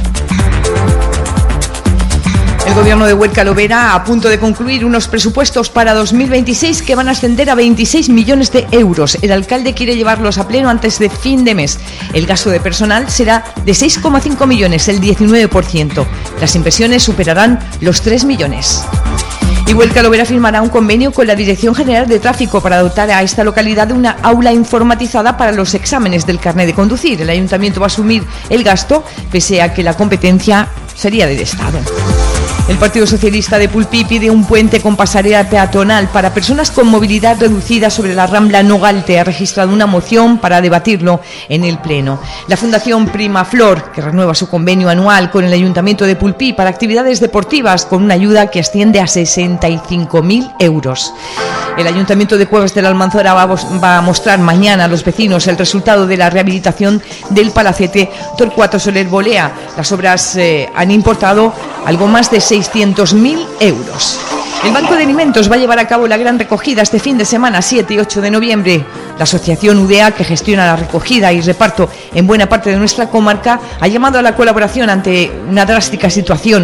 El gobierno de Huerca Lovera a punto de concluir unos presupuestos para 2026 que van a ascender a 26 millones de euros. El alcalde quiere llevarlos a pleno antes de fin de mes. El gasto de personal será de 6,5 millones, el 19%. Las inversiones superarán los 3 millones. Y Huerca Lovera firmará un convenio con la Dirección General de Tráfico para dotar a esta localidad de una aula informatizada para los exámenes del carnet de conducir. El ayuntamiento va a asumir el gasto, pese a que la competencia sería del Estado. El Partido Socialista de Pulpí pide un puente con pasarela peatonal para personas con movilidad reducida sobre la Rambla Nogalte. Ha registrado una moción para debatirlo en el Pleno. La Fundación Prima Flor, que renueva su convenio anual con el Ayuntamiento de Pulpí para actividades deportivas con una ayuda que asciende a 65.000 euros. El Ayuntamiento de Cuevas de la Almanzora va a mostrar mañana a los vecinos el resultado de la rehabilitación del palacete Torcuato Soler Bolea. Las obras han importado algo más de 600.000 euros. El Banco de Alimentos va a llevar a cabo la gran recogida este fin de semana, 7 y 8 de noviembre. La asociación UDEA, que gestiona la recogida y reparto en buena parte de nuestra comarca, ha llamado a la colaboración ante una drástica situación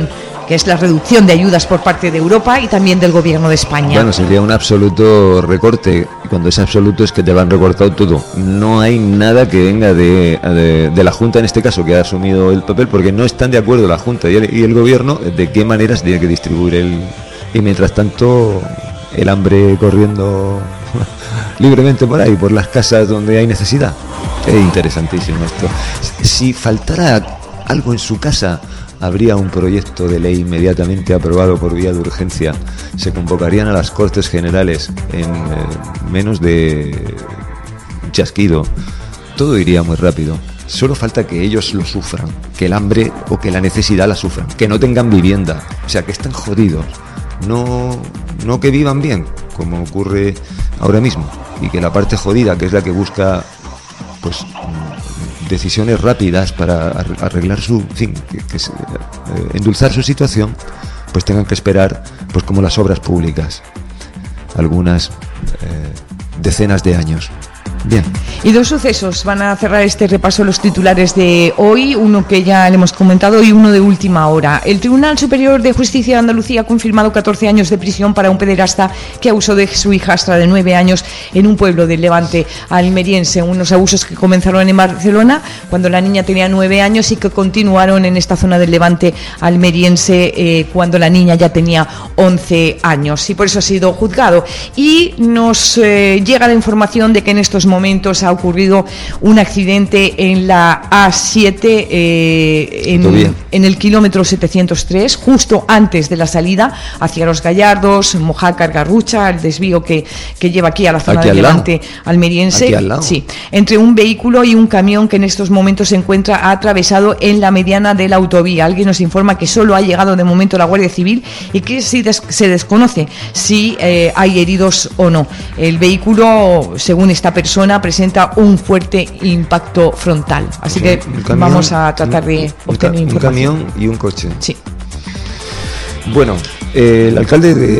que es la reducción de ayudas por parte de Europa y también del Gobierno de España. Bueno, sería un absoluto recorte. Cuando es absoluto es que te van recortado todo. No hay nada que venga de la Junta, en este caso, que ha asumido el papel, porque no están de acuerdo la Junta y el Gobierno de qué manera se tiene que distribuir y mientras tanto el hambre corriendo libremente por ahí, por las casas donde hay necesidad. Es interesantísimo esto. Si faltara algo en su casa, habría un proyecto de ley inmediatamente aprobado por vía de urgencia. Se convocarían a las Cortes Generales en menos de un chasquido. Todo iría muy rápido. Solo falta que ellos lo sufran, que el hambre o que la necesidad la sufran, que no tengan vivienda, o sea, que están jodidos. No que vivan bien, como ocurre ahora mismo, y que la parte jodida, que es la que busca pues decisiones rápidas para arreglar su, en fin, endulzar su situación, pues tengan que esperar, pues como las obras públicas, algunas decenas de años. Bien. Y dos sucesos van a cerrar este repaso los titulares de hoy, uno que ya le hemos comentado y uno de última hora. El Tribunal Superior de Justicia de Andalucía ha confirmado 14 años de prisión para un pederasta que abusó de su hijastra de 9 años en un pueblo del Levante almeriense. Unos abusos que comenzaron en Barcelona cuando la niña tenía 9 años y que continuaron en esta zona del Levante almeriense cuando la niña ya tenía 11 años. Y por eso ha sido juzgado. Y nos llega la información de que en estos momentos ha ocurrido un accidente en la A7 en el kilómetro 703, justo antes de la salida hacia Los Gallardos, Mojácar, Garrucha, el desvío que lleva aquí a la zona del Levante almeriense. Sí, entre un vehículo y un camión que en estos momentos se encuentra atravesado en la mediana de la autovía. Alguien nos informa que solo ha llegado de momento la Guardia Civil y que se desconoce si hay heridos o no. El vehículo, según esta persona, presenta un fuerte impacto frontal. Así que vamos a tratar de obtener información. Un camión y un coche. Sí. Bueno, el alcalde de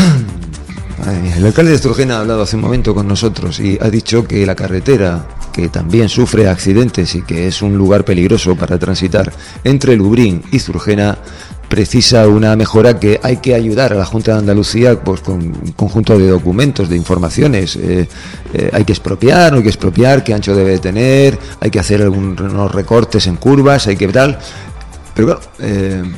Zurjena ha hablado hace un momento con nosotros y ha dicho que la carretera, que también sufre accidentes y que es un lugar peligroso para transitar entre Lubrín y Zurjena, precisa una mejora, que hay que ayudar a la Junta de Andalucía pues con un conjunto de documentos, de informaciones. Hay que expropiar, no hay que expropiar, qué ancho debe tener, hay que hacer algunos recortes en curvas, hay que tal. Pero claro,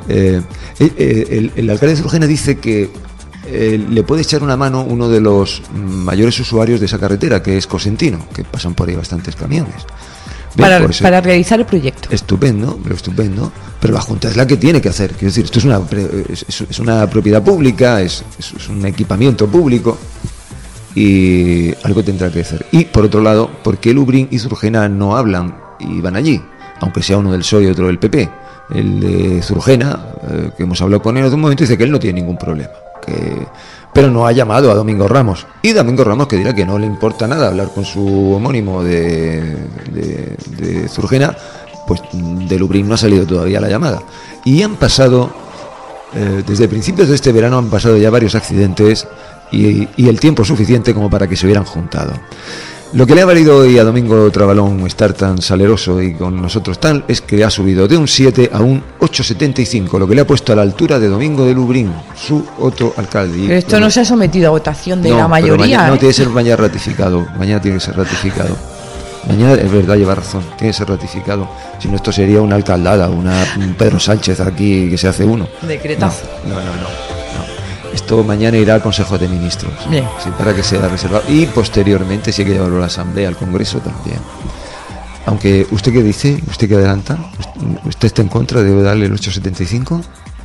el alcalde de Zurjena dice que le puede echar una mano uno de los mayores usuarios de esa carretera, que es Cosentino, que pasan por ahí bastantes camiones. Bien, para realizar el proyecto. Estupendo, pero la Junta es la que tiene que hacer. Quiero decir, esto es una propiedad pública, es un equipamiento público y algo tendrá que hacer. Y por otro lado, ¿por qué Lubrín y Zurjena no hablan y van allí? Aunque sea uno del PSOE y otro del PP. El de Zurjena, que hemos hablado con él hace un momento, dice que él no tiene ningún problema, pero no ha llamado a Domingo Ramos, y Domingo Ramos, que dirá que no le importa nada hablar con su homónimo de Zurjena, pues de Lubrín no ha salido todavía la llamada. Y han pasado, desde principios de este verano han pasado ya varios accidentes y el tiempo suficiente como para que se hubieran juntado. Lo que le ha valido hoy a Domingo Trabalón estar tan saleroso y con nosotros tal es que ha subido de un 7 a un 8,75, lo que le ha puesto a la altura de Domingo de Lubrín, su otro alcalde. Pero esto no se ha sometido a votación de la mayoría. Mañana, no tiene que ser mañana ratificado. Mañana tiene que ser ratificado. Mañana, es verdad, lleva razón, tiene que ser ratificado. Si no, esto sería una alcaldada, un Pedro Sánchez aquí que se hace uno. Decretazo. No. Esto mañana irá al Consejo de Ministros, sí, para que sea reservado, y posteriormente si hay que llevarlo a la Asamblea, al Congreso también. Aunque, ¿usted qué dice? ¿Usted qué adelanta? ¿Usted está en contra? ¿Debe darle el 8,75?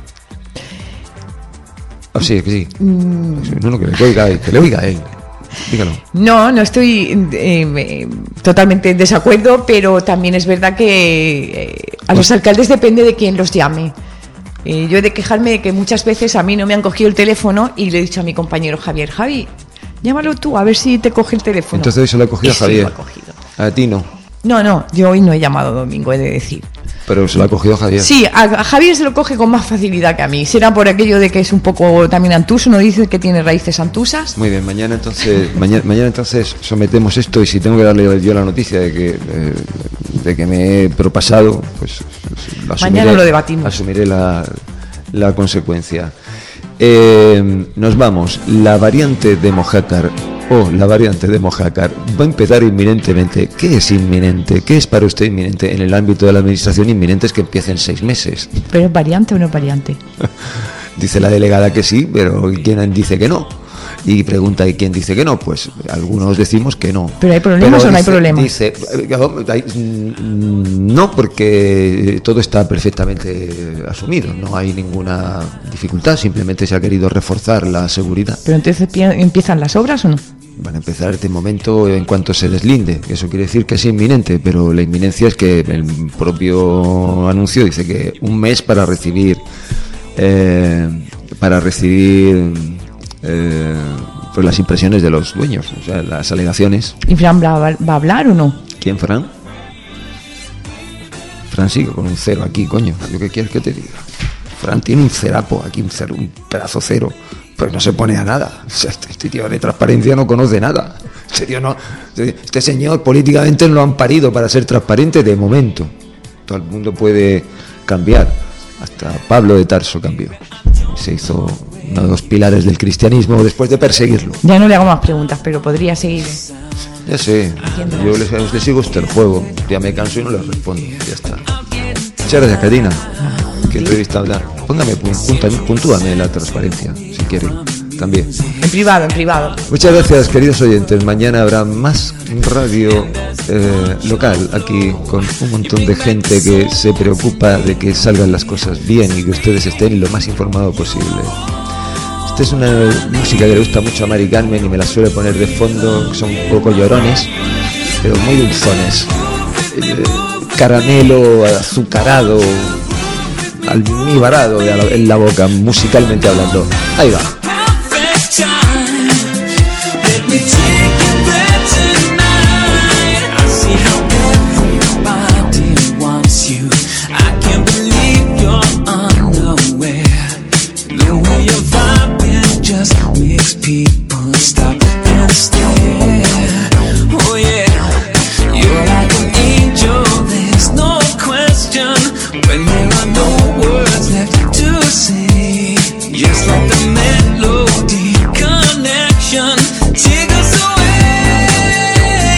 Sí, que sí. No, que le oiga a él. Dígalo. No estoy totalmente en desacuerdo, pero también es verdad que a los alcaldes depende de quién los llame. Yo he de quejarme de que muchas veces a mí no me han cogido el teléfono y le he dicho a mi compañero Javier, llámalo tú a ver si te coge el teléfono. Entonces hoy se lo ha cogido a Javier. A ti no. No, yo hoy no he llamado a Domingo, he de decir. Pero se lo ha cogido Javier. Sí, a Javier se lo coge con más facilidad que a mí. Será por aquello de que es un poco también antuso, no dice que tiene raíces antusas. Muy bien, mañana entonces sometemos esto, y si tengo que darle yo la noticia de que me he propasado, pues mañana lo debatimos. Asumiré la consecuencia. Nos vamos. La variante de Mojácar va a empezar inminentemente. ¿Qué es inminente? ¿Qué es para usted inminente? En el ámbito de la administración, inminente es que empiece en 6 meses. ¿Pero es variante o no es variante? Dice la delegada que sí, pero ¿quién dice que no? Y pregunta, ¿y quién dice que no? Pues algunos decimos que no. ¿Pero hay problemas o no hay problemas? Dice, no, porque todo está perfectamente asumido, no hay ninguna dificultad, simplemente se ha querido reforzar la seguridad. ¿Pero entonces empiezan las obras o no? Van a empezar este momento en cuanto se deslinde, eso quiere decir que es inminente, pero la inminencia es que el propio anuncio dice que un mes para recibir pues las impresiones de los dueños, o sea, las alegaciones. ¿Y Fran va a hablar o no? ¿Quién, Fran? Fran sigue con un cero aquí, coño. ¿Yo qué quieres que te diga? Fran tiene un cerapo aquí, un pedazo cero, pues no se pone a nada. O sea, este tío de transparencia no conoce nada. Este señor políticamente no lo han parido para ser transparente de momento. Todo el mundo puede cambiar. Hasta Pablo de Tarso cambió. Se hizo uno de los pilares del cristianismo después de perseguirlo. Ya no le hago más preguntas, pero podría seguir. Ya sé, yo les sigo hasta el juego. Ya me canso y no les respondo. Ya está. Muchas gracias, Karina. Qué entrevista hablar. Póngame, puntúame la transparencia, si quiere. También. En privado. Muchas gracias, queridos oyentes. Mañana habrá más radio local aquí con un montón de gente que se preocupa de que salgan las cosas bien y que ustedes estén lo más informados posible. Esta es una música que le gusta mucho a Mari Carmen y me la suele poner de fondo. Son un poco llorones, pero muy dulzones. Caramelo azucarado, almibarado en la boca, musicalmente hablando. Ahí va. Let me take you there tonight. I see how everybody wants you. I can't believe you're unaware. The way you're vibing just makes people stop and stare. Oh yeah, you're like an angel, there's no question. When there are no words left to say, just like the melody connection. Take us away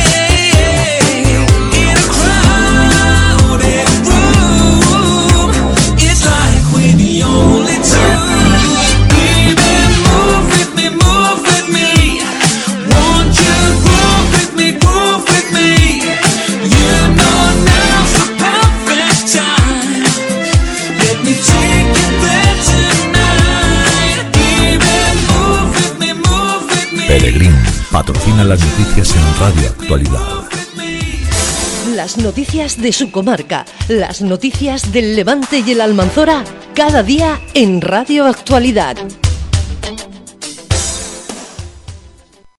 in a crowded room. It's like we're the only two. Baby, move with me. Won't you groove with me? You know now's the perfect time. Let me take you there tonight. Baby, move with me. Peregrín patrocina las noticias en Radio Actualidad. Las noticias de su comarca, las noticias del Levante y el Almanzora, cada día en Radio Actualidad.